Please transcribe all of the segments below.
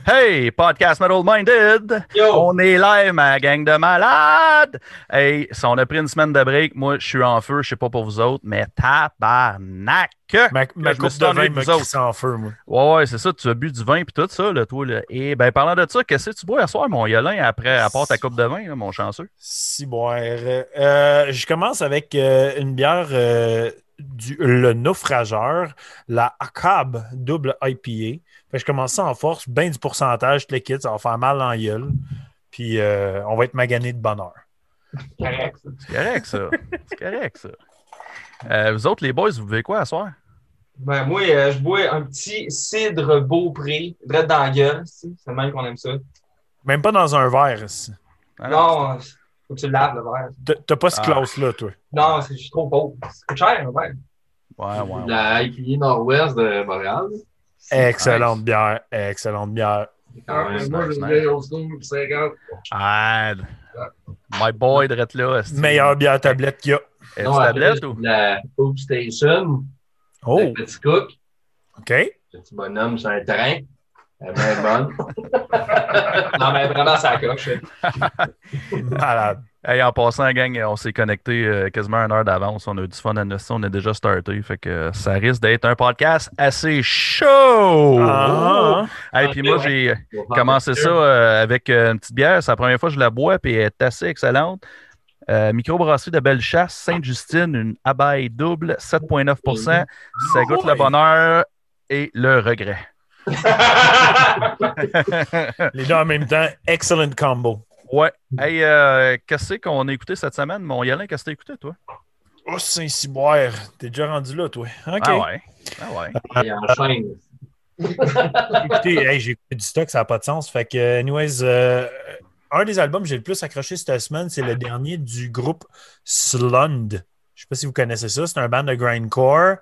Hey, podcast Metal Minded! Yo! On est live, ma gang de malades! Hey, si on a pris une semaine de break, moi, je suis en feu, je sais pas pour vous autres, mais tabarnak! Que Ma je me coupe suis de ennuyé vin de me vous crisse autres. en feu, moi. Ouais, c'est ça, tu as bu du vin puis tout ça, là, toi, là. Et ben, parlant de ça, qu'est-ce que tu bois ce soir, mon Yolin, après, à part ta coupe de vin, là, mon chanceux? Ciboire. Je commence avec une bière le Naufrageur, la ACAB double IPA. Fait que je commence ça en force, bien du pourcentage, tout le kit, ça va faire mal dans la gueule. Puis on va être magané de bonheur. Correct, ça. C'est correct, ça. C'est correct, ça. Vous autres, les boys, vous buvez quoi ce soir? Ben, moi, je bois un petit cidre Beaupré, direct dans la gueule. C'est le même qu'on aime ça. Même pas dans un verre. Ah, non. Non, faut que tu le laves, le verre. T'as pas ce Ah. classe-là, toi. Non, je suis trop pauvre. Ça coûte cher, le verre. Ouais. La IPA Nord-Ouest de Montréal. Excellente bière. Excellente bière. Quand même. Moi, nice, je nice. vais au school, 50. Ah, my boy, drette là. esti. Meilleure bière tablette qu'il y a. Est-ce Non, après, tablette ou? la Hoop Station, Oh, le petit cook, OK. le petit bonhomme sur un train. Elle est bien bonne. Non, mais vraiment, ça coche. Malade. Hey, en passant, gang, on s'est connecté quasiment une heure d'avance. On a eu du fun à nous, on a déjà starté. Fait que ça risque d'être un podcast assez chaud. Ah, Hey, puis moi, j'ai commencé ça avec une petite bière. C'est la première fois que je la bois, puis elle est assez excellente. Microbrasserie de Bellechasse, Sainte-Justine, une abeille double, 7,9%. Ça goûte le bonheur et le regret. les deux en même temps, excellent combo. Ouais. Hey, qu'est-ce qu'on a écouté cette semaine? Mon Yolin, qu'est-ce que t'as écouté, toi? Oh, Saint-Cyboire, t'es déjà rendu là, toi. OK. Ah ouais. Ah ouais. Et enchaîne. Écoutez, hey, j'ai écouté du stock, ça n'a pas de sens. Fait que, anyways, un des albums que j'ai le plus accroché cette semaine, c'est le dernier du groupe Slund. Je ne sais pas si vous connaissez ça. C'est un band de grindcore.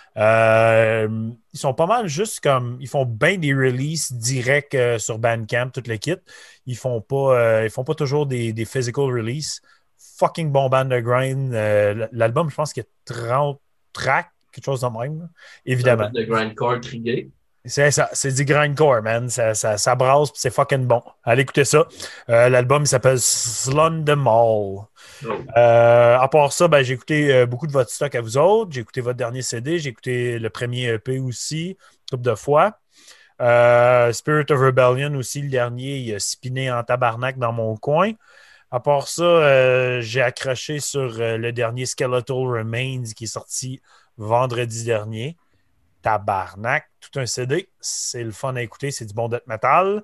Ils sont pas mal juste comme... Ils font bien des releases directs sur Bandcamp, tout le kit. Ils font pas toujours des physical releases. Fucking bon band de grind. L'album, je pense qu'il y a 30 tracks, quelque chose de même. Là. Évidemment. De grindcore trigué. C'est ça, c'est du grindcore, man. Ça brasse, puis c'est fucking bon. Allez écouter ça. L'album, il s'appelle Slundemall. Oh. À part ça, ben, j'ai écouté beaucoup de votre stock à vous autres. J'ai écouté votre dernier CD. J'ai écouté le premier EP aussi, une couple de fois. Spirit of Rebellion aussi, le dernier, il a spiné en tabarnak dans mon coin. À part ça, j'ai accroché sur le dernier Skeletal Remains qui est sorti vendredi dernier. Tabarnak, tout un CD. C'est le fun à écouter, c'est du bon death metal.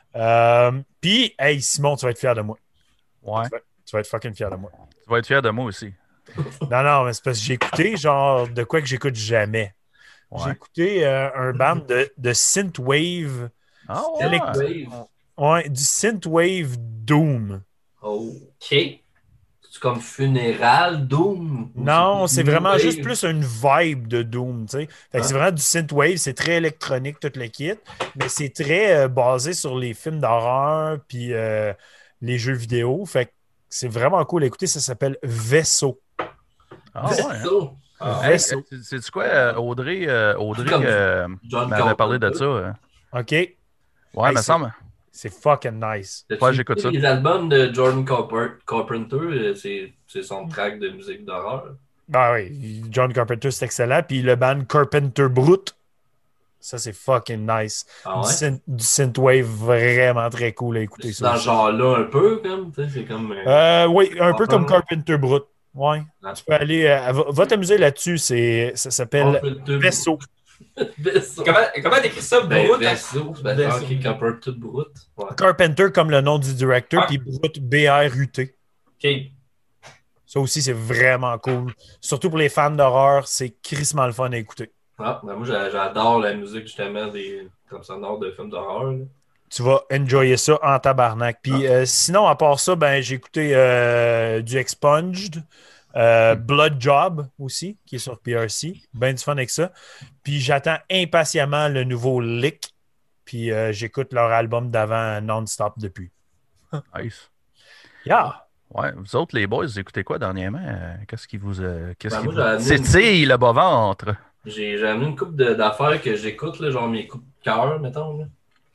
Puis, hey, Simon, tu vas être fier de moi. Ouais. Tu vas être fucking fier de moi. Tu vas être fier de moi aussi. Non, mais c'est parce que j'ai écouté genre de quoi que j'écoute jamais. Ouais. J'ai écouté un band de synthwave. Ah ouais. Ouais, du synthwave Doom. OK. C'est comme funéral, Doom? Non, c'est vraiment Wave? juste plus une vibe de Doom, tu sais. Fait que c'est vraiment du synthwave, c'est très électronique, tout le kit, mais c'est très basé sur les films d'horreur puis les jeux vidéo. Fait que c'est vraiment cool à écouter, ça s'appelle Vaisseau. Ah ouais. Hein? Ça. Ah. Hey, Vaisseau. sais-tu quoi, Audrey Comme John m'avait parlé de Carpenter. ça. Hein? OK? Ouais, Hey, me semble. C'est fucking nice. T'as-tu Ouais, j'écoute écouté ça. Les albums de Jordan Carpenter, c'est son track de musique d'horreur. Ah oui, John Carpenter, c'est excellent. Puis le band Carpenter Brut, ça, c'est fucking nice. Ah ouais? Du synthwave vraiment très cool à écouter. C'est dans ce aussi. genre-là un peu, comme, tu sais, c'est comme... Oui, un peu Ah, comme ouais. Carpenter Brut. Ouais. Ah. Tu peux aller. Va t'amuser là-dessus. Ça s'appelle Carpenter Vaisseau. Vaisseau. Comment t'écris ça, Ben, brut? vaisseau, ben, Vaisseau. ok, Carpenter brut. Ouais. Carpenter comme le nom du directeur, Ah. puis Brut, B-R-U-T. OK. Ça aussi, c'est vraiment cool. Surtout pour les fans d'horreur, c'est crissement le fun à écouter. Ah, ben moi, j'adore la musique, justement, des comme sonores de films d'horreur. Là. Tu vas enjoyer ça en tabarnak. Puis sinon, à part ça, ben, j'ai écouté du Expunged, Blood Job aussi, qui est sur PRC. Ben du fun avec ça. Puis j'attends impatiemment le nouveau Lick. Puis j'écoute leur album d'avant non-stop depuis. Nice. Yeah! Ouais, vous autres, les boys, vous écoutez quoi dernièrement? Qu'est-ce qui vous, qu'est-ce Ben, qui moi, vous j'ai amené titille le bas-ventre? j'ai amené une couple d'affaires que j'écoute, là, genre mes coups de cœur, mettons. Là.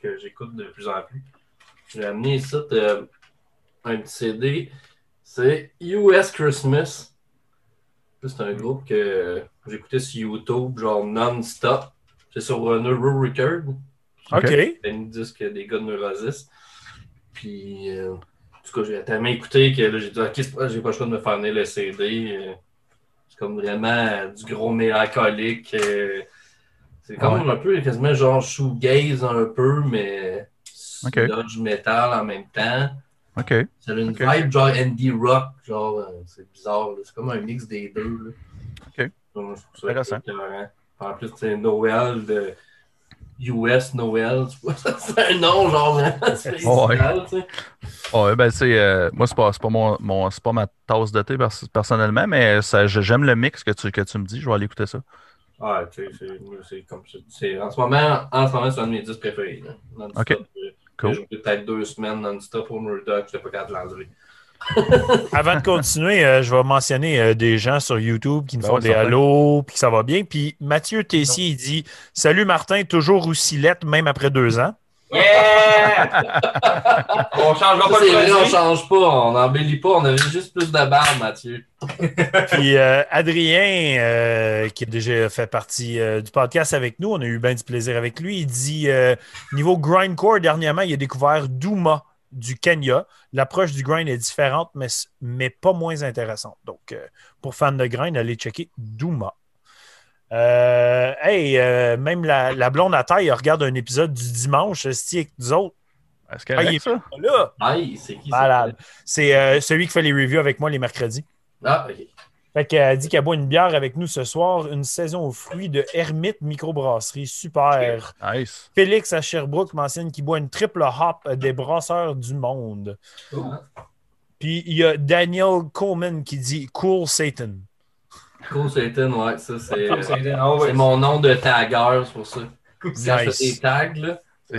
que j'écoute de plus en plus. J'ai amené ici un petit CD. C'est US Christmas. C'est un groupe que j'écoutais sur YouTube, genre non-stop. C'est sur Neuro Record. OK. C'est un disque des gars de Neurosis. Puis, en tout cas, j'ai tellement écouté que là, j'ai dit, OK, j'ai pas le choix de me faire venir le CD. C'est comme vraiment du gros mélancolique. C'est comme un peu, quasiment genre shoegaze un peu, mais sludge metal en même temps. OK. C'est une vibe genre indie rock, genre, c'est bizarre. Là. C'est comme un mix des deux. Là. OK. Donc, je trouve ça écœurant. En plus, c'est Noël de US Noël. C'est un nom genre vraiment spécial. Tu sais. Ouais, ben moi, c'est pas ma tasse de thé personnellement, mais j'aime le mix que tu me dis. Je vais aller écouter ça. Ouais, tu sais, c'est comme ça. En ce moment, c'est un de mes 10 préférés. Là. OK. Cool. J'ai joué peut-être 2 semaines non-stop au Murdoch, je n'étais pas capable de l'enlever. Avant de continuer, je vais mentionner des gens sur YouTube qui me font des hallos, puis que ça va bien. Puis Mathieu Tessier, il dit « Salut Martin, toujours aussi lettre, même après 2 ans. » Yeah! On changera pas C'est le vrai, on produit. change pas, on n'embellit pas, on avait juste plus de barbe, Mathieu. Puis Adrien, qui a déjà fait partie du podcast avec nous, on a eu bien du plaisir avec lui, il dit niveau grindcore, dernièrement, il a découvert Douma du Kenya. L'approche du grind est différente, mais pas moins intéressante. Donc, pour fans de grind, allez checker Douma. Même la blonde à taille regarde un épisode du dimanche, avec nous autres. Est-ce qu'il y a ça? Là. C'est qui Malade. C'est celui qui fait les reviews avec moi les mercredis. Ah, OK. Fait qu'elle dit qu'elle boit une bière avec nous ce soir, une saison aux fruits de Hermite Microbrasserie. Super. Nice. Félix à Sherbrooke mentionne qu'il boit une triple hop des brasseurs du monde. Puis il y a Daniel Coleman qui dit Cool Satan. Cool Satan, ouais, ça c'est mon nom de tagger, c'est pour ça. Quand je fais des tags, là.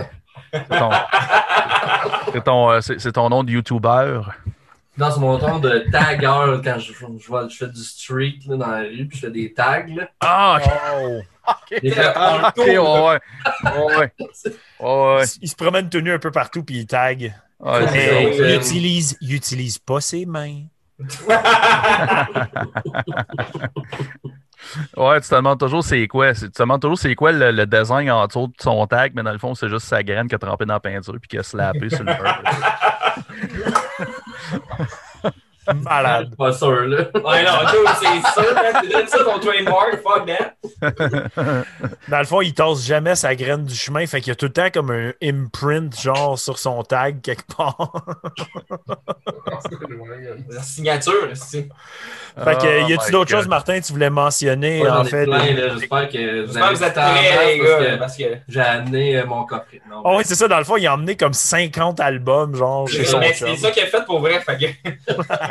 C'est ton nom de YouTuber. Non, c'est mon nom de tagger quand je fais du street là, dans la rue, puis je fais des tags. Là. Ah, OK. Oh. Ouais. Il se promène tenu un peu partout puis il tag. Ouais, Mais il utilise pas ses mains. Ouais, tu te demandes toujours c'est quoi. Tu te demandes toujours c'est quoi le design en dessous de son tag, mais dans le fond, c'est juste sa graine qui a trempé dans la peinture puis qui a slappé sur le mur. Malade. Je suis pas sûr, là. Ouais, non, dude, c'est sûr, hein, tu donnes ça ton trademark, fuck that. Dans le fond, il tasse jamais sa graine du chemin, fait qu'il y a tout le temps comme un imprint, genre, sur son tag quelque part. La signature, c'est. Fait que, y a-tu d'autres choses, Martin, tu voulais mentionner, Ouais, en fait? plein, là. J'espère que vous êtes prêts, les gars, parce que j'ai amené mon coffret. Oh, oui, c'est ça, dans le fond, il a emmené comme 50 albums, genre, chez son chum. C'est ça qu'il a fait pour vrai, fait que.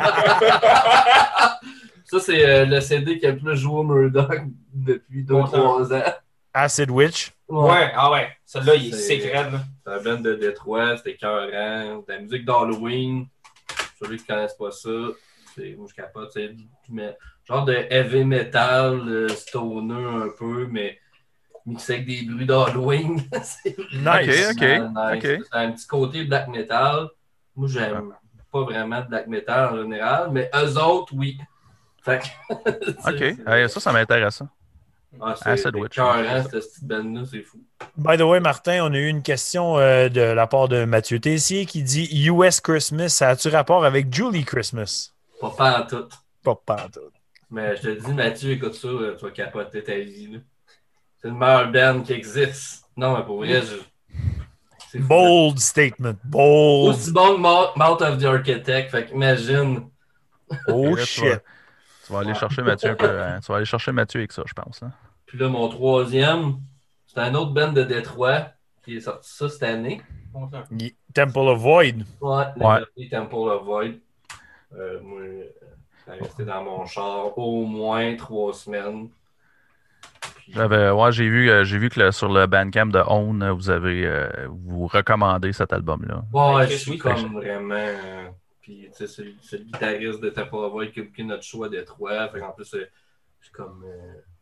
Ça, c'est le CD qui a le plus joué au Murdoch depuis 2-3 ans. Acid Witch. Ouais, ah ouais. Celui-là, il est secret, là. C'est la band de Détroit, c'était écœurant. De la musique d'Halloween. Pour ceux qui ne connaissent pas ça, moi je capote. C'est genre de heavy metal, stoner un peu, mais mixé avec des bruits d'Halloween. C'est Nice. OK. C'est un petit côté black metal. Moi, j'aime pas vraiment de black metal en général, mais eux autres, oui. Fait que, OK. Ça m'intéresse. c'est écœurant, cette petite band-là, c'est fou. By the way, Martin, on a eu une question de la part de Mathieu Tessier qui dit US Christmas, ça a-tu rapport avec Julie Christmas? Pas en tout. Pas pantoute. Mais je te dis, Mathieu, écoute ça, tu vas capoter ta vie. Là. C'est le meilleur band qui existe. Non, mais pour vrai, c'est fou. Bold statement. Bold. Aussi bon que Mouth of the Architect, fait qu'imagine. Oh Là, shit. Tu vas aller chercher Mathieu un peu. Tu vas aller chercher Mathieu avec ça, je pense. Hein. Puis là, mon troisième, c'est un autre band de Détroit qui est sorti ça cette année. Temple of Void. Ouais, le Temple of Void. Moi, ça a resté dans mon char au moins 3 semaines. Puis, j'ai vu que sur le Bandcamp de Own, vous recommandez cet album-là. ouais, je suis comme vraiment. Puis, tu sais, c'est le guitariste de Temple of Void qui a booké notre choix à Détroit. Fait qu'en plus, je suis comme. J'ai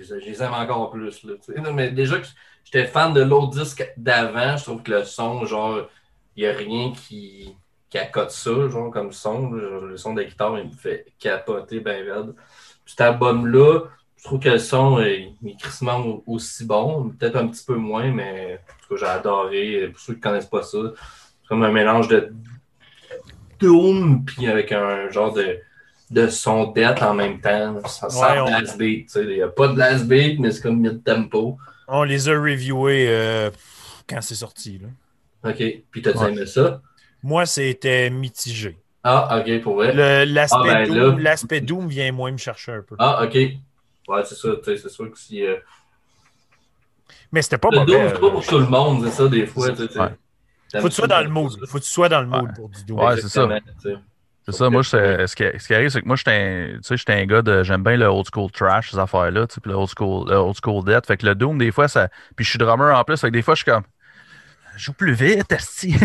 je les aime encore plus. Là, non, mais déjà que j'étais fan de l'autre disque d'avant, je trouve que le son, genre, il n'y a rien qui accote ça, genre, comme son. Genre, le son de la guitare, il me fait capoter ben raide. Cet album-là, je trouve que le son est crissement aussi bon, peut-être un petit peu moins, mais en tout cas, j'ai adoré. Pour ceux qui ne connaissent pas ça, c'est comme un mélange de doom, puis avec un genre de son death en même temps. Ça sent blast beat. Il n'y a pas de blast beat, mais c'est comme mid-tempo. On les a reviewés quand c'est sorti. Là. OK. Puis t'as aimé ça? Moi, c'était mitigé. Ah, OK, pour vrai. L'aspect Doom vient moins me chercher un peu. Ah, OK. Ouais, c'est ça. C'est sûr que si... Mais c'était pas mauvais. Doom, c'est pas pour tout le monde, c'est ça, des fois. Faut que tu sois dans le mood. Faut que tu sois dans le mood pour du Doom. Ouais, c'est ça. C'est ça, moi, ce qui arrive, c'est que moi, j'étais un gars de. J'aime bien le old school trash, ces affaires-là, puis le old school death. Fait que le Doom, des fois, ça. Puis je suis drummer en plus, fait que des fois, je suis comme. Joue plus vite, asti.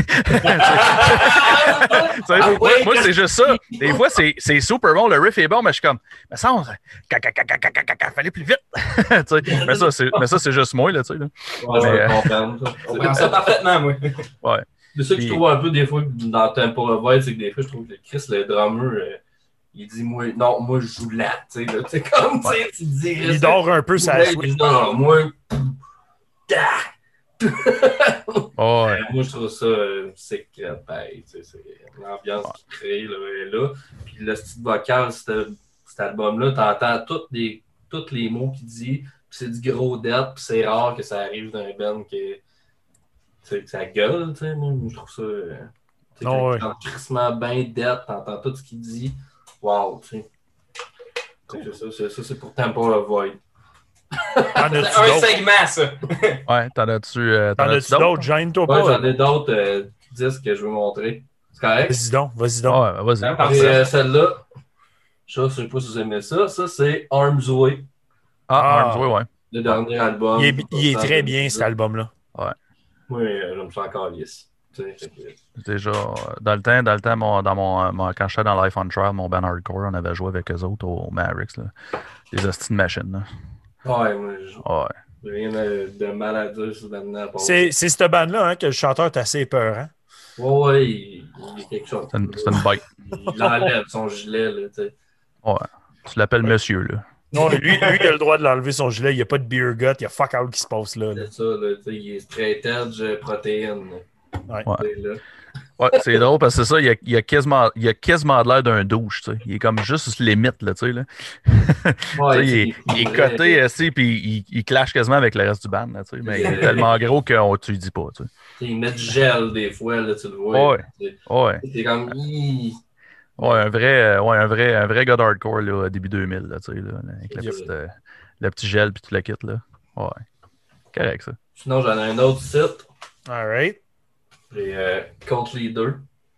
Moi, c'est juste ça. Des fois, c'est super bon, le riff est bon, mais je suis comme. Mais ça, fallait plus vite. mais ça, c'est juste moi, là, tu sais. Ouais, je comprends ça parfaitement, moi. Ouais. C'est ça que je trouve un peu des fois dans Tempo of Void, c'est que des fois, je trouve que Chris, le drummer, il dit moi je joue là, tu sais, c'est comme, tu dis. Il dort un peu sa switch. Non, moi. Moi, je trouve ça c'est l'ambiance qu'il crée là. Puis le style vocal, cet album-là, t'entends tous les mots qu'il dit, puis c'est du gros death, puis c'est rare que ça arrive d'un band que ça gueule, tu sais, je trouve ça. Quand crissement bien death, t'entends tout ce qu'il dit. Wow, tu sais. Ça, c'est pour Tempo of Void. Un segment, ça. Ouais, t'en as-tu d'autres? Gêne-toi pas. Ouais, j'en ai d'autres disques que je veux montrer. C'est correct? Vas-y donc. Ouais, vas-y. Et celle-là, je sais pas si vous aimez ça. Ça, c'est Arms Way. Arms Way, ouais. Le dernier album. Il est très bien, cet album-là. Ouais. Oui, j'aime ça encore lisse. Déjà, dans le temps, quand j'étais dans Life on Trial, mon band hardcore, on avait joué avec eux autres au Mavericks. Là. Les hosties de machine. Là. Ouais, moi, rien de mal à dire sur maintenant. C'est cette bande-là que le chanteur est assez peur. Hein? Ouais, il y a quelque chose. C'est une bête. Il enlève son gilet. Là, tu sais. Ouais. Tu l'appelles monsieur, là. Non, lui, il a le droit de l'enlever son gilet. Il n'y a pas de beer gut. Il y a fuck out qui se passe là. C'est ça, là, il est straight edge protéine. Ouais. Ouais, c'est drôle parce que c'est ça, il a quasiment de l'air d'un douche, tu sais. Il est comme juste limite, là, tu sais, là. Ouais, il est coté, puis il clash quasiment avec le reste du band, là, tu sais. Mais il est tellement gros que tu lui dis pas, tu sais. Il met du gel des fois, là, tu le vois. Ouais. C'est comme... Ouais, un vrai gars hardcore, là, début 2000, là, tu sais, là, avec le petit gel puis tout le kit, là. Ouais. Correct, ça. Sinon, j'en ai un autre site. All right. J'ai Cult Leader.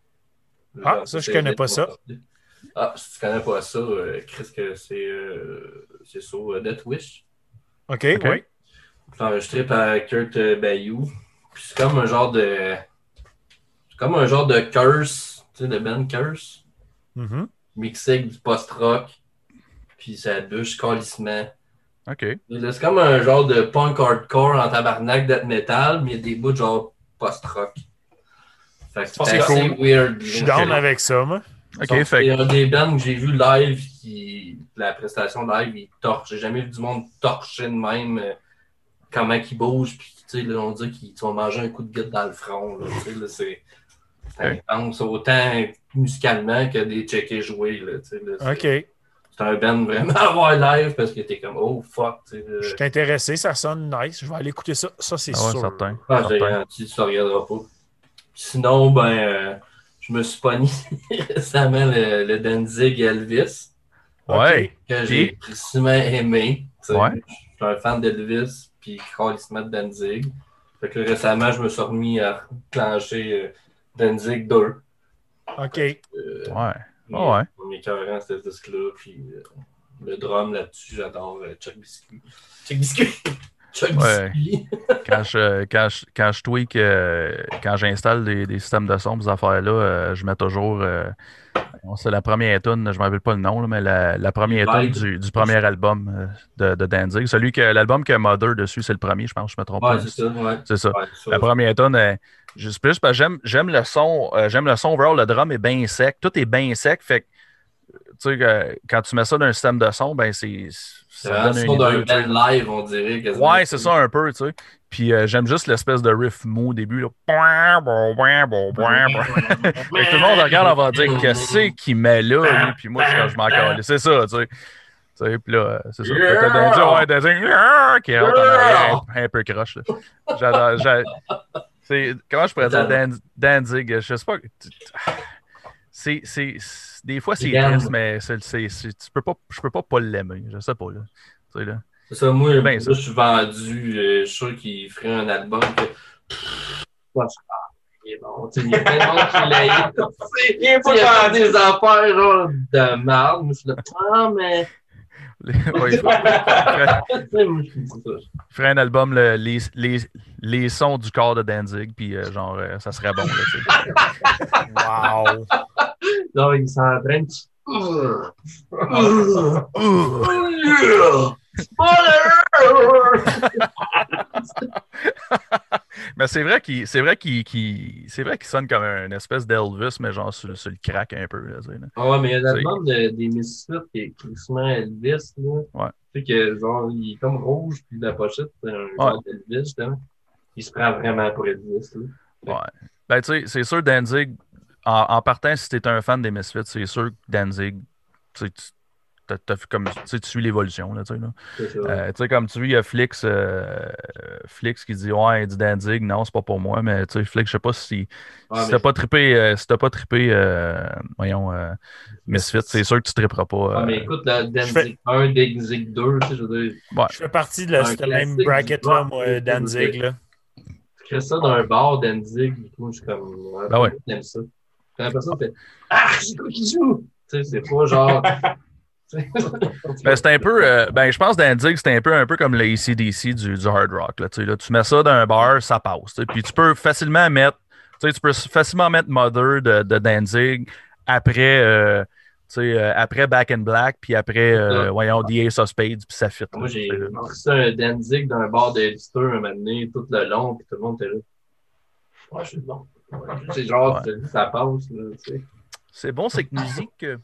Ça, je connais pas ça. Si tu connais pas ça, Chris, que c'est sur Death Wish. OK, oui. C'est enregistré par Kurt Bayou. Puis c'est comme un genre de... C'est comme un genre de Curse, tu sais, de band Curse. Mm-hmm. Mixé avec du post-rock. Puis ça bûche calissement. OK. C'est comme un genre de punk hardcore en tabarnak death metal, mais il y a des bouts genre post-rock. Fait que c'est assez weird. Je suis down avec ça, moi. OK, fait. Il y a des bands que j'ai vu live la prestation live, ils torchent. J'ai jamais vu du monde torcher de même comment ils bougent. Puis, tu sais, là, on dit qu'ils vont manger un coup de guide dans le front. Là, c'est intense, autant musicalement que des checkés joués. Là, OK. C'est un band vraiment à voir live parce que t'es comme, oh fuck. Je suis intéressé, ça sonne nice. Je vais aller écouter ça. Ça, c'est sûr. Certain. J'ai garanti, tu ne regarderas pas. Sinon, je me suis pogné récemment le Danzig Elvis. Ouais. Que j'ai précisément aimé. Ouais. Je suis un fan d'Elvis puis calissement de Danzig. Fait que récemment, je me suis remis à clencher Danzig 2. OK. Ouais. Mes carrément, c'était ce disque-là. Puis le drum là-dessus, j'adore Chuck Biscuit. Chuck Biscuit. Chuck Ouais. D. Quand je tweak, quand j'installe des systèmes de son, ces affaires-là, je mets toujours. C'est la première tune, je ne me rappelle pas le nom, là, mais la première tune du premier album de Danzig. L'album que Mother dessus, c'est le premier, je pense, je me trompe pas. Ouais, c'est ça. Ouais. C'est ça. Ouais, La première tune, juste plus parce que j'aime le son. J'aime le son overall, le drum est bien sec. Tout est bien sec. Fait que, tu sais, quand tu mets ça dans un système de son, ben ça donne C'est une d'un idée. Tu sais. band live, on dirait. Quasiment. Ouais, c'est ça un peu, tu sais. Puis j'aime juste l'espèce de riff mou au début. Là. Fait que tout le monde regarde, on va dire qu'est-ce qu'il met là, lui? Puis moi, je m'en calais. C'est ça, tu sais. Tu sais, puis là, c'est ça. T'as Danzig qui rentre en arrière un peu croche. Là. Comment je pourrais dire Danzig? Je sais pas. Des fois, c'est triste, mais je peux pas l'aimer. Je sais pas, là. Tu sais, là. C'est ça, moi, bien, je suis vendu. Je suis sûr qu'il ferait un album que. Il est bon. Il y a plein de monde qui l'a. Il y a des affaires genre de merde. Je suis là, mais. Ouais, il ferait un album, les sons du corps de Danzig, puis genre, ça serait bon. Là, Wow! Là, il s'entraîne. Mais c'est vrai qu'il sonne comme une espèce d'Elvis, mais genre sur le crack un peu. Là, tu sais, là. Ah ouais, mais il y a l'album des Misfits qui est crissement Elvis. Là. Ouais. Tu sais que genre, il est comme rouge, puis la pochette, c'est un genre d'Elvis, justement. Il se prend vraiment pour Elvis. Là. Ouais. Ben, tu sais, c'est sûr, Danzig, en partant, si t'es un fan des Misfits, c'est sûr que Danzig, tu suis l'évolution, là, tu sais, là. C'est ça. Tu sais, comme tu vois, il y a Flix qui dit, ouais, il dit Danzig, non, c'est pas pour moi, mais tu sais, Flix, je sais pas si t'as pas trippé, Misfits, c'est sûr que tu tripperas pas. Ah, mais écoute, la Danzig 1, Danzig 2, tu sais, je veux dire, Ouais. Je fais partie de ce même bracket-là, moi, Danzig. Là. tu crées ça dans un bar, Danzig, moi, je suis comme, Ben ouais. j'aime ça. J'ai l'impression que c'est quoi qui joue? Tu sais, c'est pas genre. Ben, c'est un peu, je pense Danzig, c'était un peu comme le AC/DC du hard rock. Là, tu mets ça dans un bar, ça passe. Puis tu peux facilement mettre Mother de Danzig après, après Back in Black, puis après, The Ace of Spades, puis ça fit. Moi, j'ai pris ça un Danzig dans un bar d'éditeur un moment donné, tout le long, puis tout le monde était là. Ouais, je suis bon. C'est genre, ça passe, là, tu sais. C'est bon, c'est que musique. Ouais,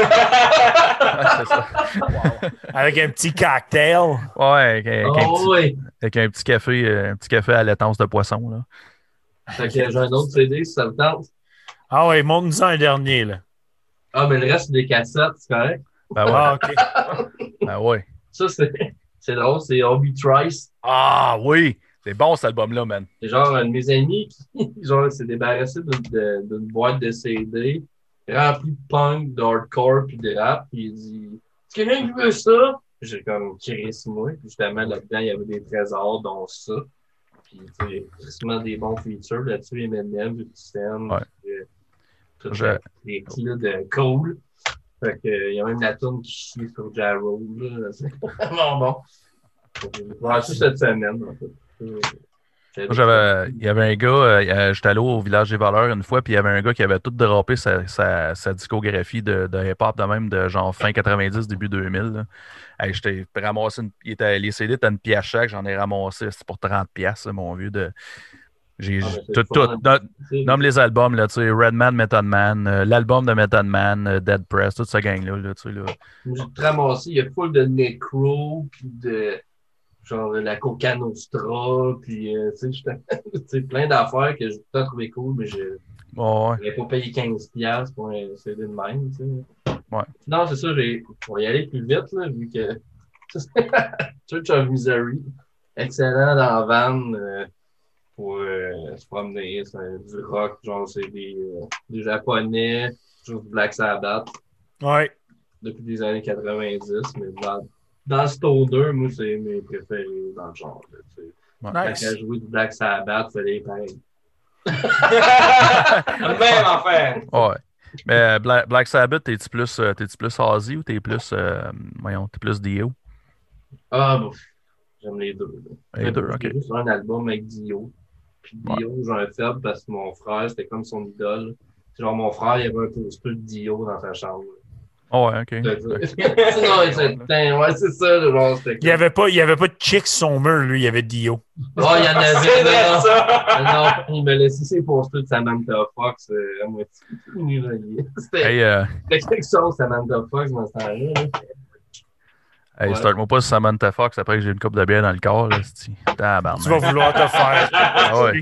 c'est ça. Wow. Avec un petit cocktail. Ouais, Ouais. avec un petit café à laitance de poisson. Là. Fait que j'ai un autre CD, si ça me tente. Ah ouais, montre-nous un dernier, là. Ah, mais le reste, c'est des cassettes, c'est correct. Ben ouais. Ah, OK. Ben ouais. Ça, c'est drôle, c'est Obi Trice. Ah oui! C'est bon cet album-là, man. C'est genre un de mes amis qui genre, s'est débarrassé d'une boîte de CD remplie de punk, d'hardcore puis de rap. Puis il dit est-ce que quelqu'un qui veut ça? J'ai comme Chris, moi. Puis justement, là-dedans, il y avait des trésors, dont ça. Puis tu sais, vraiment des bons features là-dessus, Eminem, du système. Ouais. Tout les clips de cool. Fait que, il y a même la tune qui chie sur Jarrow. C'est vraiment bon. Ouais, c'est cette semaine, en fait. Il y avait un gars, j'étais allé au Village des Valeurs une fois, puis il y avait un gars qui avait tout dérapé sa discographie de hip-hop, de même, de genre fin 90, début 2000. Là. Hey, j'étais ramassé, les CD étaient une pièce chaque, j'en ai ramassé, c'était pour 30$, mon vieux. J'ai nomme les albums, là, tu sais, Redman, Method Man, l'album de Method Man, Dead Press, toute cette gang-là. Là, tu sais, là. J'ai tout ramassé, il y a full de Necro, puis de genre la Coca Nostra, puis tu sais, plein d'affaires que j'ai tout le temps trouvé cool, mais je n'avais pas payé 15$ pour un CD de même, tu sais. Ouais. Non, c'est ça, on va y aller plus vite, là, vu que Church of Misery, excellent dans la van pour se promener, c'est du rock, genre c'est des Japonais, genre du Black Sabbath. Ouais. Depuis les années 90, mais dans Stoner, moi, c'est mes préférés dans le genre. Nice. Quand j'ai joué du Black Sabbath, il fallait pareil. Même affaire. Ouais. Mais Black Sabbath, t'es-tu plus Ozzy ou t'es plus Dio? Ah, bon. J'aime les deux. Là. Les deux, ok. J'ai juste un album avec Dio. Puis Dio, j'ai un faible parce que mon frère, c'était comme son idole. Genre, mon frère, il y avait un poster de Dio dans sa chambre. Oh, ouais, ok. Ouais, c'est ça. Genre, c'était Il n'y avait pas de chick sur son mur, lui, il y avait Dio. Oh, il y en avait. C'est vrai, ça! Non, il me laissait ses posters de Samantha Fox à moitié. C'était quelque chose, Samantha Fox, dans ce temps-là. Hey, start-moi pas sur Samantha Fox après que j'ai une coupe de bière dans le corps. Là, tabarnak. Tu vas vouloir te faire. Ah ouais.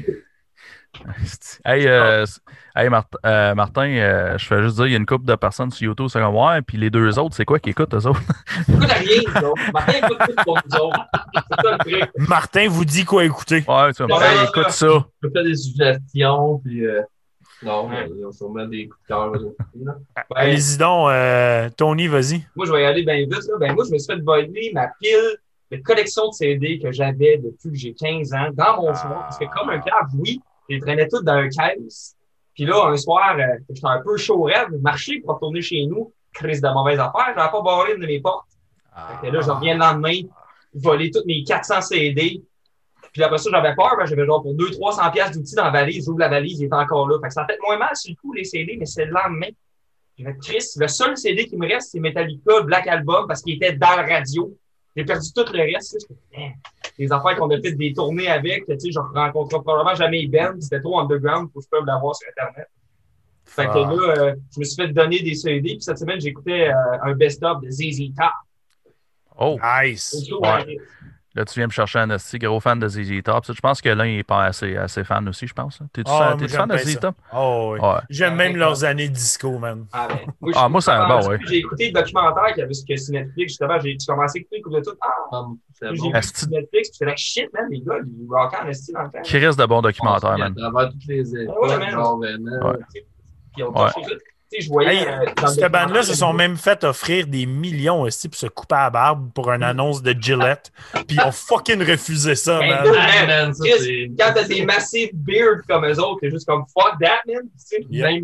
Hey, Martin, je fais juste dire, il y a une couple de personnes sur YouTube, c'est comme, ouais, puis les deux autres, c'est quoi qui écoutent, eux autres? Ils écoutent rien, nous autres. Martin écoute tout pour nous autres. C'est ça le truc. Martin vous dit quoi écouter. Ouais, tu vas me dire, écoute ça. Je peux faire des suggestions, puis non, mais ils ont sûrement des coups de cœur. Allez-y donc, Tony, vas-y. Moi, je vais y aller bien vite. Là. Ben, moi, je me suis fait voler ma pile de collection de CD que j'avais depuis que j'ai 15 ans dans mon soir. Parce que comme un cave, oui, je les traînais toutes dans un caisse. Puis là, un soir, j'étais un peu chaud rêve, marcher pour retourner chez nous. Crise de mauvaise affaire. J'avais pas barré une de mes portes. Fait que là, je reviens le lendemain, voler toutes mes 400 CD. Puis après ça, j'avais peur. J'avais genre pour 200-300 pièces d'outils dans la valise. J'ouvre la valise, il est encore là. Fait que ça a fait moins mal sur le coup, les CD, mais c'est le lendemain. J'ai fait Chris, le seul CD qui me reste, c'est Metallica Black Album parce qu'il était dans la radio. J'ai perdu tout le reste. Les affaires qu'on a fait des tournées avec, tu sais, je rencontrerai probablement jamais Ben. C'était trop underground pour que je puisse l'avoir sur Internet. Fait que là, je me suis fait donner des CD. Puis cette semaine, j'écoutais un best-of de ZZ Top. Oh, nice. Ouais. Là, tu viens me chercher un assez gros fan de ZZ Top. Je pense que l'un il est pas assez fan aussi, je pense. T'es-tu fan de ZZ Top? Oh, oui. Ouais. J'aime même leurs années disco, man. Moi, c'est un bon, ouais. J'ai écouté le documentaire qu'il y avait sur Netflix, justement. J'ai commencé à écouter une couple de tout. J'ai écouté sur Netflix, puis c'est là que shit, man, les gars, ils rockaient en esti dans le temps. Qui reste de bons documentaires, man. À travers toutes les époques, genre, vraiment. Puis on touche tout. Je voyais, cette bande-là se sont même fait offrir des millions aussi pour se couper à la barbe pour une annonce de Gillette. Puis ils ont fucking refusé ça, man. Quand t'as des massifs beards comme eux autres, t'es juste comme fuck that, man. C'est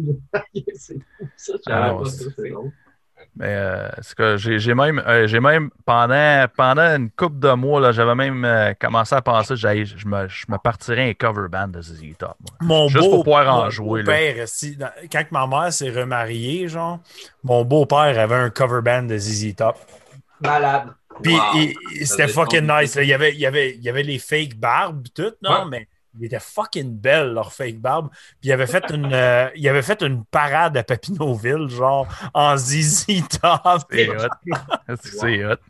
fou, ça. C'est drôle. Mais c'est que j'ai même pendant une couple de mois, là, j'avais même commencé à penser que je me partirais un cover band de ZZ Top. Juste pour pouvoir en jouer. Père, quand ma mère s'est remariée, genre, mon beau-père avait un cover band de ZZ Top. Malade. Puis c'était fucking nice. Là. Il y avait les fake barbes tout, non? Mais ils étaient fucking belles, leur fake barbe. Puis il avait fait une parade à Papineauville, genre, en ZZ Top. C'est hot. C'est hot.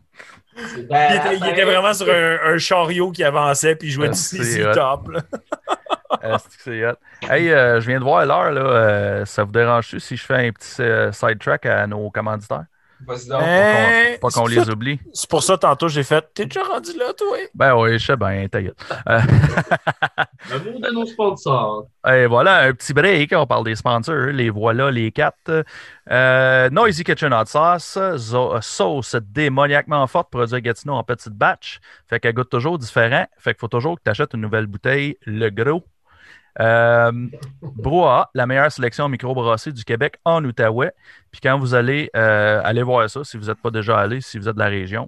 Il était vraiment sur un chariot qui avançait, puis il jouait du ZZ Top. C'est hot. Hey, je viens de voir l'heure, là. Ça vous dérange-tu si je fais un petit sidetrack à nos commanditaires? Pas qu'on les oublie. C'est pour ça, tantôt, j'ai fait « T'es déjà rendu là, toi? » Ben oui, je sais bien, ta gueule. L'amour de nos sponsors. Et voilà, un petit break. On parle des sponsors. Les voilà, les quatre. Noisy Kitchen Hot Sauce. Sauce démoniaquement forte, produit à Gatineau en petite batch. Fait qu'elle goûte toujours différent. Fait qu'il faut toujours que tu achètes une nouvelle bouteille, le gros. Brouhaha, la meilleure sélection microbrassée du Québec en Outaouais. Puis quand vous allez aller voir ça, si vous n'êtes pas déjà allé, si vous êtes de la région,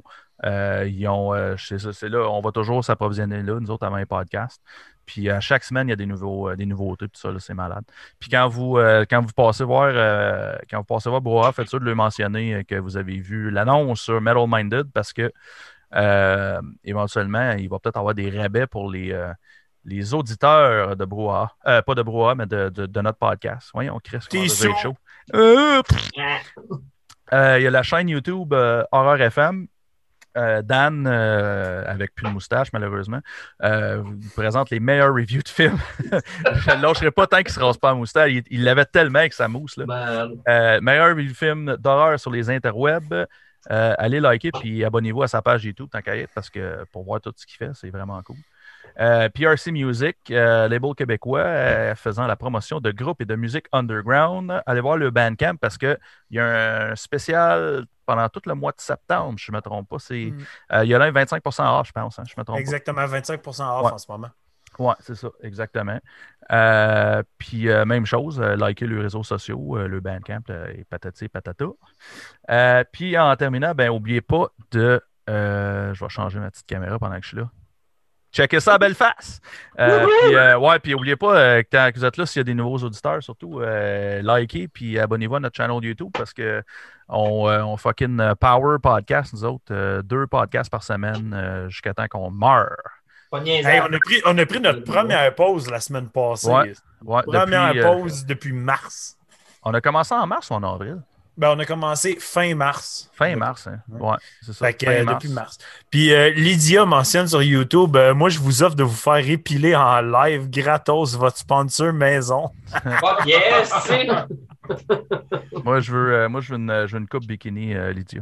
c'est là, on va toujours s'approvisionner là, nous autres avant les podcasts. Puis chaque semaine, il y a des nouveautés, tout ça, là, c'est malade. Puis quand vous passez voir Brouhaha, faites sûr de lui mentionner que vous avez vu l'annonce sur Metal Minded parce que éventuellement, il va peut-être avoir des rabais pour les auditeurs de Brouhaha. Pas de Brouhaha, mais de notre podcast. Voyons, Chris, T'es chaud. Il y a la chaîne YouTube Horror FM. Dan, avec plus de moustache, malheureusement, vous présente les meilleurs reviews de films. Je ne lâcherai pas tant qu'il ne se rase pas la moustache. Il l'avait tellement avec sa mousse. Meilleurs reviews de films d'horreur sur les interwebs. Allez liker et abonnez-vous à sa page YouTube, tant qu'à être, parce que pour voir tout ce qu'il fait, c'est vraiment cool. PRC Music, label québécois, faisant la promotion de groupes et de musique underground. Allez voir le Bandcamp parce qu'il y a un spécial pendant tout le mois de septembre, je ne me trompe pas. Il y a là un 25% off, je pense. Je me trompe Exactement, pas. 25% off en ce moment. Oui, c'est ça, exactement. Puis, même chose, likez les réseaux sociaux, le Bandcamp, et patati patata. Puis, en terminant, n'oubliez pas de Je vais changer ma petite caméra pendant que je suis là. Checkez ça à belle face! Puis n'oubliez pas, quand vous êtes là, s'il y a des nouveaux auditeurs, surtout, likez puis abonnez-vous à notre channel YouTube parce que on fucking power podcast, nous autres, 2 podcasts par semaine jusqu'à temps qu'on meurt. Pas Hey, niaisable. on a pris notre première pause la semaine passée. Ouais, Première pause depuis mars. on a commencé en mars ou en avril? Ben, on a commencé fin mars. Fin mars, hein? Ouais, c'est ça. Fait que, fin mars. depuis mars. Puis Lydia mentionne sur YouTube, moi, je vous offre de vous faire épiler en live gratos votre sponsor maison. Fuck yes, tu sais. Moi, je veux une coupe bikini, Lydia.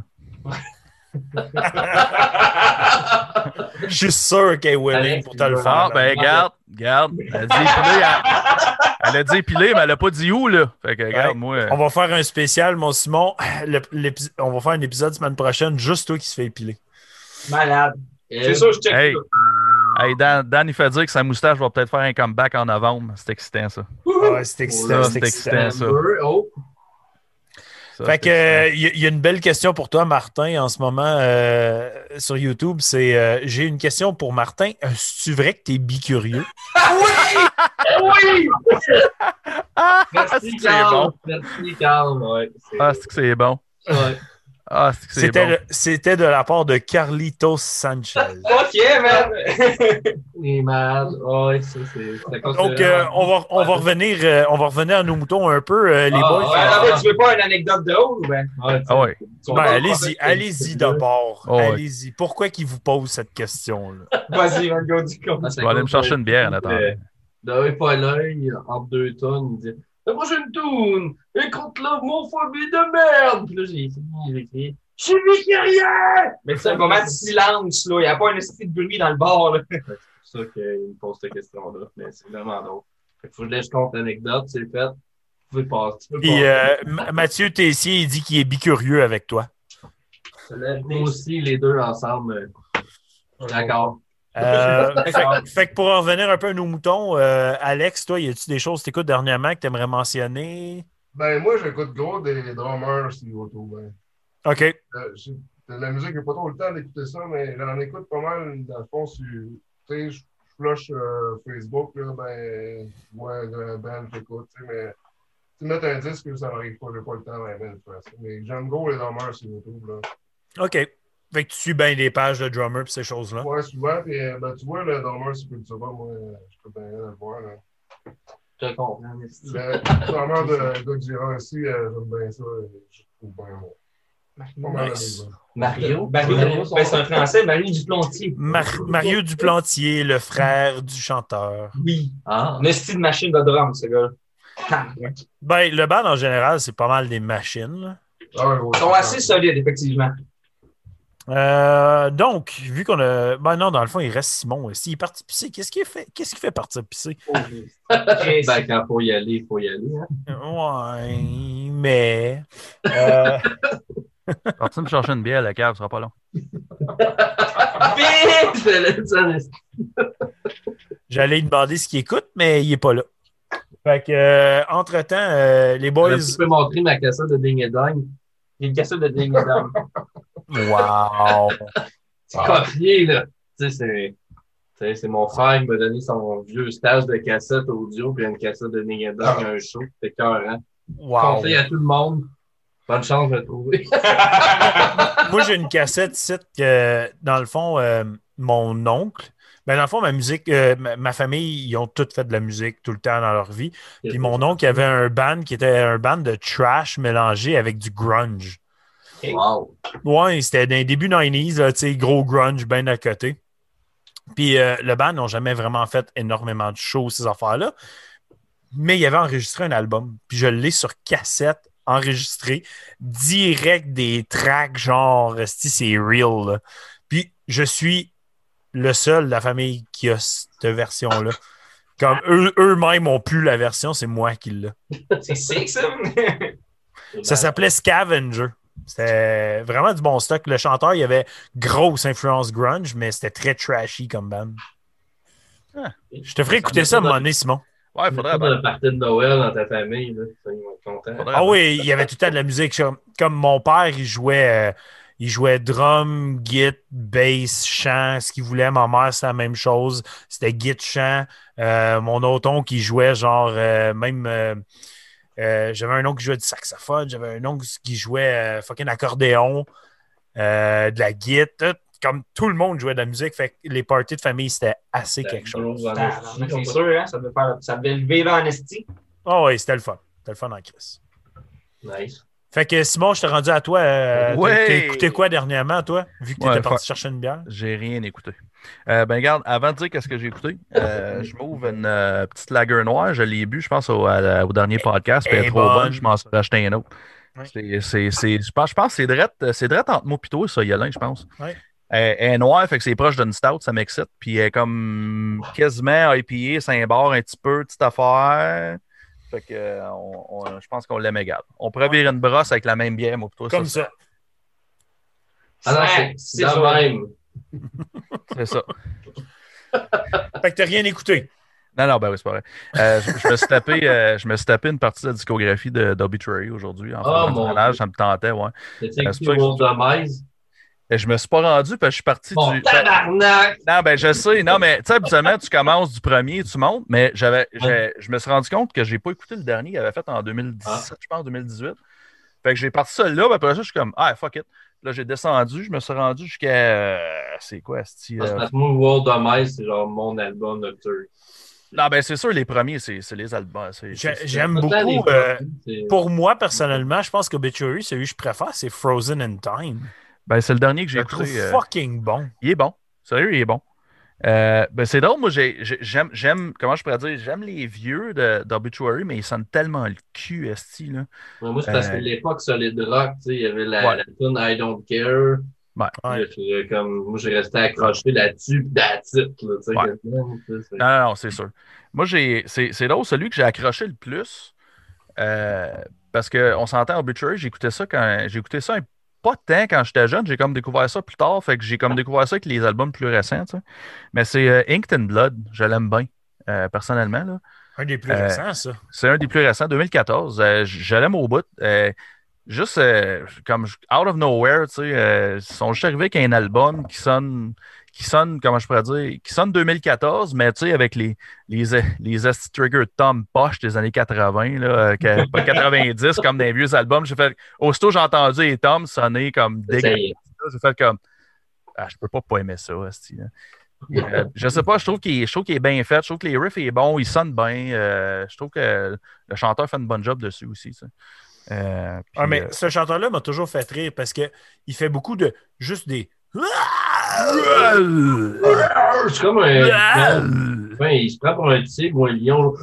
Je suis sûr qu'elle est willing Alex, pour te le tu faire. Ah, ben, regarde. Elle a dit épiler, elle a dit épiler, mais elle a pas dit où, là. Fait que, regarde, Ouais. moi. On va faire un spécial, mon Simon. On va faire un épisode semaine prochaine, juste toi qui se fait épiler. Malade. C'est sûr, je check Hey. ça. Hey, Dan, il fait dire que sa moustache va peut-être faire un comeback en novembre. C'est excitant, ça. Ouais, c'est excitant. Ça, c'est c'est excitant. excitant, ça. Oh, Ça, Fait c'est que il y a une belle question pour toi, Martin, en ce moment sur YouTube. C'est j'ai une question pour Martin. C'est-tu vrai que t'es bicurieux? Oui! Ah, c'est merci, que c'est Carl. bon. Merci, Carl. Ouais, Ah, c'est que c'est bon. ouais. Ah, c'est que c'est bon. C'était de la part de Carlitos Sanchez. Ok, man! Les malades. Ouais, ça, c'est Donc, on va revenir à nos moutons un peu, les boys. Ben, en fait, tu veux pas une anecdote de haut ou ben? Ah ouais. Ben, allez-y d'abord. Oh, ouais. Allez-y. Pourquoi qu'il vous pose cette question-là? Vas-y, on go du con. Je vais aller me chercher une bière en attendant. D'œil pas l'œil, entre 2 tonnes, il dit la prochaine toune, écoute l'homophobie de merde. Puis là, j'ai écrit je suis vicariat! Mais c'est un moment de silence, là. Il n'y a pas un esprit de bruit dans le bar, là. C'est pour ça qu'il me pose cette question-là. Mais c'est vraiment drôle. Fait que faut que je laisse compte l'anecdote, c'est fait. Vous pouvez passer. Puis Mathieu Tessier, il dit qu'il est bicurieux avec toi. Nous aussi, les deux ensemble. D'accord. Fait que pour en revenir un peu à nos moutons, Alex, toi, y a-tu des choses que t'écoutes dernièrement que tu aimerais mentionner? Ben, moi, j'écoute gros des drummers sur YouTube. Hein. OK. De la musique, j'ai pas trop le temps d'écouter ça, mais j'en écoute pas mal, dans le fond, sur, tu sais, je flush Facebook, là, ben, je vois un band, j'écoute, tu sais, mais tu mettre un disque, ça n'arrive pas, j'ai pas le temps, ben, de faire ça. Mais j'aime gros les drummers sur YouTube, là. OK. Fait que tu suis bien des pages de drummers et ces choses-là. Ouais, souvent, puis ben, tu vois, le drummer sur Cultura, moi, je peux bien le voir, là. Je te comprends, merci. Le drummer de Godzilla aussi, j'aime bien ça, je trouve bien bon. Nice. Mario? Ben, c'est un français, Mario Duplantier. Mario Duplantier, le frère du chanteur. Oui. Ah, Un style de machine de drum, ce gars-là. Ben, le band, en général, c'est pas mal des machines, là. Ah, ouais, Ils sont assez solides, effectivement. Donc, vu qu'on a. Ben non, dans le fond, il reste Simon aussi. Il est parti pisser. Qu'est-ce qu'il fait? Qu'est-ce qu'il fait partir pisser? ben, quand faut y aller, il faut y aller. Hein. Ouais, mais. Parti me chercher une bière, la cave, ce sera pas long. J'allais lui demander ce qu'il écoute, mais il est pas là. Fait que, entre-temps, les boys. Tu peux montrer ma cassette de Ding et Dong. J'ai une cassette de Ding et Dong. Wow! C'est copié, là. Tu sais, c'est mon frère qui m'a donné son vieux stage de cassette audio, puis une cassette de Ding et Dong, un show. C'était cœur, Wow! Conseil à tout le monde. Bonne chance de le trouver. Moi, j'ai une cassette ici que, dans le fond, mon oncle, ben, dans le fond, ma musique, ma famille, ils ont tous fait de la musique tout le temps dans leur vie. Puis mon oncle avait un band qui était un band de trash mélangé avec du grunge. Wow. Ouais, c'était dans les débuts 90s, là, tu sais, gros grunge bien à côté. Puis le band n'ont jamais vraiment fait énormément de shows, ces affaires-là. Mais il avait enregistré un album. Puis je l'ai sur cassette enregistré, direct des tracks, genre, c'est real. Là. Puis je suis le seul de la famille qui a cette version-là. Comme eux-mêmes ont plus la version, c'est moi qui l'ai. C'est sick, ça. Ça s'appelait Scavenger. C'était vraiment du bon stock. Le chanteur, il avait grosse influence grunge, mais c'était très trashy comme band. Je te ferai écouter ça à un moment donné, Simon. Ouais, Il faudrait. faudrait. Partie de Noël dans ta famille, là. Ils vont être contents. Faudrait. Ah oui, il y avait tout le temps de la musique. Comme mon père, il jouait Il jouait drum, git, bass, chant, ce qu'il voulait. Ma mère, c'était la même chose. C'était git, chant. Mon autre oncle, qui jouait genre j'avais un oncle qui jouait du saxophone. J'avais un oncle qui jouait fucking accordéon, de la guitare. Comme tout le monde jouait de la musique. Fait que les parties de famille, c'était assez quelque chose. C'est sûr, hein? Ça devait le vivre en esti. Oh oui, c'était le fun. C'était le fun en Chris. Nice. Fait que Simon, je t'ai rendu à toi. Ouais. T'as écouté quoi dernièrement, toi? Vu que tu étais parti chercher une bière? J'ai rien écouté. Ben regarde, avant de dire qu'est-ce que j'ai écouté, je m'ouvre une petite lager noire. Je l'ai bu, je pense, au dernier podcast. Puis elle est trop bonne, je m'en suis racheté un autre. Ouais. Je pense que c'est drette entre moi et toi, ça, Yolin, je pense. Ouais. Elle est noire, fait que c'est proche d'une stout, ça m'excite. Puis elle est comme quasiment IPA, Saint-Bar, un petit peu, petite affaire. Fait que je pense qu'on l'aime égal. On pourrait virer une brosse avec la même bière, moi, pour toi. Comme ça. Ah non, c'est la même. C'est ça. Fait que t'as rien écouté. Non, ben oui, c'est pas vrai. Je me suis tapé une partie de la discographie d'Obituary aujourd'hui. En faisant du ménage, ça me tentait, ouais. T'as écouté World of Mice? Je me suis pas rendu parce que je suis parti Bon, du. tabarnak! Non, ben je sais. Non, mais tu sais, habituellement, tu commences du premier, tu montes, mais je me suis rendu compte que j'ai pas écouté le dernier qu'il avait fait en 2017, je pense, 2018. Fait que j'ai parti celui-là, puis après ça, je suis comme, ah, fuck it. Là, j'ai descendu, je me suis rendu jusqu'à. C'est quoi, ce Parce que moi, World of Mice, c'est genre mon album nocturne. Non, ben c'est sûr, les premiers, c'est les albums. J'aime beaucoup. Pour moi, personnellement, je pense qu'Obituary, celui que je préfère, c'est Frozen in Time. Ben, c'est le dernier que j'ai écouté. écouté. Fucking bon. Il est bon. Sérieux, il est bon. Ben, c'est drôle, moi, j'aime, comment je pourrais dire, j'aime les vieux d'Obituary, mais ils sonnent tellement le cul, esti, là. Ouais, moi, c'est parce que l'époque Solid Rock, tu sais, il y avait la tune I Don't Care. Ouais. Moi, j'ai resté accroché là-dessus, pis that's it, là, tu sais. Ouais. Non, c'est sûr. Moi, c'est drôle, celui que j'ai accroché le plus, parce qu'on s'entend Obituary, j'ai écouté ça pas tant quand j'étais jeune, j'ai comme découvert ça plus tard, fait que j'ai comme découvert ça avec les albums plus récents, tu sais. Mais c'est Inked in Blood, je l'aime bien, personnellement, là. Un des plus récents, ça. C'est un des plus récents, 2014. Je l'aime au bout. Juste comme out of nowhere, tu sais, ils sont juste arrivés avec un album qui sonne, comment je pourrais dire, qui sonne 2014, mais tu sais, avec les trigger Tom Posh des années 80, là, pas 90, comme dans les vieux albums. Aussitôt j'ai entendu les Toms sonner comme dégueulasse. J'ai fait comme, je peux pas aimer ça, asti, je sais pas, je trouve qu'il est bien fait, je trouve que les riffs est bon, il sonne bien, je trouve que le chanteur fait une bonne job dessus aussi, tu sais. Mais ce chanteur-là m'a toujours fait rire parce qu'il fait beaucoup de juste des. C'est comme il se prend pour un tigre ou un lion.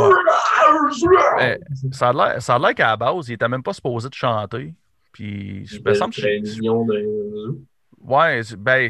Ça a l'air qu'à la base, il était même pas supposé de chanter. Puis je me semble que c'est un lion de zoo. Ouais, ben.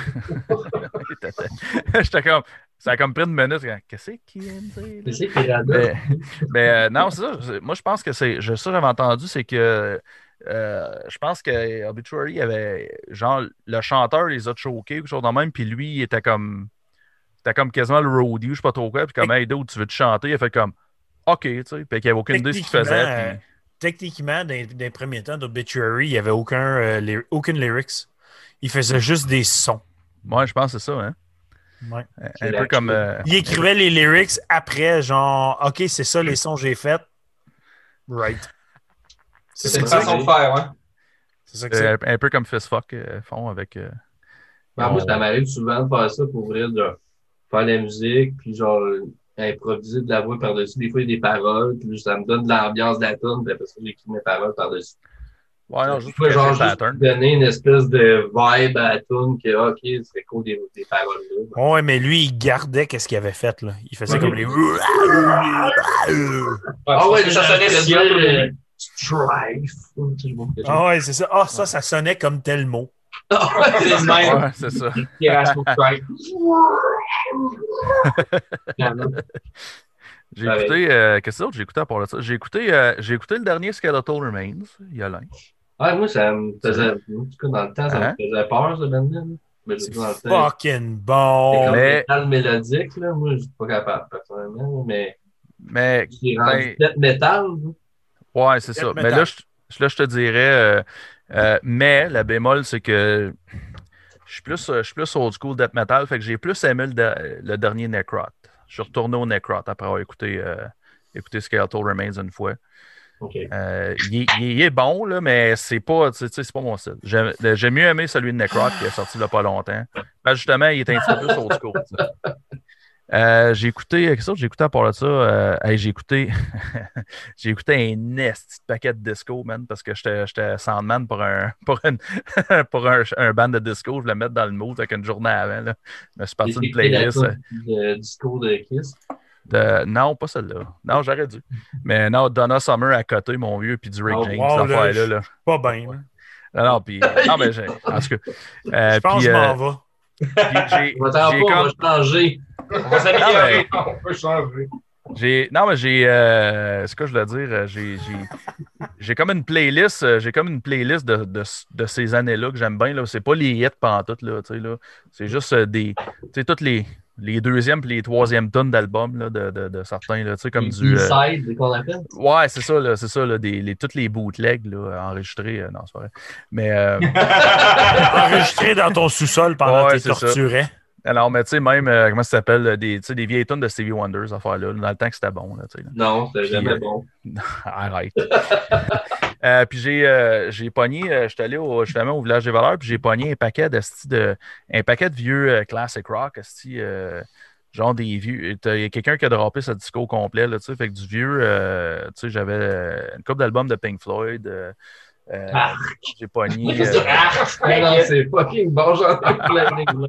J'étais comme. Ça a comme pris une minute. Qu'est-ce qu'il aime dire? Qu'est-ce qu'il a mais non, c'est ça. Moi, je pense que c'est. Ça, j'avais entendu, c'est que. Je pense que Obituary avait. Genre, le chanteur les a choqués, quelque chose de même. Puis lui, il était comme. C'était comme quasiment le roadie, je sais pas trop quoi. Puis comme, hey, dude, tu veux te chanter? Il a fait comme. OK, tu sais. Puis qu'il avait aucune idée de ce qu'il faisait. Puis... Techniquement, dans les premiers temps d'Obituary, il n'y avait aucune lyrics. Il faisait juste des sons. Ouais, je pense que c'est ça, hein? Ouais. Un peu comme. Il écrivait les lyrics après, genre, OK, c'est ça les sons que j'ai faits. Right. C'est une façon de faire, ouais. C'est ça que c'est. Un peu comme Fistfuck font avec. Moi, ça m'arrive souvent de faire ça pour vrai, de faire de la musique, puis genre improviser de la voix par-dessus. Des fois, il y a des paroles, puis ça me donne de l'ambiance de la tune, puis après ça, j'écris mes paroles par-dessus. Ouais, non, juste donner une espèce de vibe à la tune que, OK, ce serait cool des paroles là. Ouais, mais lui, il gardait qu'est-ce qu'il avait fait, là. Il faisait comme les... Ah ouais, ça sonnait Strife. Ah ouais, c'est ça. Ah, ça sonnait comme tel mot. Ouais, c'est ça. J'ai écouté... qu'est-ce que j'ai écouté à part de ça? J'ai écouté le dernier Skeletal Remains, Yolin. Ouais, moi, ça me faisait... En tout cas, dans le temps, ça me faisait peur, ce band-là. C'est fucking bon! C'est comme métal mélodique, là. Moi, je suis pas capable, personnellement, mais c'est rendu peut-être métal. Ouais, c'est ça. Mais là, je te dirais... Mais la bémol, c'est que je suis plus old school death metal, fait que j'ai plus aimé le dernier Necrot. Je suis retourné au Necrot après avoir écouté Skeletal Remains une fois. Okay. Il est bon, là, mais c'est pas mon style. J'ai mieux aimé celui de Necrot qui est sorti il n'y a pas longtemps. Parce justement, il est un petit peu plus old school. J'ai écouté, qu'est-ce que j'ai écouté à part de ça? J'ai écouté un esti de paquet de disco, man, parce que j'étais Sandman pour un band de disco. Je voulais mettre dans le mood avec une journée avant. Là. Je me suis parti d'une playlist. Le disco de Kiss? Non, pas celle-là. Non, j'aurais dû. Mais non, Donna Summer à côté, mon vieux, puis du Rick James, wow, cette affaire-là. Là. Pas bien. Non, puis. Non, mais en tout cas. Je pense que je m'en vais. On va changer. On va s'améliorer. On peut changer. Non, mais c'est quoi je voulais dire? J'ai comme une playlist. De ces années-là que j'aime bien. Là. C'est pas les hits pantoute, là. C'est juste toutes les deuxièmes et les troisièmes tonnes d'albums là, de certains. Là, comme du. B-side, qu'on appelle? Ouais, c'est ça, là. Toutes les bootlegs là, enregistrés. Non, c'est pas vrai. Mais. Enregistrés dans ton sous-sol pendant que tu torturais. Alors, mais tu sais, même, comment ça s'appelle, des vieilles tunes de Stevie Wonder, cette affaire-là, dans le temps que c'était bon. Là, là. Non, c'était jamais bon. Arrête. Puis j'ai pogné, j'étais allé justement au Village des Valeurs, puis j'ai pogné un paquet de vieux classic rock, genre des vieux. Il y a quelqu'un qui a droppé ce disco complet, là, fait que du vieux, tu sais, j'avais une couple d'albums de Pink Floyd. J'ai pogné. Non, c'est fucking bon, j'en ai plein.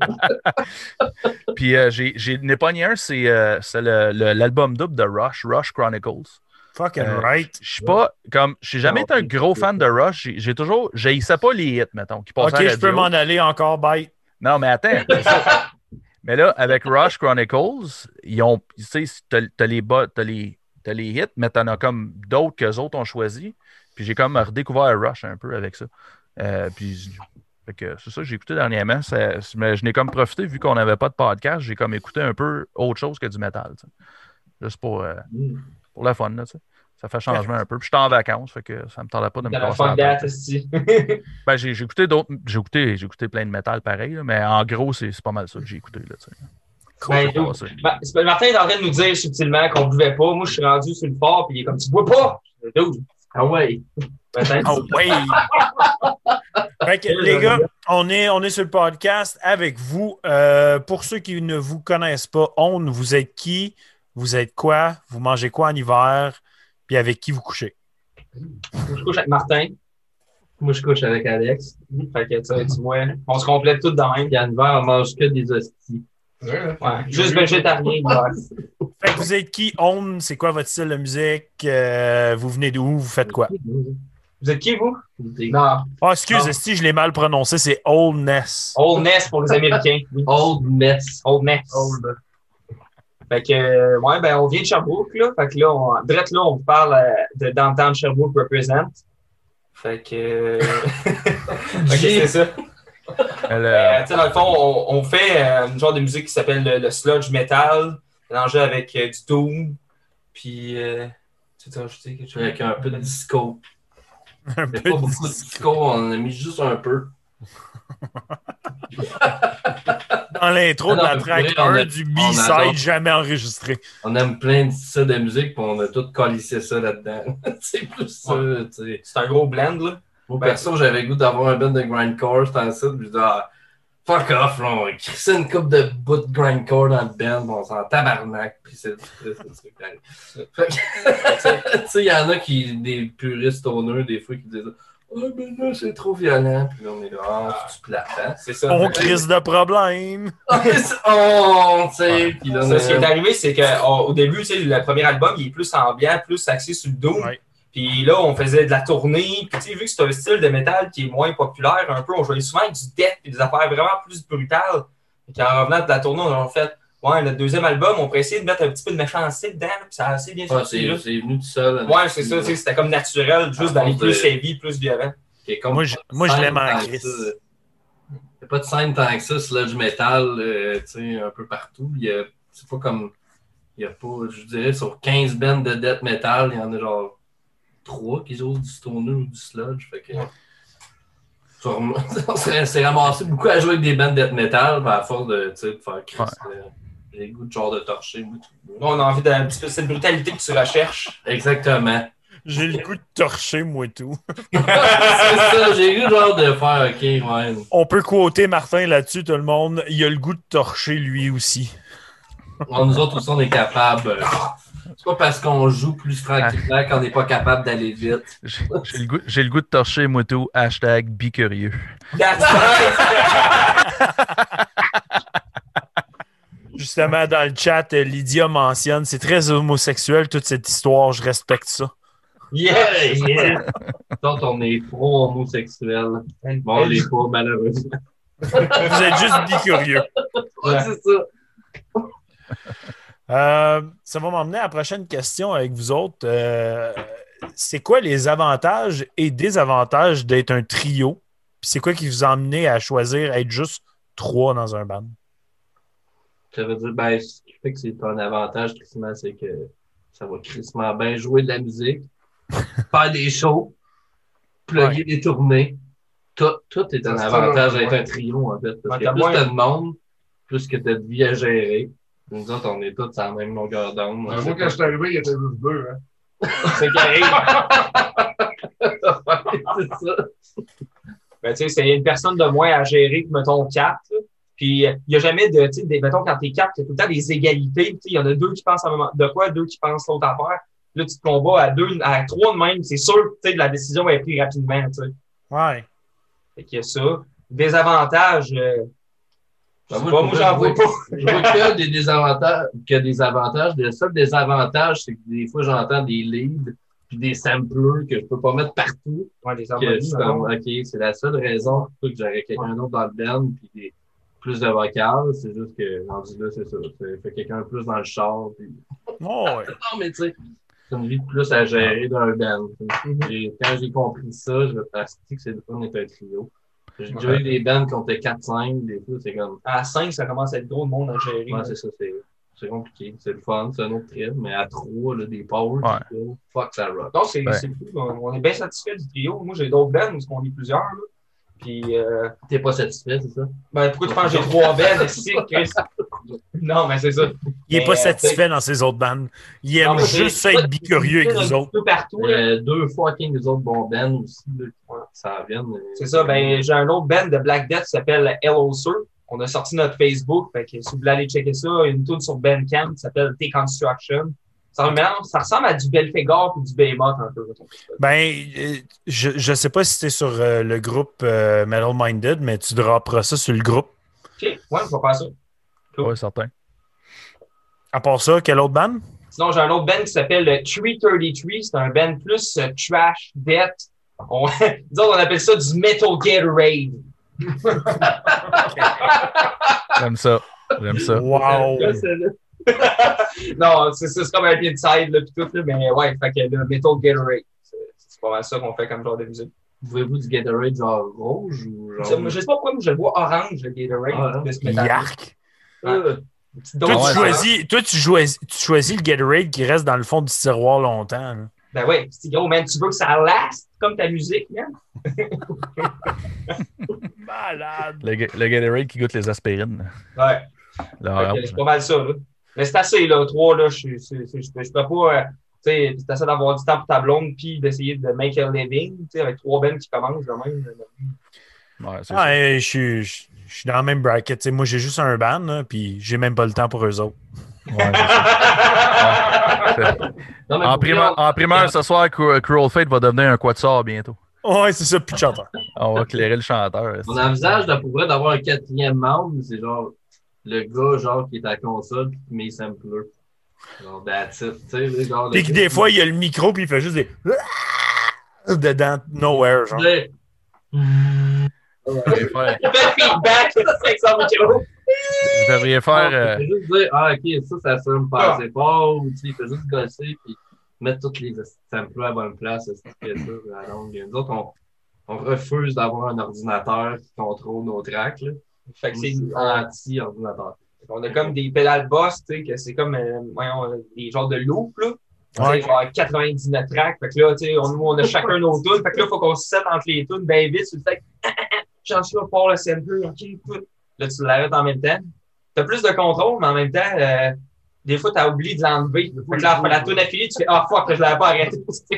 Puis j'ai pogné un, c'est l'album double de Rush Chronicles. Fucking right. Je suis jamais été un gros fan de Rush. J'haïssais pas les hits, mettons, qui passaient à la radio. Je peux m'en aller encore, bye. Non, mais attends. Mais là, avec Rush Chronicles, tu sais, t'as les hits, mais t'en as comme d'autres qu'eux autres ont choisi. Puis j'ai comme redécouvert Rush un peu avec ça. Puis c'est ça que j'ai écouté dernièrement. Mais je n'ai comme profité, vu qu'on n'avait pas de podcast, j'ai comme écouté un peu autre chose que du métal. T'sais. Juste pour la fun. Là, ça fait changement un peu. Puis j'étais en vacances, fait que ça me tendait pas de me casser la tête. Ben, j'ai écouté d'autres. J'ai écouté plein de métal pareil, là, mais en gros, c'est pas mal ça que j'ai écouté. Là, Martin est en train de nous dire subtilement qu'on ne buvait pas. Moi, je suis rendu sur le fort, puis il est comme tu bois pas. Ah ouais. Ah ouais. Fait que, les gars, on est sur le podcast avec vous. Pour ceux qui ne vous connaissent pas, vous êtes qui? Vous êtes quoi? Vous mangez quoi en hiver? Puis avec qui vous couchez? Moi, je couche avec Martin. Moi, je couche avec Alex. Fait que, tu vois, on se complète tout dans même. Puis en hiver, on mange que des hosties. Ouais, juste végétarien. Fait que vous êtes qui? C'est quoi votre style de musique? Vous venez d'où? Vous faites quoi? Vous êtes qui, vous? Non. Oh, excusez, si je l'ai mal prononcé, c'est Oldness. Oldness pour les Américains. Oui. Oldness. Fait que, ouais, ben, on vient de Sherbrooke, là. Fait que là, on vous parle de Downtown Sherbrooke Represent. Fait que, c'est ça. Dans le fond, on fait un genre de musique qui s'appelle le sludge metal, mélangé avec du doom. Puis, tu t'as ajouté quelque chose? Avec un peu de disco. Pas beaucoup de disco, on en a mis juste un peu. Dans l'intro de la track 1 du B-side jamais enregistré. On aime plein de styles de musique, puis on a tout collissé ça là-dedans. C'est plus ça, tu sais. C'est un gros blend, là. Moi, perso, j'avais le goût d'avoir un band de grindcore, c'était ça, puis je dis, fuck off, là, on va crisser une couple de bouts de grindcore dans le band, on s'en tabarnak, puis c'est le truc. Tu sais, il y en a des puristes toneux, des fois, qui disent, ben là, c'est trop violent, puis là, on est là, c'est plate, hein? C'est ça. On crise de problème. Tu sais, puis là, ce qui est arrivé, c'est qu'au début, tu sais, le premier album, il est plus ambiant, plus axé sur le doom. Ouais. Puis là, on faisait de la tournée. Puis tu sais, vu que c'est un style de métal qui est moins populaire un peu, on jouait souvent avec du death et des affaires vraiment plus brutales. Et en revenant de la tournée, on a fait, le deuxième album, on pourrait essayer de mettre un petit peu de méchanceté dedans. Puis ça a assez bien sorti. C'est venu tout seul. Ouais, c'est ça. C'était comme naturel, juste d'aller plus heavy, plus violent. Moi, je l'aime en Christ. Il n'y a pas de scène tant que ça, sludge metal, tu sais, un peu partout. C'est pas comme... Il n'y a pas, je dirais, sur 15 bands de death metal, il y en a genre 3 qui jouent du stoner ou du sludge. Fait que On s'est ramassé beaucoup à jouer avec des bandes death metal, ben, à force de faire Chris. J'ai le goût de genre de torcher. On a envie d'un petit peu cette brutalité que tu recherches. Exactement. J'ai le goût de torcher, moi, tout. C'est ça, j'ai eu genre de faire OK, ouais. On peut quoter Martin là-dessus, tout le monde. Il a le goût de torcher, lui aussi. Nous autres aussi, on est capable. C'est pas parce qu'on joue plus tranquillement qu'on n'est pas capable d'aller vite. J'ai le goût de torcher, moi tout. Hashtag bicurieux. Justement, dans le chat, Lydia mentionne c'est très homosexuel toute cette histoire, je respecte ça. Yeah! Donc, on est pro-homosexuel. Bon, on l'est pas, malheureusement. Vous êtes juste bicurieux. Ouais, c'est ça. Ça va m'emmener à la prochaine question avec vous autres. C'est quoi les avantages et désavantages d'être un trio? Puis c'est quoi qui vous a amené à choisir être juste 3 dans un band? Ça veut dire, ben, ce qui fait que c'est un avantage, crissement, c'est que ça va crissement bien jouer de la musique, faire des shows, plugger des tournées. Tout est un avantage d'être un trio, en fait. Parce que plus t'as de monde, plus que t'as de vie à gérer. Nous autres, on est tous à la même longueur d'onde. Moi, quand je suis arrivé, il y était juste 2. Hein. C'est carré. C'est ça. Ben, tu sais, c'est une personne de moins à gérer que, mettons, 4. Puis, il n'y a jamais de, tu sais, mettons, quand t'es 4, il y a tout le temps des égalités. Tu sais, il y en a 2 qui pensent à un moment de quoi, 2 qui pensent l'autre affaire. Là, tu te combats à 3 de même. C'est sûr, tu sais, que la décision va être prise rapidement, tu sais. Ouais. Fait qu'il y a ça. Des avantages, moi, j'en vois pas. Je vois que des avantages. Le seul désavantage, c'est que des fois, j'entends des leads puis des samplers que je peux pas mettre partout. Ouais, des Que je suis comme, OK, c'est la seule raison pour que j'aurais quelqu'un d'autre dans le band puis plus de vocales. C'est juste que, rendu là, c'est ça. Fait quelqu'un plus dans le char. Puis... Oh, ouais. Non, mais tu sais, c'est une vie de plus à gérer dans un band. Quand j'ai compris ça, je me suis dit que c'est le fun d'être un trio. J'ai déjà eu des bands qui ont été 4-5, des fois, c'est comme... À 5, ça commence à être gros de monde à gérer. Ouais, c'est ça, c'est compliqué. C'est le fun, c'est un autre trip, mais à 3, là, des powers, fuck, ça rock. Non, c'est cool. On est bien satisfait du trio. Moi, j'ai d'autres bands où on est plusieurs, là. Puis, t'es pas satisfait, c'est ça? Ben, pourquoi tu penses que j'ai 3 bands ici, Chris? Non, mais c'est ça. Il est pas satisfait dans ses autres bands. Il aime juste être bicurieux avec vous autres. Peu partout. 2 fucking les autres bons bands aussi, là, ça vient. C'est ça, ben, j'ai un autre band de Black Death qui s'appelle Hello Sir. On a sorti notre Facebook, fait que si vous voulez aller checker ça, une tune sur Bandcamp qui s'appelle Deconstruction. Ça ressemble à du Belphégor et du Behemoth un peu. Ben, je sais pas si c'était sur le groupe Metal Minded, mais tu dropperas ça sur le groupe. OK, ouais, on va faire ça. Cool. Ouais, certain. À part ça, quel autre band? Sinon, j'ai un autre band qui s'appelle 333. C'est un band plus trash, death. Disons qu'on appelle ça du Metal Gatorade. J'aime ça. Wow! Non, c'est comme un inside, là, pis tout, là, mais ouais, fait que le Metal Gatorade, c'est pas mal ça qu'on fait comme genre de musique. Voulez-vous du Gatorade genre rouge ou genre... Je sais pas pourquoi, mais je le vois orange, le Gatorade. Yark! Ouais. Toi, tu choisis le Gatorade qui reste dans le fond du tiroir longtemps. Là. Ben ouais, c'est gros, man, tu veux que ça last comme ta musique, man? Malade! Le Gatorade qui goûte les aspirines. Ouais. C'est pas mal ça, là. Mais c'est assez, là. 3, là, je peux pas, tu sais, c'est assez d'avoir du temps pour ta blonde puis d'essayer de make a living, tu sais, avec 3 bands qui commencent quand même. Ouais, c'est ça. Je suis dans le même bracket. T'sais, moi, j'ai juste un band, puis j'ai même pas le temps pour eux autres. Ouais, c'est ça. En primeur, ce soir, Cruel Fate va devenir un quatuor bientôt. Ouais, c'est ça, plus de chanteur. On va éclairer le chanteur. On envisage d'avoir un 4e membre, c'est genre le gars genre qui est à la console et qui met les samplers. Genre that's it, tu sais, genre. Puis que des fois, il y a le micro puis il fait juste des dedans, nowhere, genre. Vous devriez faire. Il fait juste dire, ok, ça sonne pas assez fort, ou il fait juste gosser, puis mettre tous les samplers à la bonne place, nous autres, on refuse d'avoir un ordinateur qui contrôle nos tracks, là. Fait que c'est anti-ordinateur. On a comme des pédales boss, tu sais, que c'est comme, des genres de loop, là. Ouais. Genre 99 tracks. Fait que là, tu sais, nous, on a chacun nos tunes. Fait que là, il faut qu'on se sette entre les tunes bien vite. Sur le fait j'en suis là pour le sampler, OK, tout. Là, tu l'arrêtes en même temps. T'as plus de contrôle, mais en même temps, des fois, t'as oublié de l'enlever. Fait que là, la toune a fini, tu fais, ah, fuck, je l'avais pas arrêté.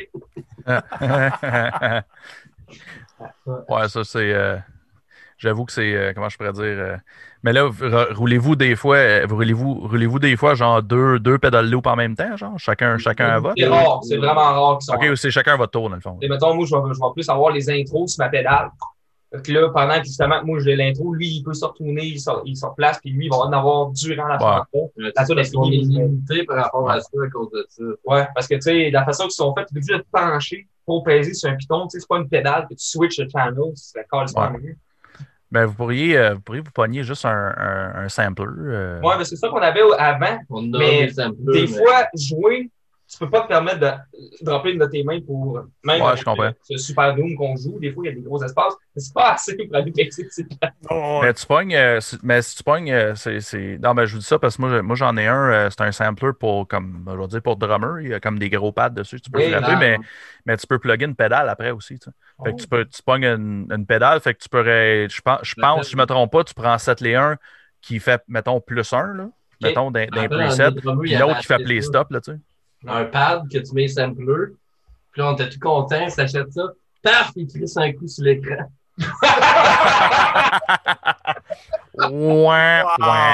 Ouais, ça, c'est. J'avoue que c'est. Comment je pourrais dire. Mais là, roulez-vous des fois. Roulez-vous des fois, genre deux pédales loop en même temps, genre, chacun un vote. C'est rare, c'est vraiment rare qu'ils sont. OK, ou c'est chacun votre tour, dans le fond. Et mettons, moi, je vais plus avoir les intros sur ma pédale. Donc là, pendant que justement, moi, j'ai l'intro, lui, il peut se retourner, il se replace, puis lui, il va en avoir durant la chanson. La toune est finie. Limité par rapport à ça à cause de ça. Ouais, parce que, tu sais, la façon qu'ils sont faits, tu es obligé de te pencher pour peser sur un piton. Tu sais, c'est pas une pédale que tu switches le channel, c'est la cale pas mieux. Ben, vous pourriez vous pogner juste un sampler. Ouais, ben, c'est ça qu'on avait avant. Mais des fois, jouer, tu peux pas te permettre de dropper de tes mains pour même ouais, je comprends. Ce Super Doom qu'on joue. Des fois, il y a des gros espaces, mais c'est pas assez pour aller baisser. Mais tu pognes, mais si tu pognes, non, mais je vous dis ça parce que moi j'en ai un, c'est un sampler pour, comme, je vais dire pour drummer, il y a comme des gros pads dessus, tu peux frapper, mais tu peux plugger une pédale après aussi, tu sais. Fait que tu pognes une pédale, fait que tu pourrais, je pense, si je me trompe pas, tu prends 7 les 1 qui fait, mettons, +1, là, mettons, d'un preset, puis l'autre qui fait play stop, là, tu sais. Un pad que tu mets sampler, puis là, on était tout content, s'achète ça, paf, il crisse un coup sur l'écran. Ouais.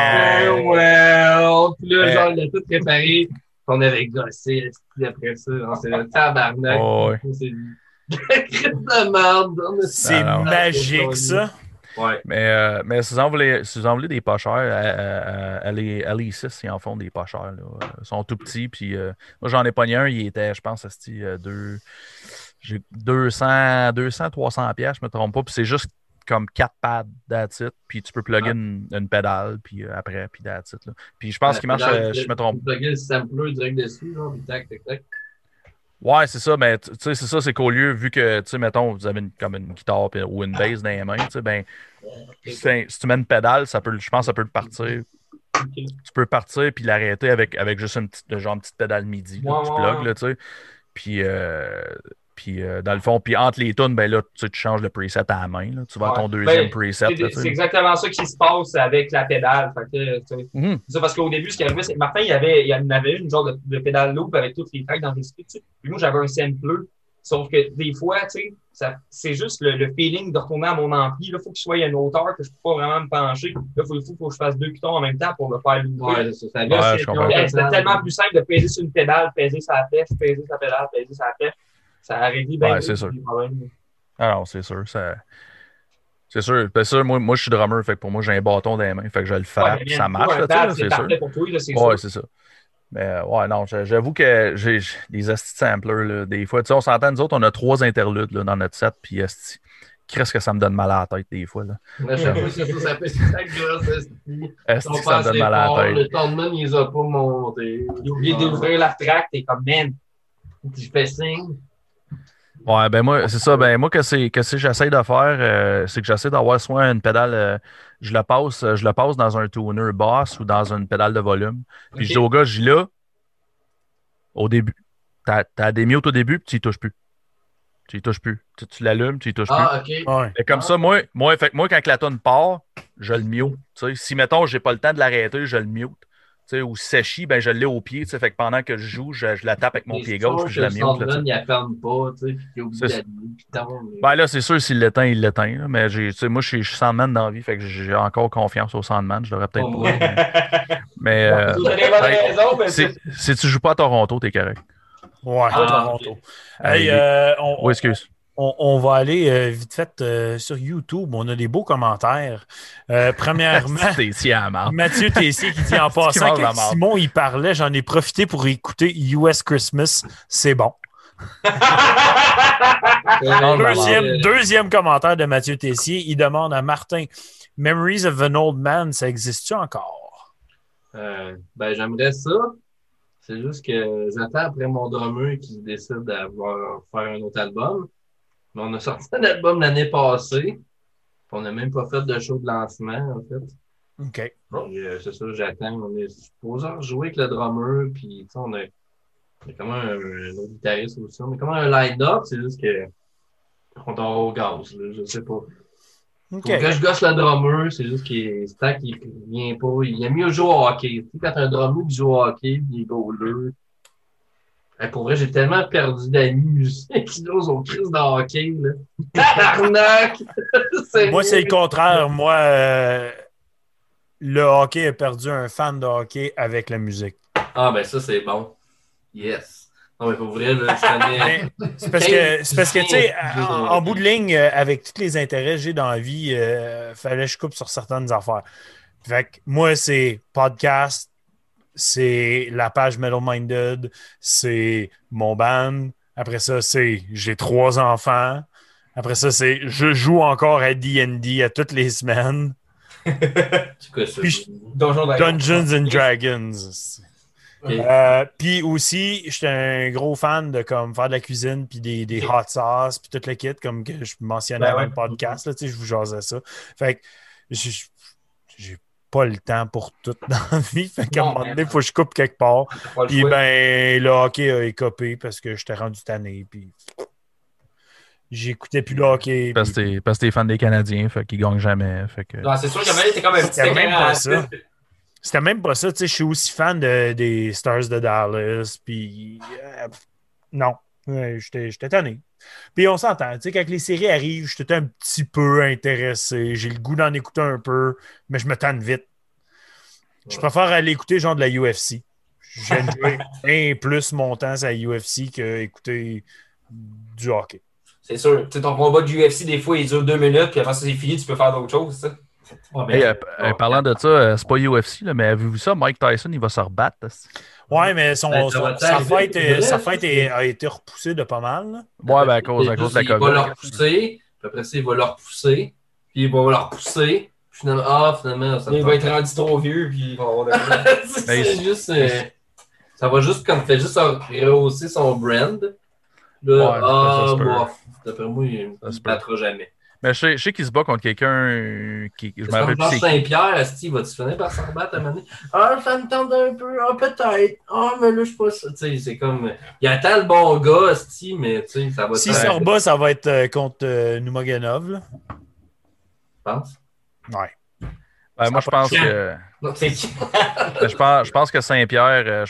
Puis là, genre, il a tout préparé. On avait gossé après ça. C'est le tabarnak. C'est de merde. C'est magique, ça. Ouais. Mais si vous en voulez des pas chers, allez 6 ils en font des pas chers. Là. Ils sont tout petits. Puis, moi, j'en ai pogné un. Il était, je pense, j'ai 200, 300 pièces, je me trompe pas. Puis c'est juste comme 4 pads that's it. Puis tu peux plugger une pédale. Puis après, puis that's it. Là. Puis je pense qu'il marche, je me trompe. Tu peux plugger le sampler direct dessus, genre, puis tac, tac, tac. Ouais, c'est ça, mais tu sais, c'est ça, c'est qu'au lieu, vu que, tu sais, mettons, vous avez comme une guitare ou une bass dans les mains, tu sais, ben, si tu mets une pédale, je pense que ça peut partir. Tu peux partir puis l'arrêter avec juste une petite pédale MIDI, là, tu plugs, là, tu sais. Puis, dans le fond, puis entre les tunes, ben là, tu changes le preset à la main, là. Tu vas à ton deuxième preset. C'est exactement ça qui se passe avec la pédale. Fait que, c'est ça, parce qu'au début, ce qui arrivait, c'est que Martin, il en avait une genre de pédale loop avec toutes les tracks d'enregistré. Puis moi, j'avais un sampler. Sauf que des fois, tu sais, c'est juste le feeling de retourner à mon ampli. Là, il faut qu'il soit à une hauteur que je ne peux pas vraiment me pencher. Là, il faut que je fasse 2 pitons en même temps pour le faire louper. C'était tellement plus simple de peser sur une pédale, peser sa pêche, peser sa pédale, peser sa pêche. Ça a réglé bien c'est sûr. Alors, c'est sûr. C'est sûr. Bien sûr, moi, je suis drummer. Fait que pour moi, j'ai un bâton dans les mains. Fait que je le frappe. Ça marche. C'est parfait pour toi. Ouais, c'est ça. Mais ouais, non, j'avoue que j'ai des asti samplers, là, des fois. Tu sais, on s'entend, nous autres, on a 3 interludes là, dans notre set, puis asti, qu'est-ce que ça me donne mal à la tête des fois. Là. Chaque fois que ça fait ça grosse asti, ça me donne mal à la tête. Le tournement, il les a pas monté. Il a oublié d'ouvrir la track, t'es comme, man, je fais signe. Ouais, ben moi, c'est ça. Ben moi, que j'essaie de faire, c'est que j'essaie d'avoir soit une pédale, je le passe dans un tuner basse ou dans une pédale de volume. Puis je dis au gars, j'y là, au début. T'as des mutes au début, puis tu y touches plus. Tu y touches plus. Tu l'allumes, tu y touches plus. OK. Ouais. Et comme ça, moi, quand la tonne part, je le mute. T'sais. Si, mettons, j'ai pas le temps de l'arrêter, je le mute. Ou si ça chie, ben je l'ai au pied. Fait que pendant que je joue, je la tape avec mon pied gauche puis je la mute. Il ne ferme pas, puis il oublie ben là, c'est sûr, s'il l'éteint, il l'éteint. Là. Mais moi, je suis Sandman dans la vie, fait que j'ai encore confiance au Sandman. Je devrais peut-être pas. Mais si tu joues pas à Toronto, t'es correct. Ouais, Toronto. Okay. Oui, excuse. On va aller vite fait sur YouTube. On a des beaux commentaires. Premièrement, Mathieu Tessier qui dit en passant que Simon il parlait, j'en ai profité pour écouter US Christmas. C'est bon. Deuxième commentaire de Mathieu Tessier. Il demande à Martin, Memories of an Old Man, ça existe-tu encore? Ben, j'aimerais ça. C'est juste que j'attends après mon drummer qui décide de faire un autre album. Mais on a sorti un album l'année passée. On n'a même pas fait de show de lancement, en fait. OK. C'est ça, j'attends. On est supposé jouer avec le drummer, puis on a comme un autre guitariste aussi. On est comme un line-up, c'est juste que on dort au gaz, là, je sais pas. OK. Faut que je gosse le drummer, c'est juste qu'il c'est tant qu'il vient pas. Il a mieux jouer au hockey. Tu sais, quand t'as un drummer qui joue au hockey, puis il est goaler. Pour vrai, j'ai tellement perdu d'amis musiciens qui jouent au crise de hockey, là. Tabarnak! Moi, c'est le contraire. Moi, le hockey a perdu un fan de hockey avec la musique. Ah, ben ça, c'est bon. Yes. Non, mais pour vrai, là, je connais. C'est parce que tu sais, en bout de ligne, avec tous les intérêts que j'ai dans la vie, fallait que je coupe sur certaines affaires. Fait que moi, c'est podcast, c'est la page Metal Minded, c'est mon band. Après ça, c'est j'ai 3 enfants. Après ça, c'est je joue encore à D&D à toutes les semaines. C'est quoi ça? Puis Dungeons and Dragons. Ok. Puis aussi, j'étais un gros fan de comme faire de la cuisine puis des hot sauce puis tout le kit comme que je mentionnais Ben dans ouais. le podcast là, tu sais, je vous jasais ça. Fait que j'ai pas le temps pour tout dans la vie. Fait qu'à un Non, moment donné, il mais- faut que je coupe quelque part. Pas le Puis choix. ben le hockey a écopé parce que j'étais rendu tanné puis j'écoutais plus le hockey. Parce puis- que t'es fan des Canadiens, fait qu'ils gagnent jamais. Fait que... Non, c'est sûr que Mané, t'es comme un petit C'était même pas secret. ça. C'était même pas ça, tu sais, je suis aussi fan des Stars de Dallas, puis non, j'étais tanné. Puis on s'entend, tu sais, quand les séries arrivent, je suis tout un petit peu intéressé, j'ai le goût d'en écouter un peu, mais je me tanne vite. Je préfère aller écouter genre de la UFC. J'aime bien plus mon temps à la UFC qu'écouter du hockey. C'est sûr. Tu sais, ton combat du UFC, des fois, il dure 2 minutes, puis après ça, c'est fini, tu peux faire d'autres choses, ça. Ouais, Hey, ben, parlant de ça, c'est pas UFC, là, mais avez-vous vu ça? Mike Tyson, il va se rebattre. Ouais, mais Ben, ça va sa t'arriver, fête, c'est vrai, sa ça, fête c'est- a été repoussée de pas mal. Là. Ouais, ben à cause de la Il va COVID. le repousser, puis après ça, il va le repousser, puis il va le repousser. Puis finalement, ça Il va être rendu trop vieux, puis il va avoir de c'est juste. Ça va juste comme fait juste rehausser son brand. Là, Ouais, ça se peut. bof. D'après moi, il Ça ne se se peut. battra jamais. Mais je sais qu'il se bat contre quelqu'un qui. Je me C'est rappelle comme plus Georges c'est qui. Saint-Pierre, Asti, va-tu finir par s'en rebattre à un moment donné? Ah, ça me tente un peu, ah, peut-être. Ah, mais là, je suis pas ça. Tu sais, c'est comme. Il attend le bon gars, Asti, mais tu sais, ça va Si se ça faire. rebat, ça va être contre Nurmagomedov. Là. Je pense. Ouais. Moi, je pense que. Non, c'est qui? Je pense que Saint-Pierre,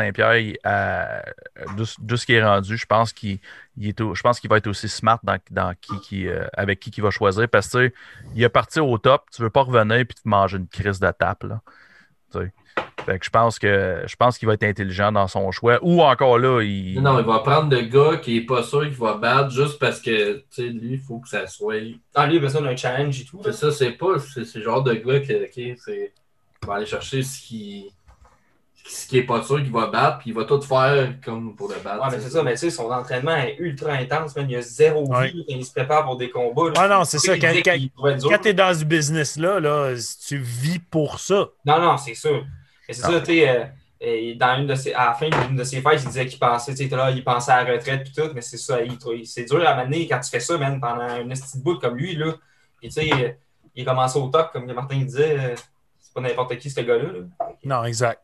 d'où ce qui est rendu, je pense qu'il va être aussi smart dans avec qui va choisir. Parce que tu sais, il est parti au top, tu veux pas revenir et te manger une crise de tape. Là. Tu sais. Fait que je pense qu'il va être intelligent dans son choix. Ou encore là, Non, il va prendre le gars qui est pas sûr qu'il va battre juste parce que, tu sais, lui, il faut que ça soit. Ah, lui, il a besoin d'un challenge et tout. C'est ça, c'est le genre de gars que, OK, c'est. Il va aller chercher ce qui est pas sûr qu'il va battre, puis il va tout faire comme pour le battre. Ouais, mais c'est ça, mais tu sais, son entraînement est ultra intense, man. Il y a zéro Ouais. vie quand il se prépare pour des combats. Là. Ah non, c'est ça. Il disait qu'il trouvait dur. Quand tu es dans ce business-là, là, tu vis pour ça. Non, c'est sûr. Mais c'est Ah. ça, tu sais, à la fin d'une de ses fêtes, il disait qu'il pensait, tu sais, là, il pensait à la retraite et tout, mais c'est ça, c'est dur à mener quand tu fais ça, man, pendant une petite bout comme lui, là. Puis tu sais, il a commencé au top, comme Martin disait, c'est pas n'importe qui, ce gars-là. Là. Non, exact.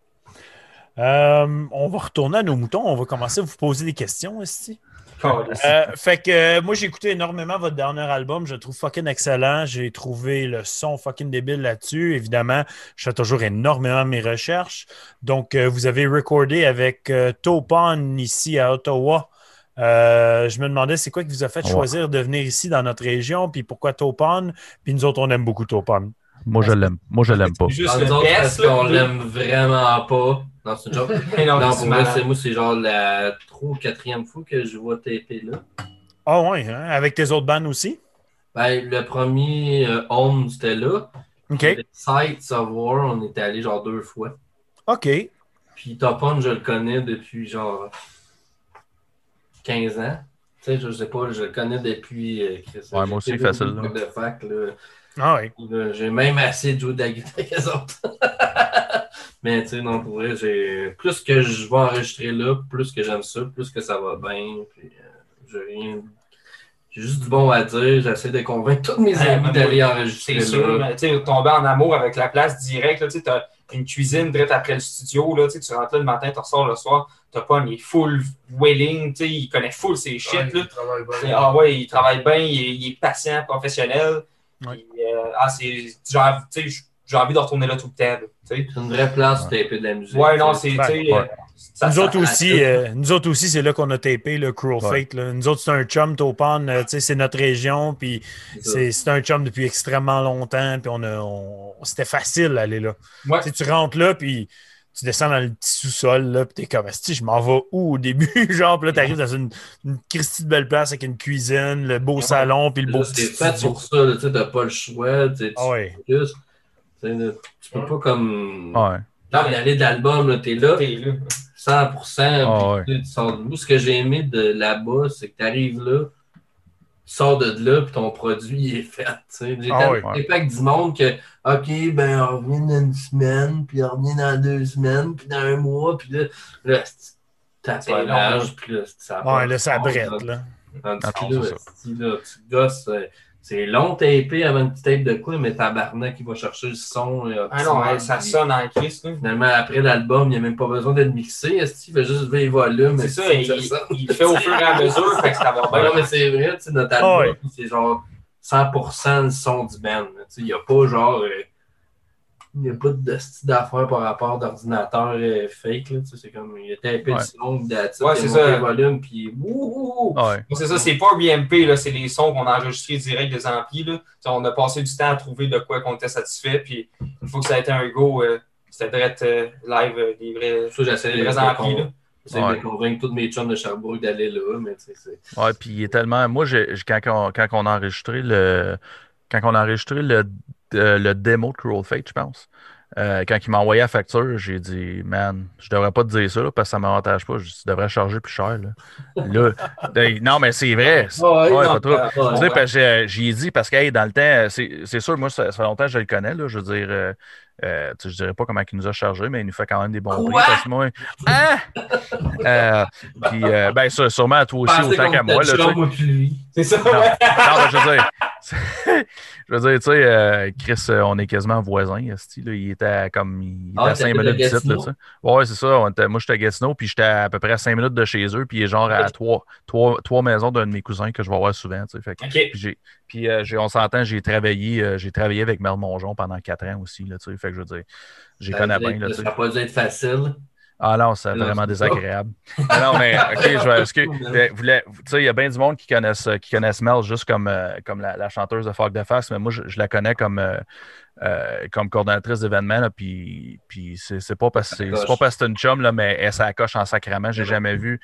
On va retourner à nos moutons. On va commencer à vous poser des questions ici. Fait que moi, j'ai écouté énormément votre dernier album. Je le trouve fucking excellent. J'ai trouvé le son fucking débile là-dessus. Évidemment, je fais toujours énormément mes recherches. Donc, vous avez recordé avec Topon ici à Ottawa. Je me demandais c'est quoi qui vous a fait choisir de venir ici dans notre région, puis pourquoi Topon? Puis nous autres, on aime beaucoup Topon. Moi, je l'aime. Moi, je l'aime pas. C'est juste Dans le nous autres, parce best, là. qu'on l'aime vraiment pas. Non, c'est une joke. Mais non, Non, c'est pour moi, malade. c'est genre la 3 ou 4e fois que je vois TP là. Ah ouais, hein? Avec tes autres bands aussi? Ben, le premier Home, c'était là. OK. Le Sights of War, on était allé genre 2 fois. OK. Puis Topon, je le connais depuis genre 15 ans. Tu sais, je sais pas, je le connais depuis. Ouais, moi aussi, j'ai facile, fait là. de fac, là. Ah ouais. Là, j'ai même assez de jouer de la guitare avec les autres. Mais tu sais, non, pour vrai, plus que je vais enregistrer là, plus que j'aime ça, plus que ça va bien. Puis, j'ai juste du bon à dire. J'essaie de convaincre tous mes amis d'aller enregistrer C'est sûr, là. mais tu sais, tomber en amour avec la place directe, tu sais, as une cuisine direct après le studio, là, tu rentres là le matin, tu ressors le soir, t'as pas, il est full willing, tu sais, il connaît full ses shit, là. Il travaille bien. Ah ouais, il travaille bien, il est patient, professionnel. Ouais. Puis, j'ai envie de retourner là tout le temps. C'est une vraie place pour taper de la musique. Ouais, non, c'est. Nous autres aussi, c'est là qu'on a tapé le Cruel Fate. Là. Nous autres, c'est un chum, Taupan, c'est notre région, puis c'est un chum depuis extrêmement longtemps, puis c'était facile d'aller là. Ouais. Tu rentres là, puis tu descends dans le petit sous-sol, là, puis t'es comme, je m'en vais où au début? Genre, puis là, t'arrives dans une Christie de belle place avec une cuisine, le beau salon, puis le beau petit C'est fait pour ça, tu n'as pas le choix. Tu peux pas comme... Dans l'année d'album, t'es là. 100%. Puis, tu sors de... Moi, ce que j'ai aimé de là-bas, c'est que tu arrives là, tu sors de là, puis ton produit il est fait. J'ai pas avec du monde que, OK, ben, on revient dans une semaine, puis on revient dans 2 semaines, puis dans 1 mois, puis là t'as pas l'âge, puis là, ça là, ça brette, là. Tandis que là, tu gosses. C'est long taper avant une petite tape de quoi, mais tabarnak, il va chercher le son. Ça sonne en crise. Finalement, après l'album, il n'y a même pas besoin d'être mixé. Il fait juste lever les volumes. C'est ça, il fait au fur et à mesure, fait que ça va bien. Non, mais c'est vrai, notre album, c'est genre 100% le son du band. Il n'y a pas genre... Il n'y a pas d'affaires par rapport d'ordinateur fake. Là, c'est comme, il a tapé le son, il a monté le volume, puis c'est ça, c'est pas BMP, là, c'est les sons qu'on a enregistrés direct des amplis. Là. On a passé du temps à trouver de quoi qu'on était satisfait, puis une fois que ça a été un go, c'était direct live, des vrais amplis. J'essaie de convaincre tous mes chums de Sherbrooke d'aller là, mais tu sais, c'est... Ouais, puis il est tellement... Moi, quand on a enregistré le démo de Cruel Fate, je pense. Quand il m'a envoyé la facture, j'ai dit, man, je devrais pas te dire ça là, parce que ça ne m'avantage pas. Tu devrais charger plus cher. Là, non, mais c'est vrai. Pas trop. Tu sais, parce que j'y ai dit, parce que dans le temps, c'est sûr, moi, ça fait longtemps que je le connais. Là, je veux dire, je dirais pas comment il nous a chargé, mais il nous fait quand même des bons prix. Parce que moi, puis, sûrement à toi aussi, autant qu'à moi. Là, c'est ça. Non, mais je veux dire, tu sais, Chris, on est quasiment voisins. Il était à 5 minutes de site. Ouais, c'est ça. Moi, j'étais à Gatineau, puis j'étais à peu près à 5 minutes de chez eux, puis il est genre à trois maisons d'un de mes cousins que je vais voir souvent. Puis on s'entend, j'ai travaillé avec Mel Mongeon pendant 4 ans aussi. Là, fait que je veux dire, j'y connais bien. Ça n'a pas dû être facile. Ah non, c'est vraiment désagréable. Non, mais OK, il y a bien du monde qui connaissent Mel juste comme la chanteuse de Fuck the Fast, mais moi, je la connais comme coordonnatrice d'événements, puis c'est pas parce que c'est une chum, là, mais elle s'accroche en sacrament. J'ai jamais vu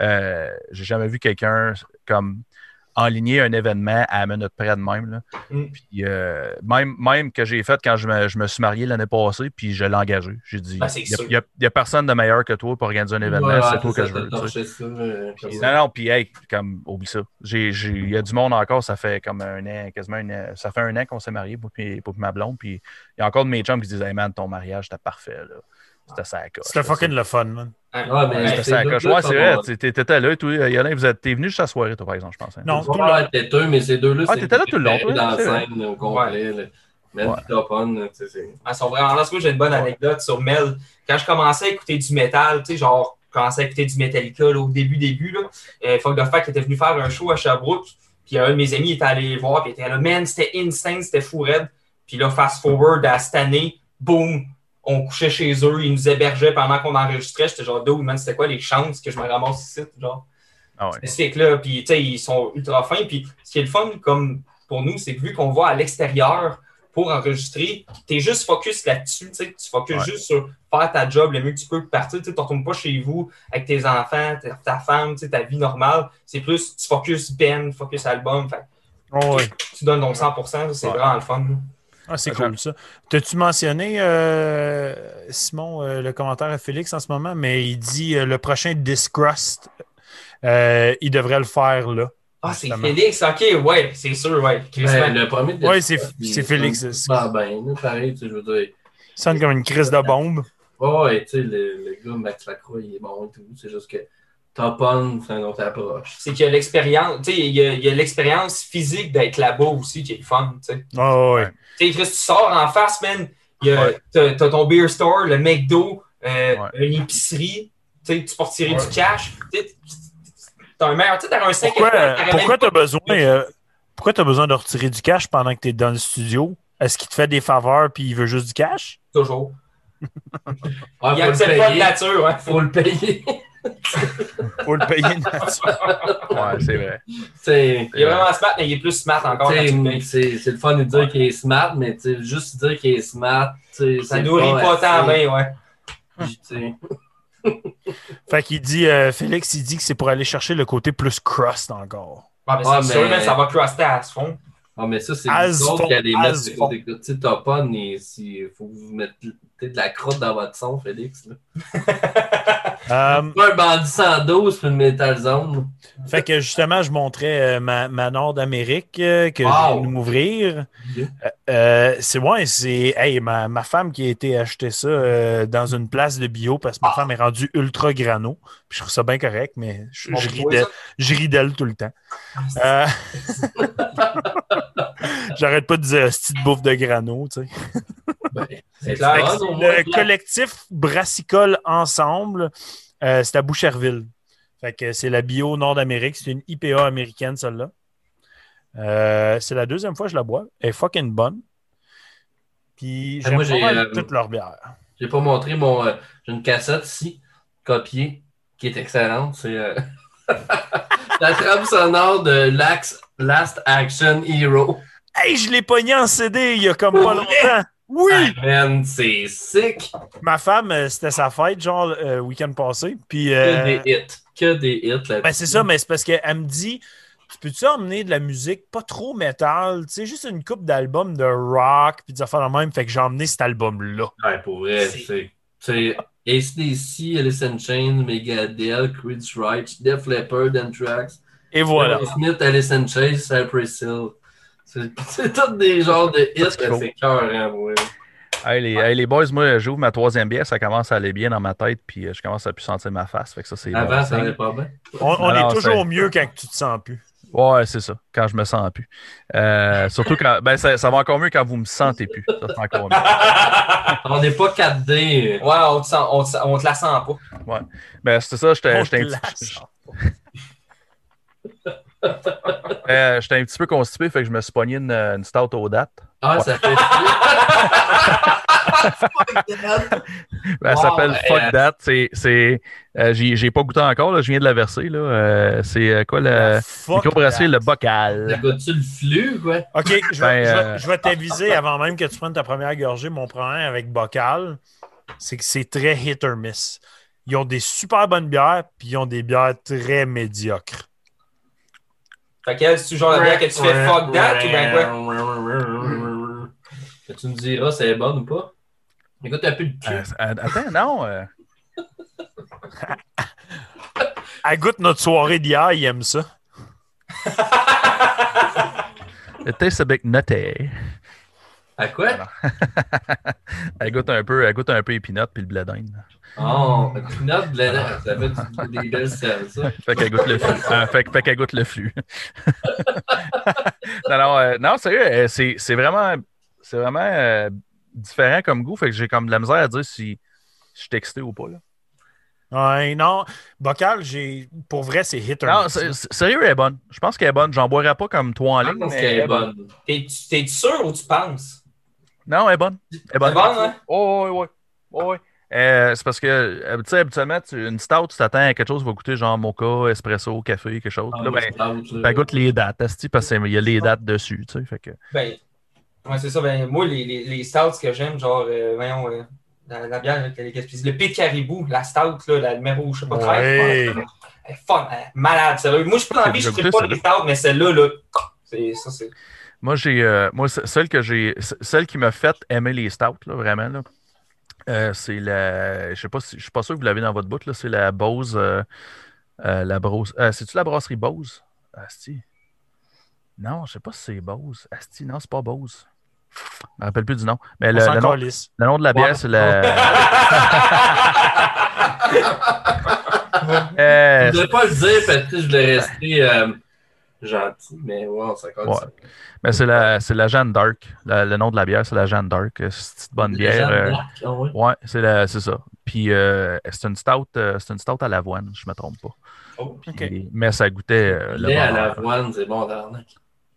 quelqu'un comme enligner un événement à la minute près de même. Là. Puis, même que j'ai fait quand je me suis marié l'année passée, puis je l'ai engagé. J'ai dit, il n'y a personne de meilleur que toi pour organiser un événement, c'est toi que je veux. Puis hey, comme, oublie ça. Il y a du monde encore, ça fait comme un an, quasiment ça fait 1 an qu'on s'est marié pour ma blonde, puis il y a encore de mes chums qui disent, hey man, ton mariage, c'était parfait. Là. C'était ça à coche. C'était fucking le fun, man. C'était ça à coche. Ouais, c'est vrai. T'étais là, toi. Yolin, t'es venu juste à la soirée, toi, par exemple, je pense. Hein? Non, tout le long. T'étais mais ces deux-là, t'étais là tout le long, toi. Dans la scène au complet. Mel et Top On, tu sais. Ils sont vraiment là. Moi, j'ai une bonne anecdote sur Mel. Quand je commençais à écouter du métal, tu sais, genre, je commençais à écouter du Metallica, là, au début, là. Fuck the Fact était venu faire un show à Sherbrooke. Puis un de mes amis était allé voir, puis il était là, man, c'était insane, c'était fou raide. Puis là, fast forward à cette année, boum, on couchait chez eux, ils nous hébergeaient pendant qu'on enregistrait. J'étais genre, dude, man, c'était quoi les chances que je me ramasse ici, genre. Spécifique, là. Puis, tu sais, ils sont ultra fins. Puis, ce qui est le fun, comme pour nous, c'est que vu qu'on va à l'extérieur pour enregistrer, t'es juste focus là-dessus, tu sais, tu focuses juste sur faire ta job le mieux que tu peux partir, tu ne retournes pas chez vous avec tes enfants, ta femme, ta vie normale. C'est plus, tu focus focus album. Fait, tu donnes ton 100%, c'est vraiment le fun. Ah, c'est cool, ça. T'as-tu mentionné, Simon, le commentaire à Félix en ce moment, mais il dit le prochain Discrust, il devrait le faire là. Ah, c'est Félix, ok, ouais, c'est sûr, ouais. Le premier de c'est Félix. Ah, ben, pareil, tu sais, je veux dire. Il sonne comme une crise de bombe. Ouais, tu sais, le gars, Max Lacroix, il est bon et tout. C'est juste que Top On, c'est une autre approche. C'est qu'il y a l'expérience, tu sais, il y a l'expérience physique d'être là-bas aussi qui est fun, tu sais. Oh, ouais. Tu sais, tu sors en face, man, t'as ton beer store, le McDo, une épicerie, tu sais, tu peux retirer du cash. T'as un meilleur, tu sais, t'as un 5 pourquoi t'as besoin Pourquoi tu as besoin de retirer du cash pendant que tu es dans le studio? Est-ce qu'il te fait des faveurs puis il veut juste du cash? Toujours. Ah, Il accepte pas de nature, hein. Faut le payer. Faut le payer nature. Ouais, c'est vrai. Il est vraiment smart, mais il est plus smart encore quand tu le payes. C'est le fun de dire qu'il est smart, mais juste dire qu'il est smart, ça nourrit pas tant bien, ouais. Fait qu'il dit, Félix, il dit que c'est pour aller chercher le côté plus crust encore. C'est sûr, mais ça va cruster à ce fond. Ah, mais ça, c'est vous autres qui allez mettre de côté. Tu sais, t'as pas, il faut que vous mettez de la croûte dans votre son, Félix. Pas un bandit 112 pour une Metal Zone. Fait que justement, je montrais ma Nord d'Amérique que je viens de m'ouvrir. Hey, ma femme qui a été acheter ça dans une place de bio parce que ma femme est rendue ultra grano. Puis je trouve ça bien correct, mais je ris d'elle tout le temps. J'arrête pas de dire petite bouffe de grano, tu sais. C'est clair. Le collectif Brassicole Ensemble, c'est à Boucherville. Fait que c'est la bio Nord-Amérique. C'est une IPA américaine, celle-là. C'est la deuxième fois que je la bois. Elle est fucking bonne. Puis j'aime pas mal toute leur bière. J'ai pas montré j'ai une cassette ici, copiée, qui est excellente. C'est la trame sonore de Last Action Hero. Hey, je l'ai pogné en CD il y a comme pas longtemps. Oui! Ah, man, c'est sick! Ma femme, c'était sa fête, genre, le week-end passé. Puis, que des hits là-dessus. Ben, c'est ça, mais c'est parce qu'elle me dit, tu peux-tu emmener de la musique pas trop métal, tu sais, juste une coupe d'albums de rock, puis des affaires de même, fait que j'ai emmené cet album-là. Ouais, pour vrai, c'est AC/DC, Alice in Chains, Megadeth, Creed's Right, Def Leppard, Anthrax. Et voilà. Smith, Alice in Chains, Cypress Hill. C'est tous des genres de hits, c'est cœur, hein, ouais. Hey, les boys, moi, j'ouvre ma 3e bière, ça commence à aller bien dans ma tête, puis je commence à plus sentir ma face. Fait que ça, c'est avant, bon, ça allait pas bien. On est toujours mieux quand tu te sens plus. Ouais, c'est ça, quand je me sens plus. Surtout quand. Ben, ça va encore mieux quand vous me sentez plus. Ça, c'est encore mieux. On n'est pas 4D. Ouais, on te la sent pas. Ouais. Ben, c'est ça, j'étais un petit peu constipé, fait que je me suis pogné une stout aux dates. Ah, ça fait Elle s'appelle Fuck That. J'ai pas goûté encore, là, je viens de la verser. Là. C'est quoi le microbrasserie, le bocal. Goûtes-tu le flux, quoi? OK, je vais t'aviser avant même que tu prennes ta première gorgée. Mon problème avec bocal, c'est que c'est très hit or miss. Ils ont des super bonnes bières, puis ils ont des bières très médiocres. Fait que c'est toujours la bière que tu fais fuck that ou bien quoi? Que tu me diras si elle est bonne ou pas. Écoute, t'as plus de cul. Attends, non. Elle goûte notre soirée d'hier, il aime ça. It tastes a bit nutty. À quoi? Elle goûte un peu épinote puis le blé d'Inde. Oh, épinote, blé d'Inde, ça fait des belles selles, ça. Fait qu'elle goûte le flux. Fait qu'elle goûte le flux. Non, sérieux, c'est vraiment différent comme goût. Fait que j'ai comme de la misère à dire si je suis excité ou pas. Là. Ouais, non. Bocal, pour vrai, c'est hit or non, miss. Sérieux, elle est bonne. Je pense qu'elle est bonne. J'en boirais pas comme toi en ligne. Je pense qu'elle est bonne. T'es sûr ou tu penses? Non, elle est bonne. Elle est bonne, hein? Oh, oui. C'est parce que, habituellement, une stout, tu t'attends à quelque chose qui va goûter genre mocha, espresso, café, quelque chose. Là, ben, goûte les dates, parce qu'il y a les dates dessus, tu sais. Fait que... Ben, ouais, c'est ça. Ben, moi, les stouts que j'aime, genre, voyons, la bière, le Pit Caribou, la stout, là, la numéro, je sais pas, 13. Ouais. Elle est fun, elle est malade, celle-là. Moi, je suis pas envie, je ne pas les stouts, mais celle-là, c'est. Moi, celle qui m'a fait aimer les stouts, là, vraiment, là. C'est la. Je suis pas sûr que vous l'avez dans votre bout, là. C'est la Bose. C'est-tu la brasserie Bose? Asti. Non, je sais pas si c'est Bose. Asti, non, c'est pas Bose. Je me rappelle plus du nom. Mais le nom de la bière, c'est la. Je ne voulais pas le dire parce que je voulais rester gentil, mais ouais, ça compte. Ouais. Mais c'est la Jeanne d'Arc. Le nom de la bière, c'est la Jeanne d'Arc. C'est une petite bonne bière. Ouais, c'est ça. Puis c'est une stout à l'avoine, je me trompe pas. Oh, puis, mais ça goûtait le lait à l'avoine, c'est bon d'arnaque.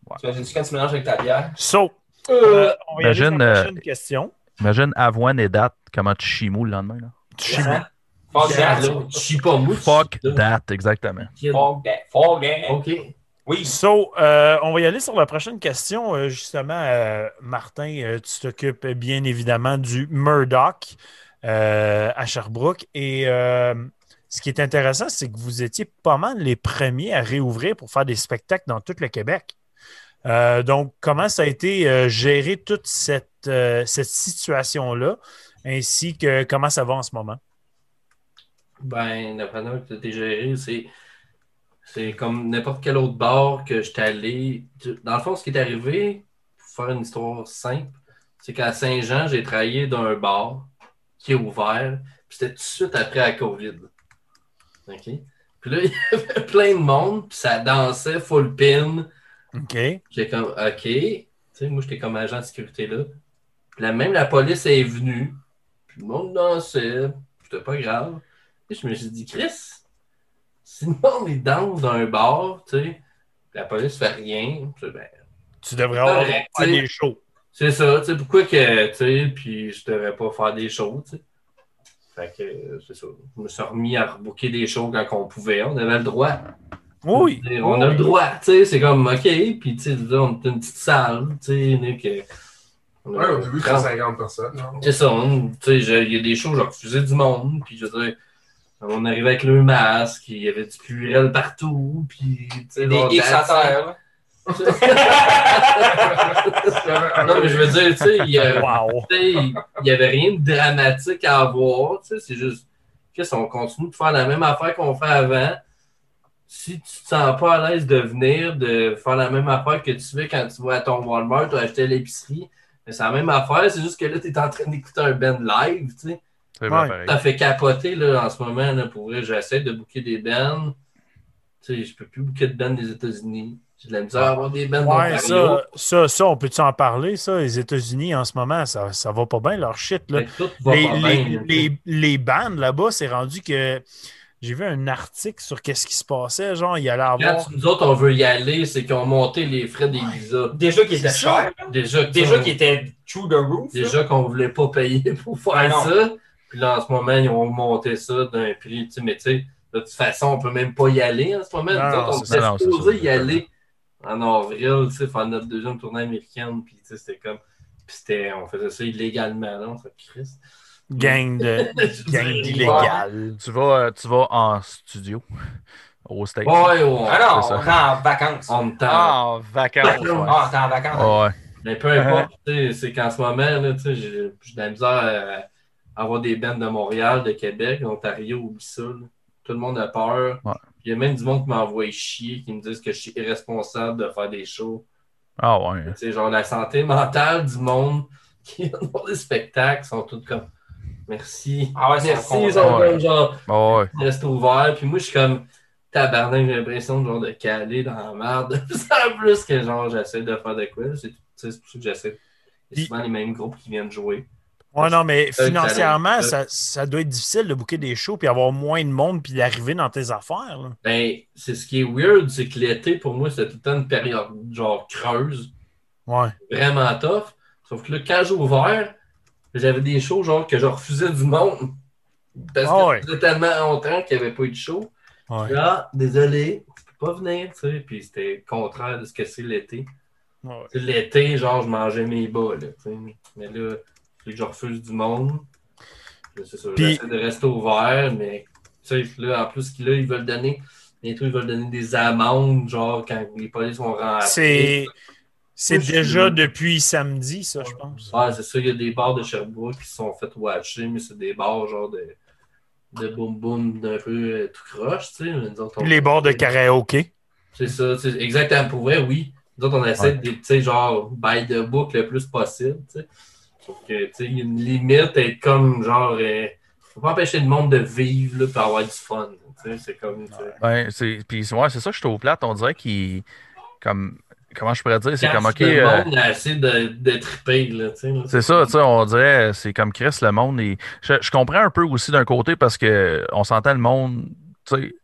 T'imagines-tu quand tu mélanges avec ta bière? So, on va y aller sur Imagine, la prochaine question. Imagine avoine et date, comment tu chimous le lendemain. Là. Fuck that. Je suis pas mou. Fuck date, exactement. Fuck that. Fuck that. OK. Oui. So, on va y aller sur la prochaine question. Justement, Martin, tu t'occupes bien évidemment du Murdoch à Sherbrooke. Et ce qui est intéressant, c'est que vous étiez pas mal les premiers à réouvrir pour faire des spectacles dans tout le Québec. Donc, comment ça a été géré toute cette situation-là, ainsi que comment ça va en ce moment? Ben, la manière que tu as géré, c'est comme n'importe quel autre bar que j'étais allé. Dans le fond, ce qui est arrivé, pour faire une histoire simple, c'est qu'à Saint-Jean, j'ai travaillé dans un bar qui est ouvert, puis c'était tout de suite après la COVID. OK? Puis là, il y avait plein de monde, puis ça dansait full pin. OK. J'ai comme, OK. Tu sais, moi, j'étais comme agent de sécurité là. Puis là, même la police est venue, puis le monde dansait, c'était pas grave. Et je me suis dit, Chris, si le monde est dans un bar, tu sais, la police fait rien, ben, Tu devrais avoir correct, faire tu sais. des shows. C'est ça, tu sais, pourquoi que, tu sais, puis je devrais pas faire des shows, tu sais. Fait que, c'est ça. Je me suis remis à rebooker des shows quand on pouvait, on avait le droit. Oui. On a le droit, tu sais, c'est comme, OK, puis tu sais, on est une petite salle, tu sais, que... Ouais, au début, c'était 50 personnes. Non? C'est ça, tu sais, il y a des shows, j'ai refusé du monde, puis je veux dire, on arrivait avec le masque, il y avait du pluriel partout, puis tu sais, Des X à terre, là. Non, mais je veux dire, tu sais, Wow. il y avait rien de dramatique à avoir, tu sais, c'est juste, qu'est-ce qu'on continue de faire la même affaire qu'on fait avant. Si tu te sens pas à l'aise de venir, de faire la même affaire que tu fais quand tu vas à ton Walmart ou acheter à l'épicerie, mais c'est la même affaire, c'est juste que là, tu es en train d'écouter un band live, tu sais. C'est Ouais. pareil. Ça fait capoter là, en ce moment, là, pour vrai, j'essaie de booker des bands. Tu sais, je peux plus booker de bands des États-Unis. J'ai de la misère à avoir des bands Ouais, d'Ontario. ça, on peut-tu en parler, ça? Les États-Unis, en ce moment, ça va pas bien, leur shit, là. Ben, tout va pas bien, là. Les bandes, là-bas, c'est rendu que... J'ai vu un article sur qu'est-ce qui se passait, genre, il allait avoir... Quand nous autres, on veut y aller, c'est qu'ils ont monté les frais des visas. Déjà qu'il était C'est ça. cher. Déjà qu'il était through the roof. Déjà qu'on voulait pas payer pour faire Ah non. ça. Puis là, en ce moment, ils ont monté ça d'un prix. Tu sais, mais tu sais, de toute façon, on peut même pas y aller en ce moment. Non, Nous autres, on c'est était ça. supposé y C'est ça. aller en avril, tu sais, faire notre deuxième tournée américaine. Puis tu sais, c'était comme... Puis on faisait ça illégalement, là, on fait Christ. Gang d'illégal. Tu vas en studio au States. Ouais, ouais. Ah non, C'est on ça. est en vacances. En même temps. En vacances. Ouais. Ah, t'es en vacances. Ouais. Mais peu importe, tu sais, c'est qu'en ce moment, là, tu sais, j'ai de la misère à avoir des bands de Montréal, de Québec, d'Ontario, oublie ça. Là. Tout le monde a peur. Ouais. Puis il y a même du monde qui m'envoie chier, qui me disent que je suis irresponsable de faire des shows. Ah ouais. Tu sais, genre la santé mentale du monde qui vient voir des spectacles sont tous comme merci. Ah ouais, c'est Merci, un ils sont Ouais. comme genre Ah ouais. reste ouvert. Puis moi, je suis comme tabarnak, j'ai l'impression de, genre, de caler dans la merde. De plus en plus que genre j'essaie de faire de quoi. C'est pour ça que j'essaie. C'est souvent les mêmes groupes qui viennent jouer. Ouais, non, mais Ça, financièrement, ça- ça doit être difficile de booker des shows puis avoir moins de monde puis d'arriver dans tes affaires, là. Ben, c'est ce qui est weird, c'est que l'été, pour moi, c'était tout le temps une période genre creuse, Ouais. vraiment tough. Sauf que là, quand j'ai ouvert, j'avais des shows genre que je refusais du monde. Parce Ah que ouais. ça faisait tellement longtemps qu'il n'y avait pas eu de show. Ouais. Là, désolé, tu peux pas venir, tu sais. Puis c'était le contraire de ce que c'est l'été. Ouais. Tu sais, l'été, genre, je mangeais mes bas, là, tu sais. Mais là, il faut que je refuse du monde. C'est ça, Puis- j'essaie de rester ouvert, mais tu sais, là, en plus, là, ils veulent donner, bientôt, ils veulent donner des amendes, genre, quand les polices vont rentrer. C'est Moi, je déjà suis- depuis samedi, ça, je pense. Ouais, c'est ça, il y a des bars de Sherbrooke qui se sont fait watcher, mais c'est des bars, genre, de boum-boum, d'un peu tout croche, tu sais. Mais nous autres, on- Les bars de karaoké. C'est ça, c'est exactement. Pour vrai, oui. Nous autres, on essaie de, tu sais, genre, by the book le plus possible, tu sais. Sauf que, tu sais, il y a une limite, être comme, genre, faut pas empêcher le monde de vivre, là, pour avoir du fun, tu sais. C'est comme, tu sais. Ben, puis ouais, c'est ça, je suis au plate. On dirait qu'il. Comme. Comment je pourrais dire? C'est comme, OK. Le monde a essayé de triper, là, tu sais. là. C'est ça, tu sais, on dirait, c'est comme Chris, le monde. Je comprends un peu aussi d'un côté parce que on s'entend le monde, tu sais,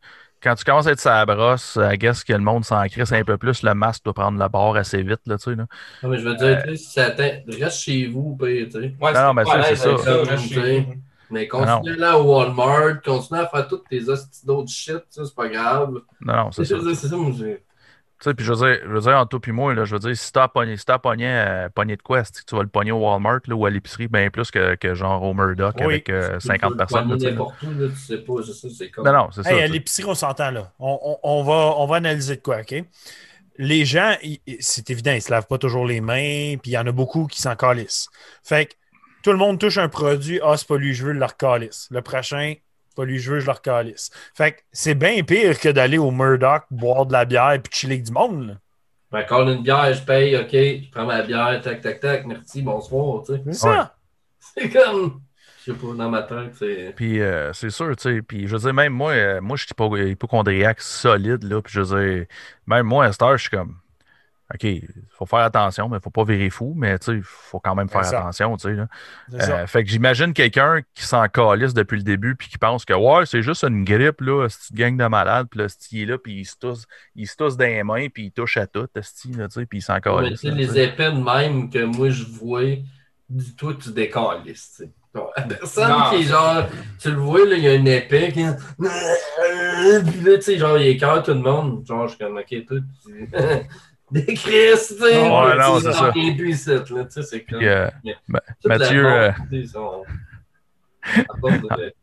quand tu commences à être sur la brosse, I guess que le monde s'en crisse un peu plus, le masque doit prendre la barre assez vite, là, tu sais. Là. Non, mais je veux dire, tu sais, si ça reste chez vous, pire, tu sais. Ouais, Non, mais pas à ça, l'aise c'est avec ça. reste Tu chez sais. vous. Mais Non, non. continue à aller au Walmart, continue à faire toutes tes hosties d'autres shit, ça, c'est pas grave. Non, c'est ça. C'est ça, moi, j'ai. Tu sais, puis je veux dire, entre toi puis moi, là, je veux dire, si t'as pogné de quoi, c'est que tu vas le pogner au Walmart là, ou à l'épicerie, bien plus que genre au Murdoch Oui. avec 50 personnes. Là, tu sais, là. N'importe où, là, tu sais pas, c'est ça, c'est comme. Non, c'est ça. Hey, à tu sais. l'épicerie, on s'entend là. On va analyser de quoi, OK? Les gens, c'est évident, ils ne se lavent pas toujours les mains, puis il y en a beaucoup qui s'en calissent. Fait que tout le monde touche un produit, c'est pas lui que je veux, je le recalisse. Le prochain, pas lui que je veux, je le recalisse. Fait que c'est bien pire que d'aller au Murdoch, boire de la bière, puis chiller avec du monde. Là. Ben, quand une bière, je paye, OK, je prends ma bière, tac, merci, bonsoir, tu sais. C'est ça. C'est comme. Je sais pas, dans ma tête, c'est. Puis c'est sûr, tu sais. Puis je veux dire, même moi je suis pas hypochondriaque solide, là. Puis je veux dire, même moi, à cette heure, je suis comme, OK, il faut faire attention, mais il faut pas virer fou, mais tu sais, il faut quand même faire C'est ça. attention, tu sais. Là. C'est ça. Fait que j'imagine quelqu'un qui s'en calisse depuis le début, puis qui pense que, ouais, c'est juste une grippe, là, cette petite gang de malades, puis là, il est là, puis il se tousse dans les mains, puis il touche à tout, là, tu sais, puis il s'en Ouais, mais tu calisse. sais, là, tu les sais. épées de même que moi je vois, dis-toi que tu décalisses, tu sais. Genre, la personne Non, qui est genre, tu le vois, là, il y a une épée qui. Puis là, tu sais, genre, il écœure tout le monde. Genre, je suis comme, OK, toi, tu. Des Christ, tu sais. Ouais, non, c'est ça. Il est ici, là, tu sais, c'est comme. Puis, Toute la Mathieu, bande, tu sais, sont- à force de-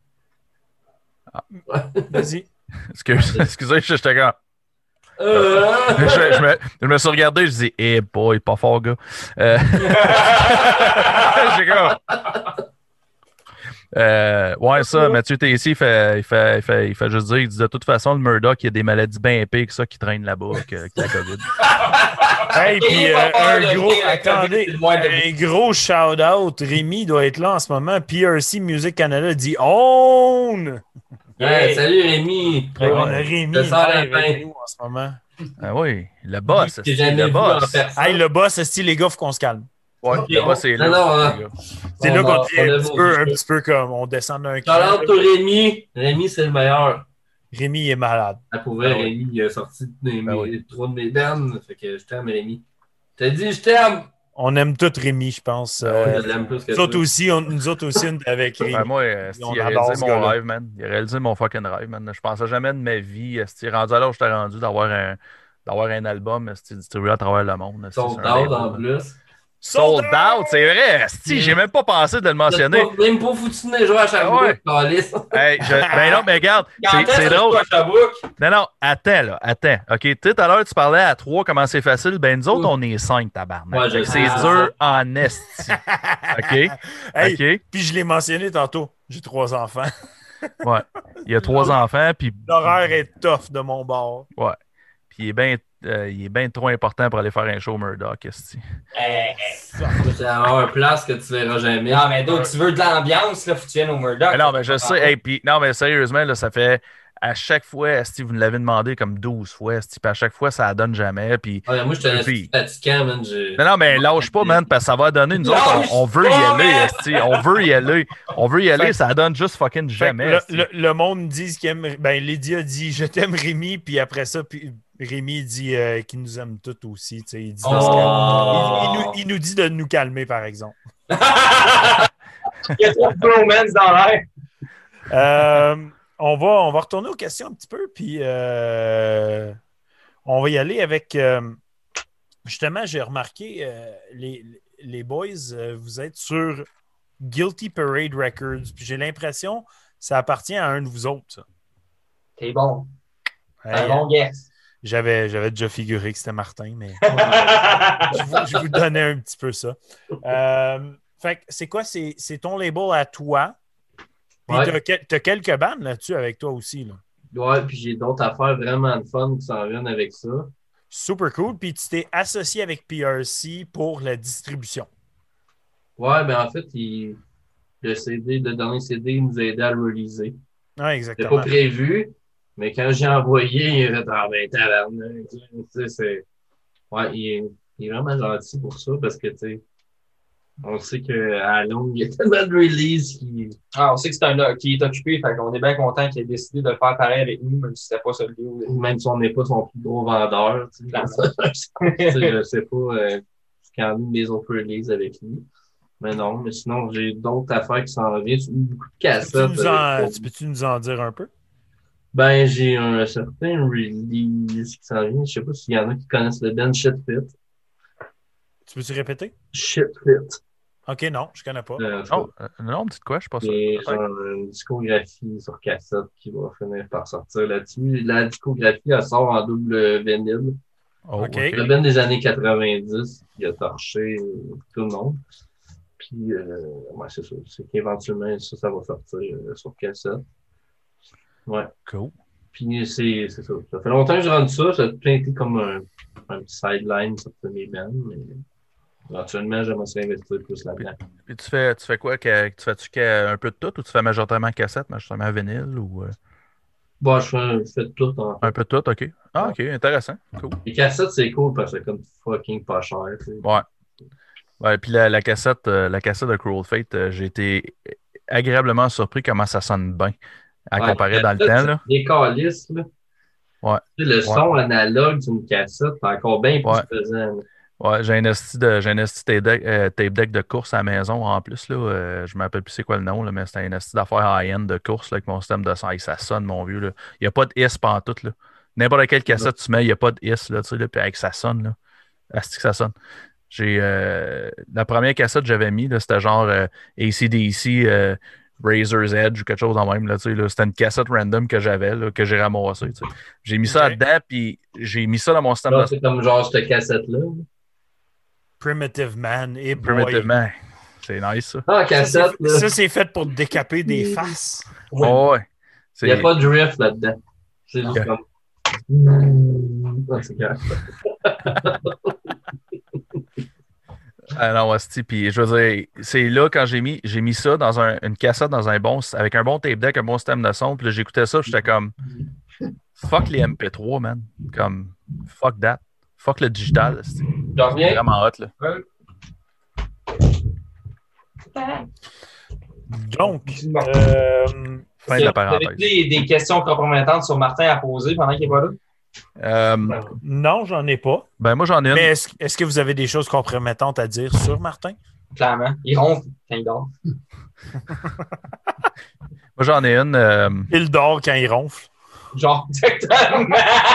Vas-y. excusez, j'étais comme. Euh, Je me suis regardé, je dis, eh boy, pas fort, gars. J'ai comme. Ouais, ça, Mathieu Tessier, il fait juste dire, il dit de toute façon, le Murdoch, il y a des maladies bien pires que ça qui traînent là-bas, que la COVID. Hey, puis Ayez pas peur de un gros, venir à la COVID, attendez, c'est loin de vous. un gros shout-out. Rémi doit être là en ce moment. PRC Music Canada dit OWN! Ouais, salut Rémi. On a Rémi Ça sort la live fin. avec nous en ce moment. Ah oui, le boss, J'ai c'est jamais le vu en boss. personne. Hey, le boss, est les gars, faut qu'on se calme. Ouais, le boss est là. Non, non, les gars. C'est On là va- qu'on devient on un lève petit, nos peu, un yeux. petit peu comme on descend d'un Shout-out cran. to Rémi. Rémi, c'est le meilleur. Rémi est malade. À pour vrai, Ah ouais. Rémi, il a sorti Ben oui. trois de mes bandes. Fait que je t'aime, Rémi. T'as dit je t'aime. On aime tout Rémi, je pense. Je l'aime plus que nous, autres aussi, nous autres aussi, on est avec Rémi. Ouais, moi, On il a adore réalisé ce mon gars-là. rêve, man. Il a réalisé mon fucking rêve, man. Je pensais jamais de ma vie, rendu à là où j'étais rendu d'avoir un album distribué à travers le monde. Son C'est un down label, en man. plus. Sold out, c'est vrai. J'ai même pas pensé de le mentionner. Même pas foutu de jouer à chaque Ah ouais. bout, calice. Hey, ben non, mais regarde, c'est drôle. Non, attends, là, attends. OK, tu sais, tout à l'heure, tu parlais à 3, comment c'est facile. Ben, nous autres, on est 5, tabarnak. Ouais, je Fait que sais, c'est c'est dur en esti. OK? Hey, OK? puis je l'ai mentionné tantôt. J'ai 3 enfants. Ouais. Il y a 3 enfants, puis L'horaire est tough de mon bord. ouais. Puis il est bien trop important pour aller faire un show Murdoch, esti. C'est avoir un place que tu verras jamais. Non, mais d'autres, tu veux de l'ambiance, là, faut que tu viennes au Murdoch. Mais non, mais je sais. Hey, puis, non, mais sérieusement, là, ça fait à chaque fois, esti, vous me l'avez demandé comme 12 fois, esti, puis à chaque fois, ça donne jamais. Puis, Ouais, moi, je te laisse Puis- fatigant, man. non, mais lâche pas, man, parce que ça va donner. Nous autres, on veut y Lâche aller, pas, esti. On veut y aller. On veut y aller, Fait- ça donne juste fucking Fait que jamais. esti. le monde dit qu'il aime. Ben, Lydia dit je t'aime Rémi, puis après ça, puis Rémi dit qu'il nous aime tous aussi. Tu sais, il dit parce que- il nous dit de nous calmer, par exemple. Il y a trop de bromance dans l'air. On va retourner aux questions un petit peu, puis on va y aller avec. Justement, j'ai remarqué, les boys, vous êtes sur Guilty Parade Records, puis j'ai l'impression que ça appartient à un de vous autres, ça. T'es bon. Hey, Un bon guess. j'avais déjà figuré que c'était Martin, mais je vous donnais un petit peu ça. Fait que c'est quoi? C'est ton label à toi. Puis Ouais. t'as quelques bandes là-dessus avec toi aussi, là. Ouais, puis j'ai d'autres affaires vraiment de fun qui s'en viennent avec ça. Super cool. Puis tu t'es associé avec PRC pour la distribution. Ouais, ben en fait, le dernier CD, il nous a aidé à le releaser. Ah, C'était exactement. pas prévu, mais quand j'ai envoyé, il a fait ah ben tabarnak. Tu sais, ouais, il est vraiment gentil pour ça parce que, tu sais, On sait qu'à Londres, il y a tellement de releases qui. Ah, on sait que c'est un gars qui est occupé, fait qu'on est bien content qu'il ait décidé de le faire pareil avec nous, même si c'était pas celui où. Même si on n'est pas son plus gros vendeur. Je sais pas qu'il y en a des autres releases avec lui. Mais non, mais sinon, j'ai d'autres affaires qui s'en viennent. Beaucoup de cassettes. Peux-tu nous en dire un peu? Ben, j'ai un certain release qui s'en vient. Je sais pas s'il y en a qui connaissent le band Shit Fit. Tu peux-tu répéter? Shit Fit. OK, non, je connais pas. Non, dites quoi, je suis pas sûr. C'est genre une discographie sur cassette qui va finir par sortir là-dessus. La discographie, elle sort en double vinyle. Oh, OK. Le band des années 90 qui a torché tout le monde. Puis, ouais, c'est ça. C'est qu'éventuellement, ça va sortir sur cassette. Ouais. Cool. Puis, c'est ça. Ça fait longtemps que je rentre ça. Ça a tout été comme un petit sideline sur mes bands, mais éventuellement, j'aimerais s'investir plus là-dedans. Puis tu fais quoi? Tu fais-tu un peu de tout ou tu fais majoritairement cassette, majoritairement vinyle ou Bon, je fais tout en fait. un peu de tout, ok. Ah, ok, intéressant. Cool. Les cassettes, c'est cool parce que c'est comme fucking pas cher. T'sais. Ouais. Ouais, puis la cassette de Cruel Fate, j'ai été agréablement surpris comment ça sonne bien à comparer dans le temps. Là. Les calices, là. Ouais. Le son analogue d'une cassette, c'est encore bien plus pesant. Ouais, j'ai un esti tape deck de course à la maison en plus. Là, je ne me rappelle plus c'est quoi le nom, là, mais c'était un esti d'affaires high-end de course là, avec mon système de son. Ça sonne, mon vieux. Là. Il n'y a pas de hiss pantoute. Là. N'importe quelle cassette tu mets, il n'y a pas de hiss. Là, puis avec ça sonne. Là. Asti que ça sonne. La première cassette que j'avais mis, là, c'était genre AC/DC Razor's Edge ou quelque chose en même. Là, c'était une cassette random que j'avais, là, que j'ai ramassée. J'ai mis ça là-dedans, puis j'ai mis ça dans mon système de son. C'est comme genre cette cassette-là. Primitive Man. Et Primitive Man. C'est nice, ça. Ah, cassette, ça, c'est fait pour décaper des faces. Oui. Oh, ouais. Il n'y a pas de drift là-dedans. C'est juste comme. C'est clair. Ah non, hostie, puis je veux dire, c'est là quand j'ai mis ça dans une cassette dans avec un bon tape deck, un bon système de son, puis là, j'écoutais ça, j'étais comme fuck les MP3, man. Comme fuck that. Fuck le digital. C'est vraiment hot, là. Donc, fin de la parenthèse. Vous avez des questions compromettantes sur Martin à poser pendant qu'il n'est pas là? Non, j'en ai pas. Ben moi, j'en ai une. Mais est-ce que vous avez des choses compromettantes à dire sur Martin? Clairement. Il ronfle quand il dort. Moi, j'en ai une. Il dort quand il ronfle. Genre, exactement!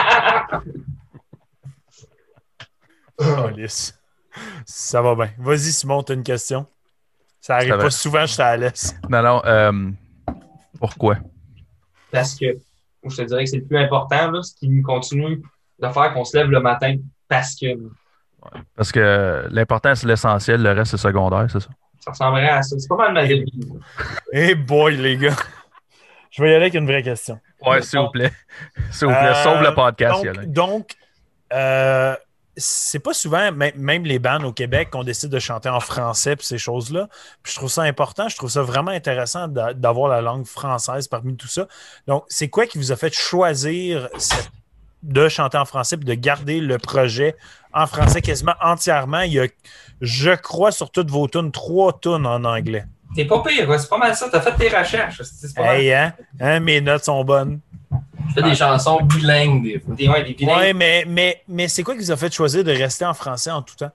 Oh, lisse. Ça va bien. Vas-y, Simon, tu as une question. Ça arrive pas souvent, je t'en laisse. Non. Pourquoi? Parce que je te dirais que c'est le plus important, là, ce qui nous continue de faire qu'on se lève le matin. Parce que. Ouais. Parce que l'important, c'est l'essentiel, le reste, c'est secondaire, c'est ça? Ça ressemblerait à ça. C'est pas mal ma vie. Hey boy, les gars. Je vais y aller avec une vraie question. Ouais, s'il vous plaît. S'il vous plaît, sauve le podcast. Donc, c'est pas souvent, même les bands au Québec, qu'on décide de chanter en français puis ces choses-là. Puis je trouve ça important, je trouve ça vraiment intéressant d'avoir la langue française parmi tout ça. Donc, c'est quoi qui vous a fait choisir de chanter en français puis de garder le projet en français quasiment entièrement? Il y a, je crois, sur toutes vos tunes, 3 tunes en anglais. T'es pas pire, c'est pas mal ça. T'as fait tes recherches. C'est pas mal. Hein, mes notes sont bonnes. Je fais des chansons bilingues des fois. Des bilingues. Ouais, mais c'est quoi qui vous a fait choisir de rester en français en tout temps?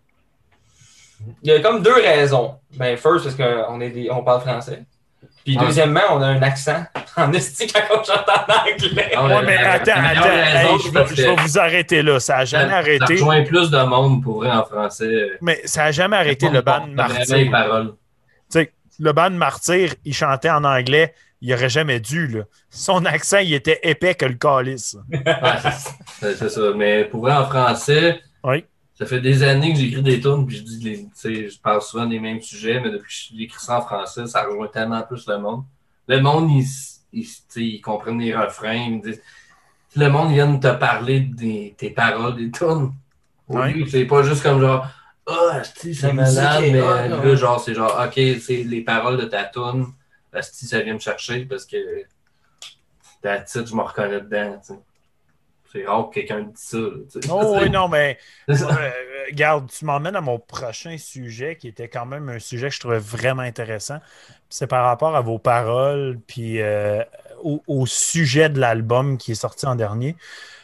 Il y a comme 2 raisons. Ben, first, parce qu'on parle français. Puis deuxièmement, on a un accent en esti quand on chante en anglais. Ouais, mais attends, je vais vous arrêter là. Ça n'a jamais arrêté. Ça rejoint plus de monde pour vrai en français. Mais ça n'a jamais arrêté le band Martyr. Le band Martyr, il chantait en anglais. Il n'aurait jamais dû. Là. Son accent, il était épais que le calice. C'est ça. Mais pour vrai, en français, ça fait des années que j'écris des tunes puis je parle souvent des mêmes sujets, mais depuis que j'écris ça en français, ça rejoint tellement plus le monde. Le monde, ils comprennent les refrains. Ils disent, le monde vient de te parler de tes paroles, des tunes. C'est pas juste comme genre c'est malade, mais là, genre, c'est genre, OK, c'est les paroles de ta tune. Ça vient me chercher parce que ta titre, je me reconnais dedans. T'sais. C'est rare que quelqu'un dise ça. Oh oui, non, mais regarde, tu m'emmènes à mon prochain sujet qui était quand même un sujet que je trouvais vraiment intéressant. C'est par rapport à vos paroles, puis au sujet de l'album qui est sorti en dernier.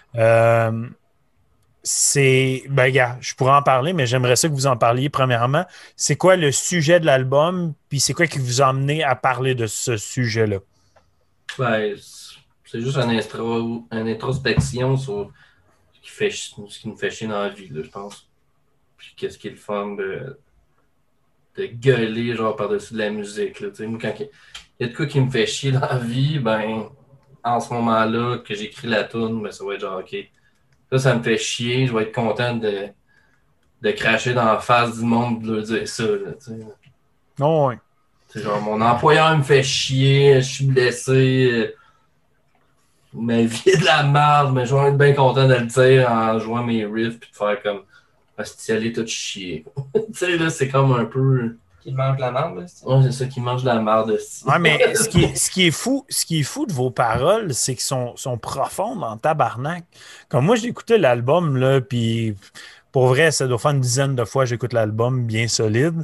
Regarde, je pourrais en parler, mais j'aimerais ça que vous en parliez premièrement. C'est quoi le sujet de l'album, puis c'est quoi qui vous a amené à parler de ce sujet-là? Ben, c'est juste une introspection sur ce qui nous fait chier dans la vie, là, je pense. Puis qu'est-ce qui est le fun de gueuler genre par-dessus de la musique. Là, moi, quand il y a de quoi qui me fait chier dans la vie, ben en ce moment-là, que j'écris la toune, ben, ça va être genre OK. Ça me fait chier, je vais être content de cracher dans la face du monde de leur dire ça. Là, Oh, oui. Genre, mon employeur me fait chier, je suis blessé, ma vie est de la merde, mais je vais être bien content de le dire en jouant mes riffs puis de faire comme si elle est tout chier. Tu sais, là, c'est comme un peu. Qui mange la merde, là. Ouais, c'est ça, qui mange de la merde. Ouais, mais ce qui est fou de vos paroles, c'est qu'ils sont profondes en tabarnak. Comme moi, j'ai écouté l'album, là, puis pour vrai, ça doit faire une dizaine de fois que j'écoute l'album bien solide.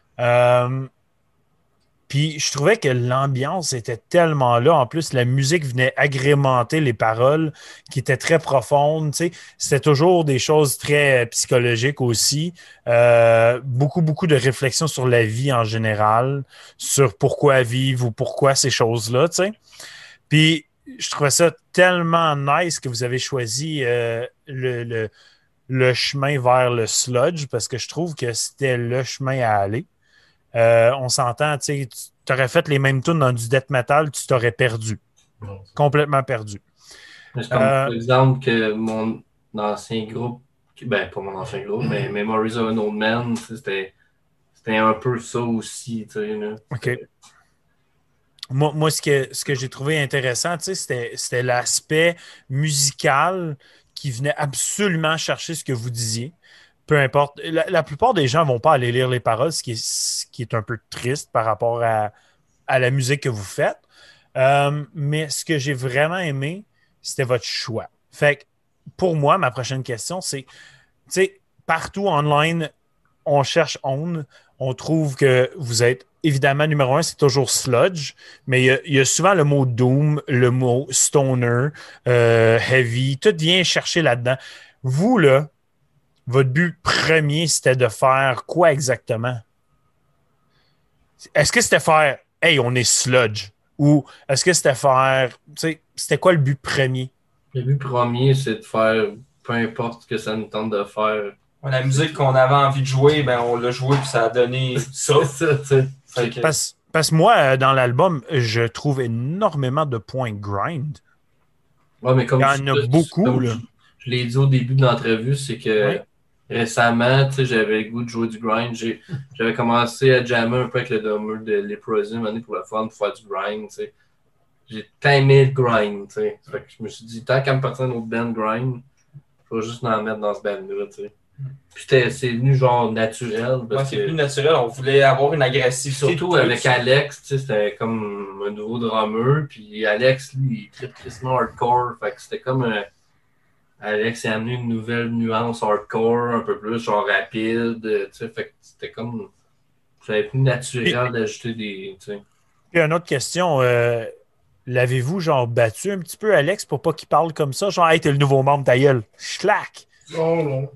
Puis je trouvais que l'ambiance était tellement là. En plus, la musique venait agrémenter les paroles qui étaient très profondes. Tu sais. C'était toujours des choses très psychologiques aussi. Beaucoup de réflexions sur la vie en général, sur pourquoi vivre ou pourquoi ces choses-là. Tu sais. Puis je trouvais ça tellement nice que vous avez choisi le chemin vers le sludge parce que je trouve que c'était le chemin à aller. On s'entend, tu sais, tu aurais fait les mêmes tunes dans du death metal, tu t'aurais perdu. Complètement perdu. C'est comme par exemple que mon ancien groupe, ben pas mon ancien groupe, mais Memories of an Old Man, c'était un peu ça aussi, tu sais. Là. OK. Moi, ce que j'ai trouvé intéressant, tu sais, c'était l'aspect musical qui venait absolument chercher ce que vous disiez. Peu importe. La plupart des gens ne vont pas aller lire les paroles, ce qui est un peu triste par rapport à la musique que vous faites. Mais ce que j'ai vraiment aimé, c'était votre choix. Fait que pour moi, ma prochaine question, c'est, tu sais, partout online, on cherche on trouve que vous êtes évidemment numéro 1, c'est toujours sludge, mais il y a souvent le mot doom, le mot stoner, heavy, tout vient chercher là-dedans. Vous, là, votre but premier, c'était de faire quoi exactement? Est-ce que c'était faire « Hey, on est sludge » ou est-ce que c'était faire... Tu sais, c'était quoi le but premier? Le but premier, c'est de faire peu importe ce que ça nous tente de faire. La musique qu'on avait envie de jouer, ben on l'a joué puis ça a donné ça. C'est ça, tu sais. Parce que moi, dans l'album, je trouve énormément de points grind. Ouais, mais comme il y en a beaucoup, là. Je l'ai dit au début de l'entrevue, c'est que... Ouais. Récemment, j'avais le goût de jouer du grind. J'avais commencé à jammer un peu avec le drummer de Leprosy pour le fun, pour faire du grind. T'sais. J'ai tant aimé le grind. Fait que je me suis dit, tant qu'à me partir d'un autre band grind, il faut juste en mettre dans ce band-là. Puis c'est venu genre naturel. C'est venu naturel. On voulait avoir une agressivité. Surtout avec Alex, c'était comme un nouveau drummer. Puis Alex, lui, il tripe tristement hardcore. Fait que c'était comme Alex a amené une nouvelle nuance hardcore, un peu plus genre rapide, tu sais, fait que c'était comme ça avait plus naturel d'ajouter des, tu sais. Puis une autre question, l'avez-vous genre battu un petit peu Alex pour pas qu'il parle comme ça, genre hey, t'es le nouveau membre ta gueule, schlac. Non.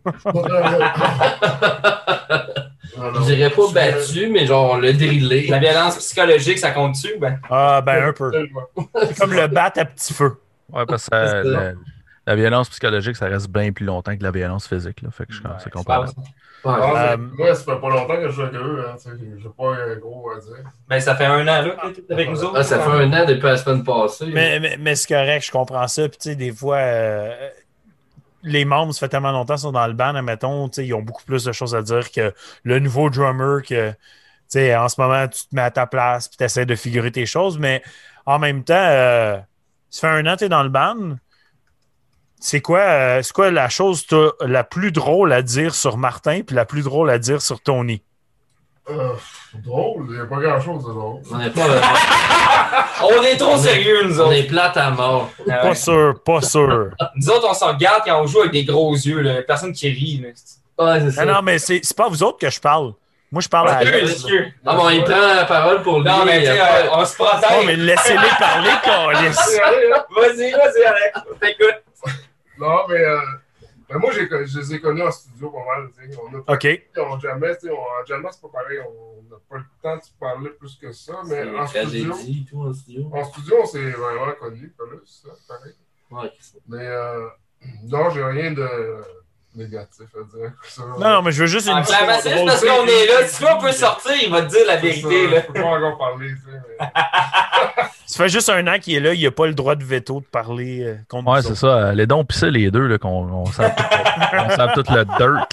Je dirais pas battu, mais genre on l'a drillé. La violence psychologique, ça compte-tu? Ben? Ah ben un peu. C'est comme le bat à petit feu. Ouais, parce que la violence psychologique, ça reste bien plus longtemps que la violence physique. Là. Fait que c'est comparable. Moi, ça fait pas longtemps que je joue avec eux. Hein, j'ai pas un gros à dire. Ben, ça fait un an là, que tu es avec nous autres. Ça fait un an depuis la semaine passée. Mais c'est correct, je comprends ça. Puis tu sais, des fois, les membres, ça fait tellement longtemps qu'ils sont dans le band, admettons, ils ont beaucoup plus de choses à dire que le nouveau drummer que, tu sais, en ce moment, tu te mets à ta place puis tu essaies de figurer tes choses. Mais en même temps, ça fait un an que tu es dans le band. C'est quoi la chose la plus drôle à dire sur Martin puis la plus drôle à dire sur Tony? Drôle, il n'y a pas grand-chose de drôle. On n'est pas. On est trop sérieux, nous On autres. est plate à mort. Ah Pas ouais. sûr, pas sûr. Nous autres, on s'en regarde quand on joue avec des gros yeux. Là. Personne qui rit. Là. Ouais, c'est ça. Non, mais c'est pas à vous autres que je parle. Moi, je parle à Excuse, Alex. excuse. Ah bon, il prend la parole pour lui. Non, mais tu sais, on se Non, protège. mais laissez-les parler, câlisse. Vas-y, Alex. T'écoutes. Non, mais moi, je les ai connus en studio pas mal. Tu sais. On a OK. en jamais, c'est pas pareil. On n'a pas le temps de se parler plus que ça. Mais en studio, Tragédie, tout en studio. on s'est vraiment connus. Plus, ça, pareil. Ouais, Mais non, j'ai rien de négatif à dire. Ça, Non, mais je veux juste une C'est juste parce qu'on est là. Si on peut sortir, il va te dire la vérité. Ça, Là. je peux pas encore parler. Tu sais, mais... Ça fait juste un an qu'il est là, il n'a pas le droit de veto de parler contre Ouais, nous c'est autres. ça. Les dons pisser les deux, là, qu'on save tout le dirt,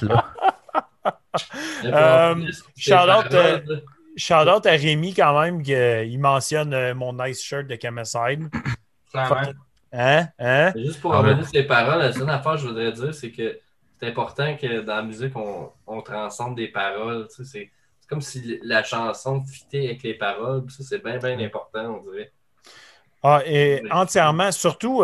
là. Shout-out à Rémi quand même, qu'il mentionne mon nice shirt de Kameside. Clairement. Hein? Juste pour Ah, revenir sur les paroles, la seule affaire que je voudrais dire, c'est que c'est important que dans la musique, on transcende des paroles. Tu sais, c'est comme si la chanson fitait avec les paroles. Puis ça, c'est bien, bien important, on dirait. Ah, et entièrement. Surtout,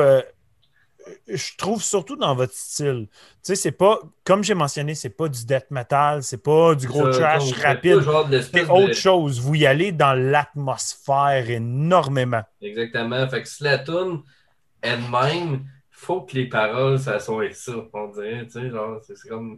je trouve surtout dans votre style. Tu sais, c'est pas, comme j'ai mentionné, c'est pas du death metal, c'est pas du gros trash rapide. C'est autre chose. Vous y allez dans l'atmosphère énormément. Exactement. Fait que si la tune elle-même, faut que les paroles, ça soit ça, on dirait. Tu sais, genre, c'est comme.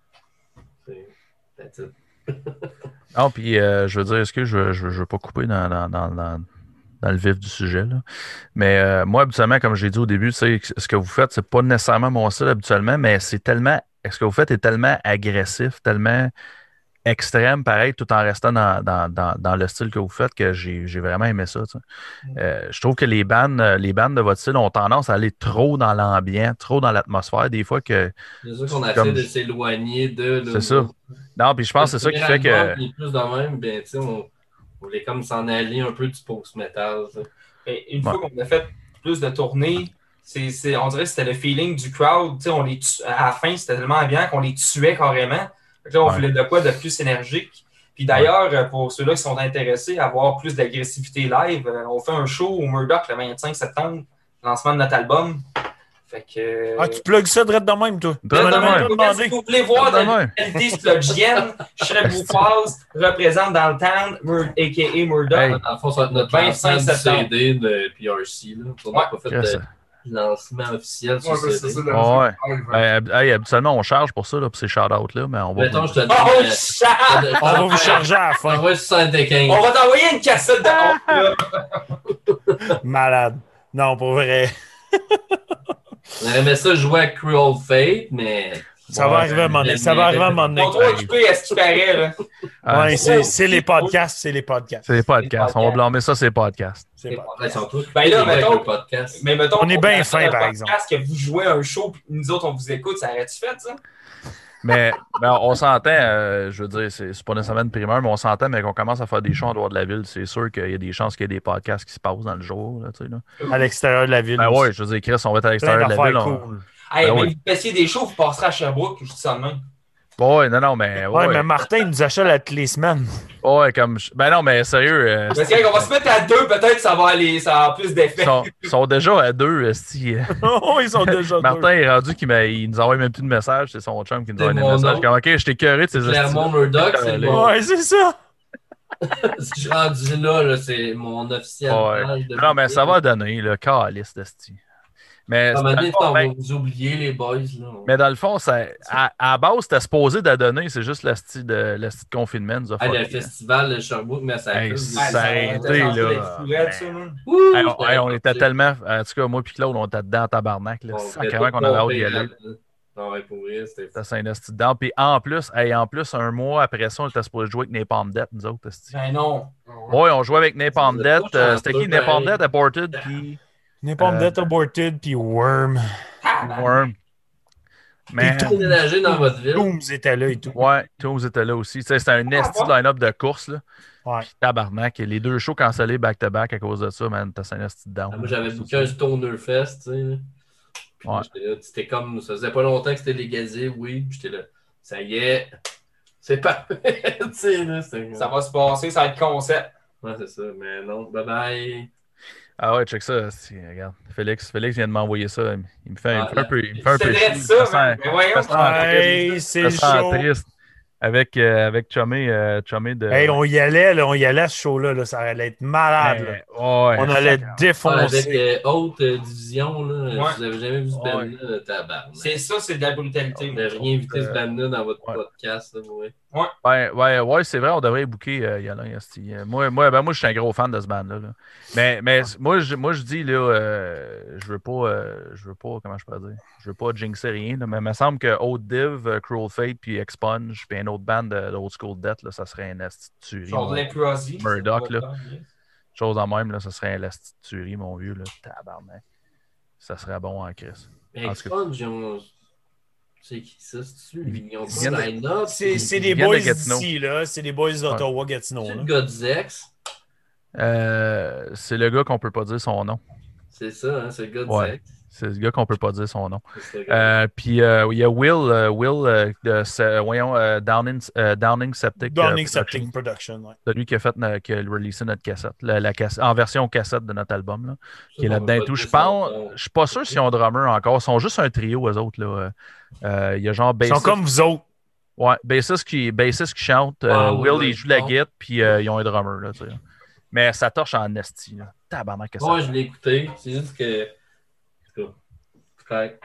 That's it. Non, puis je veux dire, est-ce que je veux pas couper dans le vif du sujet, là. Mais moi, habituellement, comme j'ai dit au début, ce que vous faites, c'est pas nécessairement mon style habituellement, mais c'est tellement. Ce que vous faites est tellement agressif, tellement extrême, pareil, tout en restant dans le style que vous faites, que j'ai vraiment aimé ça. Je trouve que les bandes de votre style ont tendance à aller trop dans l'ambiance, trop dans l'atmosphère, des fois que. C'est sûr qu'on essaie de s'éloigner de. C'est ça. Non, puis je pense que c'est ça qui fait que. Plus de même, ben, tu sais, on voulait comme s'en aller un peu du post-metal. Une fois qu'on a fait plus de tournées, on dirait que c'était le feeling du crowd. À la fin, c'était tellement bien qu'on les tuait carrément. Là, on voulait de quoi de plus énergique. Puis d'ailleurs, pour ceux-là qui sont intéressés à avoir plus d'agressivité live, on fait un show au Murdoch le 25 septembre, lancement de notre album. Fait que... Ah, tu plugues ça direct de même, toi. Si vous voulez voir de la qualité sludgienne, Shred Boufaz représente dans le temps, a.k.a. Murdoch. Hey, en fond, ça va être notre 25 CD de PRC. Là. On n'a pas fait de lancement officiel sur CD. Habituellement, on charge pour ça, là, pour ces shout-outs là, mais on va. Mettons, je te dis, on va vous charger à la fin. On va 75. On va t'envoyer une cassette de Malade. Non, pour vrai. On aurait aimé ça jouer à Cruel Fate, mais. Ça va arriver à un moment donné. Ça va arriver à un moment donné. On va occuper à ce qui paraît, là. Ouais, c'est les podcasts. C'est les podcasts. C'est les podcasts. On va blâmer ça, c'est les podcasts. Ben là, mettons, on est bien fin, par exemple. Que vous jouez un show, puis nous autres, on vous écoute, ça aurait-tu fait, ça? Mais on s'entend, je veux dire, c'est pas nécessairement une primeur, mais on s'entend, mais qu'on commence à faire des shows en dehors de la ville, c'est sûr qu'il y a des chances qu'il y ait des podcasts qui se passent dans le jour. Là, tu sais, là. À l'extérieur de la ville. Ben ouais, je veux dire, Chris, on va être à l'extérieur de la ville. Cool. Hey, mais vous passiez des shows, vous passerez à Sherbrooke, je dis ça de même. Ouais, non, mais. Ouais, mais Martin, il nous achète à toutes les semaines. Ouais, comme. Ben non, mais sérieux. On va se mettre à deux, peut-être ça va avoir plus d'effet. Ils sont déjà à deux, esti. Oh, ils sont déjà Martin est rendu il nous envoie même plus de messages, c'est son chum qui nous envoie des messages. Comme, ok, je t'ai curé de ces Clairement, Murdoch, c'est le Ouais, c'est ça. Si je suis rendu là, c'est mon officiel. Non, mais ça va donner, le calice d'esti. Mais on va vous oublier, les boys. Là. Mais dans le fond, à la base, c'était supposé de donner, c'est juste le style de confinement. Nous a le festival de Sherbrooke, mais ça a été, là. On était tellement. En tout cas, moi et Claude, on était dedans en tabarnak. Sacrément qu'on avait hâte d'y aller. C'était Saint-Esti dedans. Puis en plus, un mois après ça, on était supposé jouer avec Napalm Death, nous autres. Ben non. Oui, on jouait avec Napalm Death. C'était qui Napalm Death, Aborted, puis. Napalm Death, Aborted, puis Worm. Mais tout ménagé dans votre ville. Tooms était là et tout. Ouais, Tooms était là aussi. C'était un esti line-up de course, là. Ouais. Puis tabarnak. Les deux shows cancellés back-to-back à cause de ça, man. T'as un esti dedans. Moi, j'avais booké un Stoner Fest, tu sais. Puis c'était comme, ça faisait pas longtemps que c'était légalisé, oui. Puis j'étais là, ça y est, C'est parfait. Tu sais, là, Ça va se passer, ça va être concept. Ouais, c'est ça. Mais non, bye-bye. Ah ouais, check ça. Regarde, Félix vient de m'envoyer ça. Il me fait, il me fait un peu, il me fait un peu C'est chier. ça, man. Mais voyons. Hey, c'est le show. Triste. Avec Chumé de. Hey, on y allait à ce show-là. Là, ça allait être malade. Là. Ouais, On allait sacrément. défoncer. Avec haute division, là, Ouais. si vous n'avez jamais vu ce band-là, tabarnak. C'est ça, c'est de la brutalité. Vous n'avez rien invité ce band-là dans votre ouais. podcast. Là, ouais. Ouais, c'est vrai, on devrait booker Yalin. Moi, je suis un gros fan de ce band-là. Là. Mais moi, je dis, là, je veux pas, comment je peux dire, je veux pas jinxer rien, là, mais il me semble que Haute Div, Cruel Fate, puis Expunge, puis un autre band de Old School Death, là, ça serait un asti de tuerie. Genre de l'improvie. Murdoch, là. Chose en même, là, ça serait un asti de tuerie, mon vieux, là. Tabarnak. Ça serait bon en crise. Mais Expunge, c'est qui ça? C'est-tu ils ont viennent pas de- line-up? C'est des Ils viennent boys de Gatineau. d'ici, là. C'est des boys d'Ottawa, Gatineau. C'est là. le gars du Zex? C'est le gars qu'on peut pas dire son nom. C'est ça, hein? C'est le gars du Ouais. Zex. C'est le gars qu'on peut pas dire son nom. C'est le gars. Puis il y a Will de Downing Septic. Downing Production. Septic Production, ouais. C'est lui qui a releasé notre cassette, en version cassette de notre album, là, qui est Ça, on là-dedans va et pas tout. dire Je son pense, nom. je suis pas sûr s'ils ont drummer encore. Ils sont juste un trio, eux autres. Là. Il y a genre Ils sont bassiste. comme vous autres. Ouais, bassiste qui chante. Will, ouais, il joue la non. guitare, puis ils ont un drummer. Là, tu sais. Mais ça torche en esti. Là. Tabarnak que ça. Ouais, je l'ai écouté. C'est juste que. C'est correct.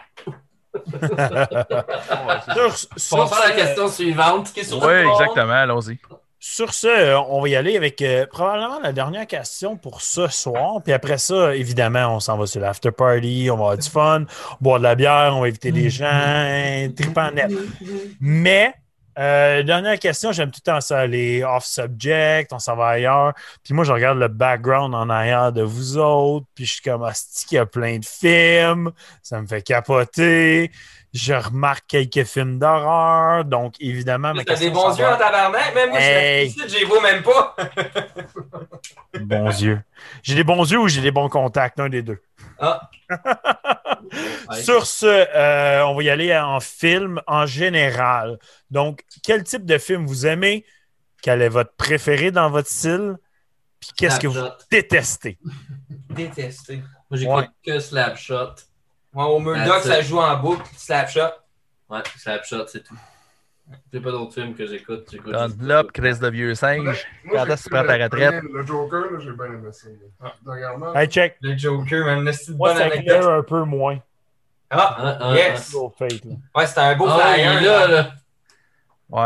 On va faire la question suivante. Question Oui, suivante. exactement. Allons-y. Sur ce, on va y aller avec probablement la dernière question pour ce soir. Puis après ça, évidemment, on s'en va sur l'after party, on va avoir du fun, boire de la bière, on va inviter des gens, triper en net. Mais, dernière question, j'aime tout le temps ça, les off-subject, on s'en va ailleurs. Puis moi, je regarde le background en arrière de vous autres, puis je suis comme, asti qu'il y a plein de films, ça me fait capoter. Je remarque quelques films d'horreur, donc évidemment... T'as des bons yeux en tabarnak, même moi, Hey. je les vois même pas. Bons yeux. J'ai des bons yeux ou j'ai des bons contacts, un des deux. Ah. Ouais. Sur ce, on va y aller en film en général. Donc, quel type de film vous aimez? Quel est votre préféré dans votre style? Puis qu'est-ce que vous Slapshot. détestez? Détesté. Moi, j'écoute Ouais. que Slapshot. Moi, au Murdoch, ça joue en boucle, Slapshot. Ouais, Slapshot, c'est tout. J'ai pas d'autres films que j'écoute. J'écoute Donne juste l'op, Chris de vieux singe. Quand est-ce que tu prends ta retraite? Le Joker, là, j'ai bien aimé ça. Dernièrement, Hey, check. Le Joker, man, c'est une Moi, bonne ça anecdote. claire un peu moins. Ah, yes. Slow fate, là. Ouais, c'était un beau Ah, flyer. il est là, là. Ouais.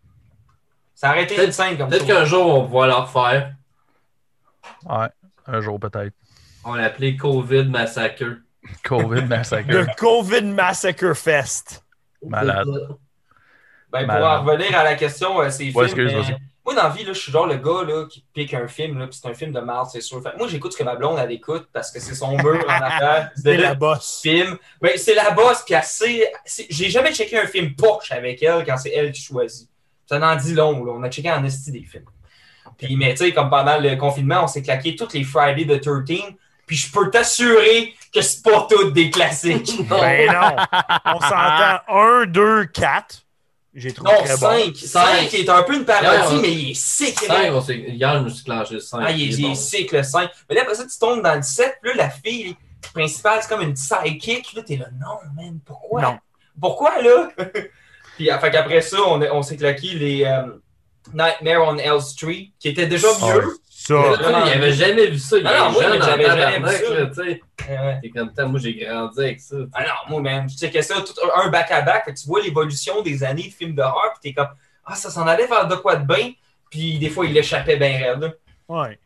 Ça aurait été une scène comme ça. Peut-être qu'un jour, on va pouvoir le refaire. Ouais. Un jour peut-être. On va l'appeler COVID Massacre. COVID massacre. The COVID Massacre Fest. Malade. Ben, pour Malade. en revenir à la question, c'est Ouais, film. excuse, vas-y. Moi, dans la vie, là, je suis genre le gars là, qui pique un film, là, puis c'est un film de merde, c'est sûr. Fait que moi, j'écoute ce que ma blonde, elle écoute parce que c'est son mur en affaires. C'est la bosse. Film. Ben, c'est la bosse, puis j'ai jamais checké un film poche avec elle quand c'est elle qui choisit. Ça en dit long, là. On a checké en esti des films. Puis, mais tu sais, comme pendant le confinement, on s'est claqué toutes les Friday the 13th, puis je peux t'assurer que c'est pas toutes des classiques. Ben non. On s'entend 1, 2, 4. J'ai trouvé Non, très bon. 5. 5 est un peu une parodie, Ouais, mais il est sick. Hier, je me suis clenché le 5. Ah, il est sick, le 5. Mais là, après ça, tu tombes dans le 7. Là, la fille principale, c'est comme une sidekick. Là, t'es là, non, man, pourquoi? Non. Pourquoi, là? Puis, fait qu'après ça, on s'est claqué les Nightmare on Elm Street, qui était déjà mieux. Ça. Il avait jamais vu ça. Il Non, est non, moi, jeune en j'avais jamais tabarnak, vu ça. là, tu sais. Ouais. C'est comme ça, moi, j'ai grandi avec ça. Ah non, moi, man, tu checkais ça, tout un back-à-back, tu vois l'évolution des années de films d'horreur, puis t'es comme, ah, ça s'en allait vers de quoi de bien, puis des fois, il l'échappait bien raide. Ouais.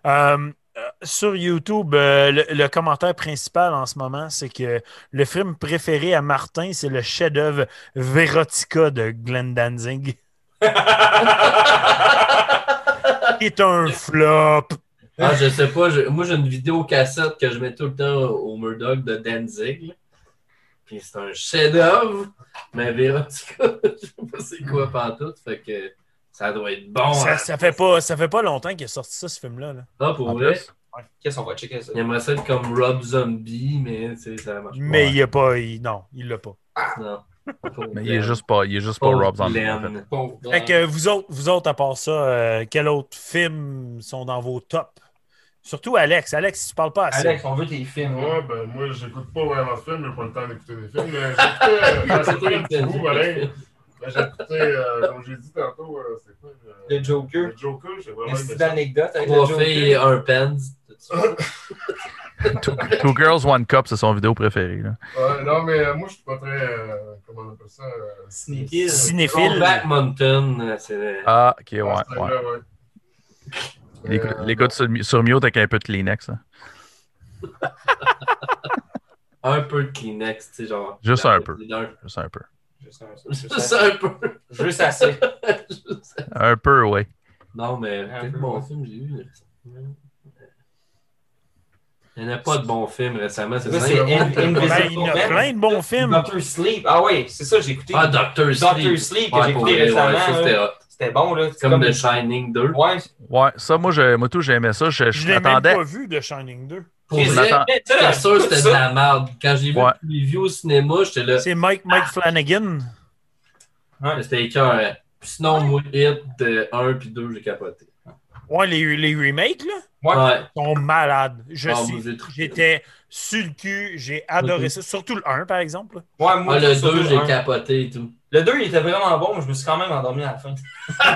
Sur YouTube, le commentaire principal en ce moment, c'est que le film préféré à Martin, c'est le chef-d'œuvre Verotica de Glenn Danzig. Qui est un flop. Ah, je sais pas. Moi, j'ai une vidéo cassette que je mets tout le temps au Murdoch de Danzig. Là. Puis c'est un chef-d'œuvre. Mais Verotica, je sais pas c'est quoi pantoute. Fait que ça doit être bon. Ça fait pas longtemps qu'il a sorti ça, ce film-là. Là. Ah, pour En vrai? plus. Qu'est-ce qu'on va checker ça? Il aimerait ça être comme Rob Zombie, mais tu sais, ça marche Mais pas. il a pas. Non, il l'a pas. Non. Mais il est juste pas Rob Zombie. En fait. Pauvre Fait que vous autres, à part ça, quels autres films sont dans vos tops? Surtout Alex. Alex, tu parles pas assez. Alex, on veut tes films. Ouais, ben moi, j'écoute pas vraiment de films, j'ai pas le temps d'écouter des films, mais j'écoutais un petit bout, voilà. J'ai écouté, comme j'ai dit tantôt, c'est quoi? Le Joker. Le Joker, j'ai vraiment Une aimé petite ça. anecdote avec le Trois Joker. filles et un pens. Two Girls, One Cup, c'est son vidéo préférée. Là. Ouais, non, mais moi, je suis pas très, comment on appelle ça? Cinéphile. Cinéphile. Black Mountain, c'est. Ah, ok, ouais. Là, ouais. L'écoute sur mute avec un peu de Kleenex. Hein. Un peu de Kleenex, tu sais, genre. Juste un peu. Juste un peu. Juste un peu. Juste assez. Un peu, oui. Non, mais Un quel peu, bon ouais. film j'ai vu récemment. Il n'y en a pas de bons films récemment. C'est Là, ça. c'est Invisible Ben, il y a Man. plein de bons films. Doctor Sleep. Ah oui, c'est ça, j'ai écouté. Ah, Doctor Sleep. Doctor Sleep que Ouais, j'ai pour écouté vrai, ouais, récemment. ça, c'était là. hot. C'était bon, là. C'est comme The Shining 2. Ouais. Ouais, ça, moi, j'aimais ça. Je Je l'ai même m'attendais. pas vu de Shining 2. Pour Chris, vrai, m'attends- j'étais sûr que c'était de la merde. Quand j'ai vu Ouais. le preview au cinéma, j'étais là. C'est Mike Flanagan. C'était écœurant. Sinon, moi, Hit 1 puis 2, j'ai capoté. Ouais, les remakes, là, Ouais. sont malades. Moi, J'étais sur le cul. J'ai adoré ça. Surtout le 1, par exemple. Ouais, moi, Ah, le surtout 2, j'ai un. capoté et tout. Le 2, il était vraiment bon, mais je me suis quand même endormi à la fin.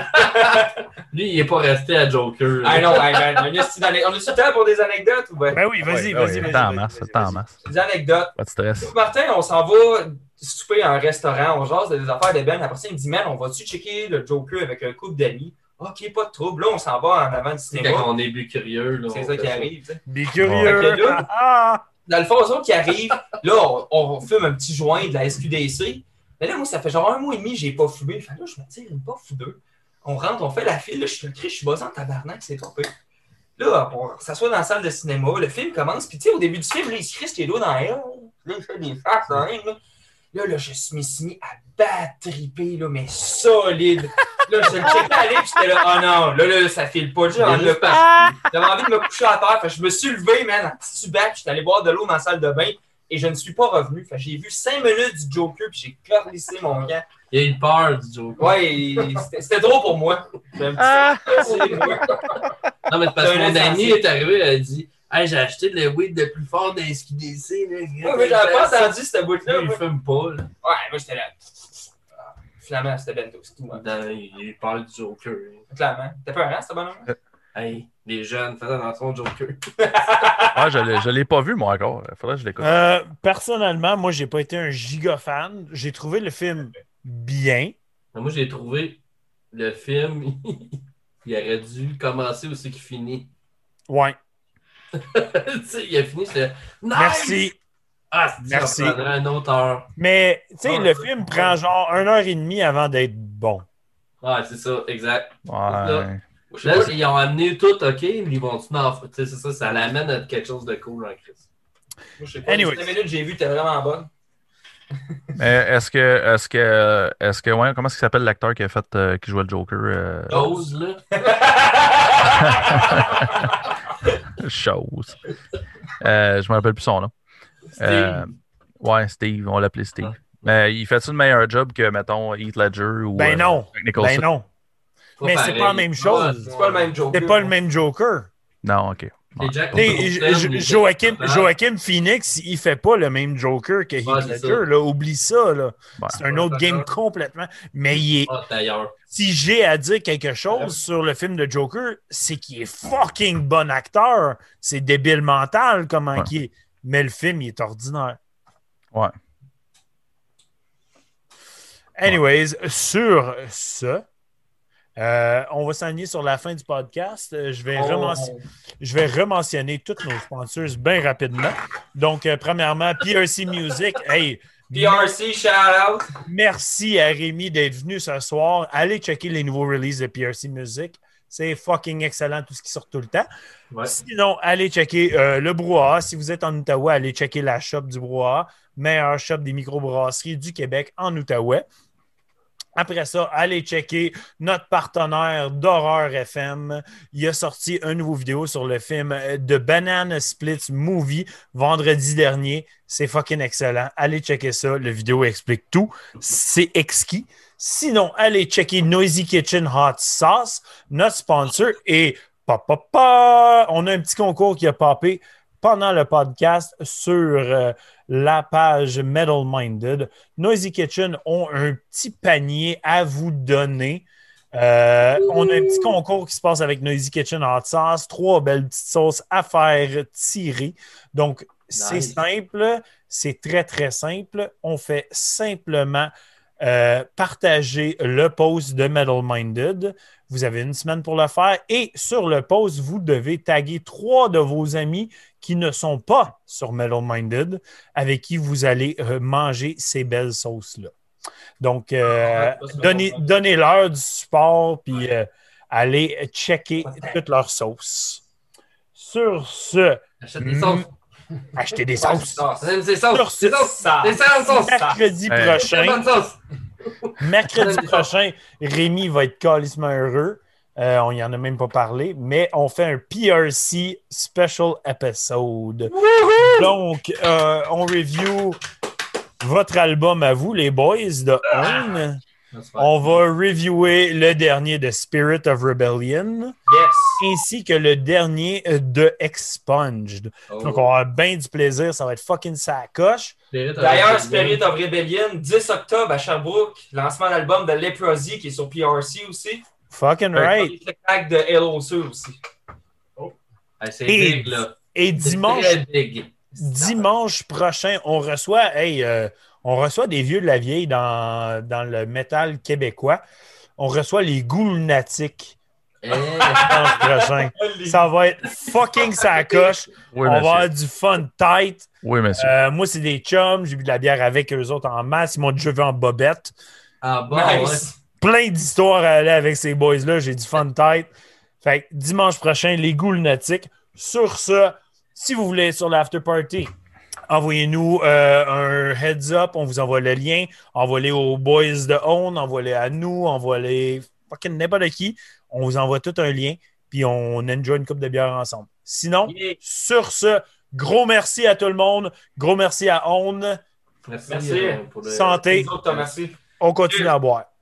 Lui, il est pas resté à Joker. Ah non, ben, on a-tu le temps pour des anecdotes ou ben? Ben oui, vas-y, Ouais, vas-y. ouais, vas-y, Temps en vas-y, masse, vas-y, temps en vas-y. masse. Des anecdotes. Pas de stress. Donc, Martin, on s'en va souper à un restaurant, on jase des affaires de Ben. Après ça, il me dit, man, on va-tu checker le Joker avec un couple d'amis? Ok, pas de trouble. Là, on s'en va en avant du C'est cinéma. quand on est plus curieux. Là, C'est on ça fait qui arrive, tu sais. Be Fait curieux. que là- Ah! Dans le fond, eux autres qui arrivent, là, on fume un petit joint de la SQDC. Mais là, moi, ça fait genre 1 mois et demi que j'ai pas fumé. Fait que là, je me tire une puff ou deux. On rentre, on fait la file. Là, je suis buzzant en tabarnak, c'est trompé. Là, on s'assoit dans la salle de cinéma. Le film commence. Puis, tu sais, au début du film, là, il se crisse les doigts dans l'air. Là, il fait des faces dans l'air. Là, je me suis mis à battriper, là, mais solide. Là, je le checkais aller, puis j'étais là, oh non, là, ça file pas. J'avais envie de me coucher à terre. Fait que je me suis levé, man, en petit tubac. J'étais allé boire de l'eau dans la salle de bain. Et je ne suis pas revenu. Fait que j'ai vu 5 minutes du Joker, puis j'ai corlissé mon gant. Il y a eu peur du Joker. Ouais, c'était trop pour moi. J'ai un petit peu moi. Non, mais c'est parce C'est que un mon ami essentiel. est arrivé, elle a dit hey, j'ai acheté le weed le plus fort dans SQDC. Là, Ouais, mais j'avais pas entendu cette bout-là. Lui, il moi. fume pas. Là. Ouais, moi j'étais là. Finalement, c'était bento, c'est tout. Hein. Il a eu peur du Joker. Clairement. T'as peur, hein, c'était bon? Hey, les jeunes, faites attention au Joker. Ouais, je l'ai pas vu, moi, encore. Faudrait que je l'écoute. Personnellement, moi, j'ai pas été un giga fan. J'ai trouvé le film bien. Moi, j'ai trouvé le film, il aurait dû commencer où c'est qu'il finit. Ouais. Tu sais, il a fini, c'était nice! Merci. Ah, Merci. ça prendrait une autre heure. Mais, tu sais, Ouais, le ouais. film prend genre 1h30 avant d'être bon. Ouais, c'est ça, exact. Ouais. Là, ils ont amené tout, OK, mais ils vont-tu en faire? Tu sais, c'est ça l'amène à quelque chose de cool en Chris. Moi, je sais pas. Anyway. Les 5 minutes que j'ai vu, t'es vraiment bonne. Mais est-ce que, ouais, comment est-ce qu'il s'appelle l'acteur qui a fait, qui jouait le Joker? Dose, là. Chose. Je me rappelle plus son nom. Ouais, Steve, on l'appelait Steve. Ah. Mais il fait-tu le meilleur job que, mettons, Heath Ledger ou Ben non. Jack Nicholson? Ben non. Mais c'est pas la même chose. C'est pas le même Joker. C'est pas le même Joker. Non, ok. C'est Jack T'sais, Nicholson, il Joaquin, était- Joaquin Phoenix, il fait pas le même Joker que Heath Ouais, c'est Ledger. ça. Là. Oublie ça. Là. Ouais. C'est un autre game complètement. Mais il est, Ah, d'ailleurs. si j'ai à dire quelque chose sur le film de Joker, c'est qu'il est fucking bon acteur. C'est débile mental comment Ouais. il est. Mais le film, il est ordinaire. Ouais. Anyways, sur ce, on va s'enligner sur la fin du podcast. Je vais rementionner tous nos sponsors bien rapidement. Donc, premièrement, PRC Music. Hey, PRC, shout out. merci à Rémi d'être venu ce soir. Allez checker les nouveaux releases de PRC Music. C'est fucking excellent tout ce qui sort tout le temps. Ouais. Sinon, allez checker le Brouhaha. Si vous êtes en Outaouais, allez checker la shop du Brouhaha. Meilleure shop des microbrasseries du Québec en Outaouais. Après ça, allez checker notre partenaire d'Horreur FM. Il a sorti un nouveau vidéo sur le film The Banana Splits Movie vendredi dernier. C'est fucking excellent. Allez checker ça. Le vidéo explique tout. C'est exquis. Sinon, allez checker Noisy Kitchen Hot Sauce, notre sponsor. Et on a un petit concours qui a popé pendant le podcast sur la page Metal Minded. Noisy Kitchen ont un petit panier à vous donner. On a un petit concours qui se passe avec Noisy Kitchen Hot Sauce. 3 belles petites sauces à faire tirer. Donc, c'est simple. C'est très, très simple. On fait simplement partager le post de Metal Minded. Vous avez une semaine pour le faire. Et sur le post, vous devez taguer 3 de vos amis qui ne sont pas sur Metal Minded, avec qui vous allez manger ces belles sauces-là. Donc, donnez-leur du support, puis allez checker toutes leurs sauces. Sur ce... Achète des sauces. Achetez des sauces. C'est sauces. C'est sauces. Mercredi prochain... Mercredi prochain, Rémi va être calissement heureux. On n'y en a même pas parlé, mais on fait un PRC special episode. Donc, on review votre album à vous, les boys de Own. On va reviewer le dernier de Spirit of Rebellion. Ainsi que le dernier de Expunged. Donc, on a bien du plaisir. Ça va être fucking sacoche. D'ailleurs, Spirit of Rebellion, 10 octobre à Sherbrooke, lancement d'album de Leprosy qui est sur PRC aussi. Fucking right. Le spectacle de Hello Sue aussi. C'est big, là. Et dimanche prochain, on reçoit des vieux de la vieille dans le métal québécois. On reçoit les Ghoulnatiques. Dimanche prochain. Ça va être fucking sacoche. Oui, on va avoir du fun tight. Oui, monsieur. Moi, c'est des chums. J'ai bu de la bière avec eux autres en masse. Ils m'ont déjà vu en bobette. Ah bon, Nice. Plein d'histoires à aller avec ces boys-là. J'ai du fun tight. Fait que dimanche prochain, les Ghoulnatiques. Sur ce, si vous voulez être sur l'after party, envoyez-nous un heads up. On vous envoie le lien. Envoyez-les aux boys de Own. Envoyez-les à nous. Envoyez-les fucking n'importe qui. On vous envoie tout un lien. Puis on enjoy une coupe de bière ensemble. Sinon, sur ce, gros merci à tout le monde. Gros merci à Own. Merci. Santé. Merci. On continue à boire.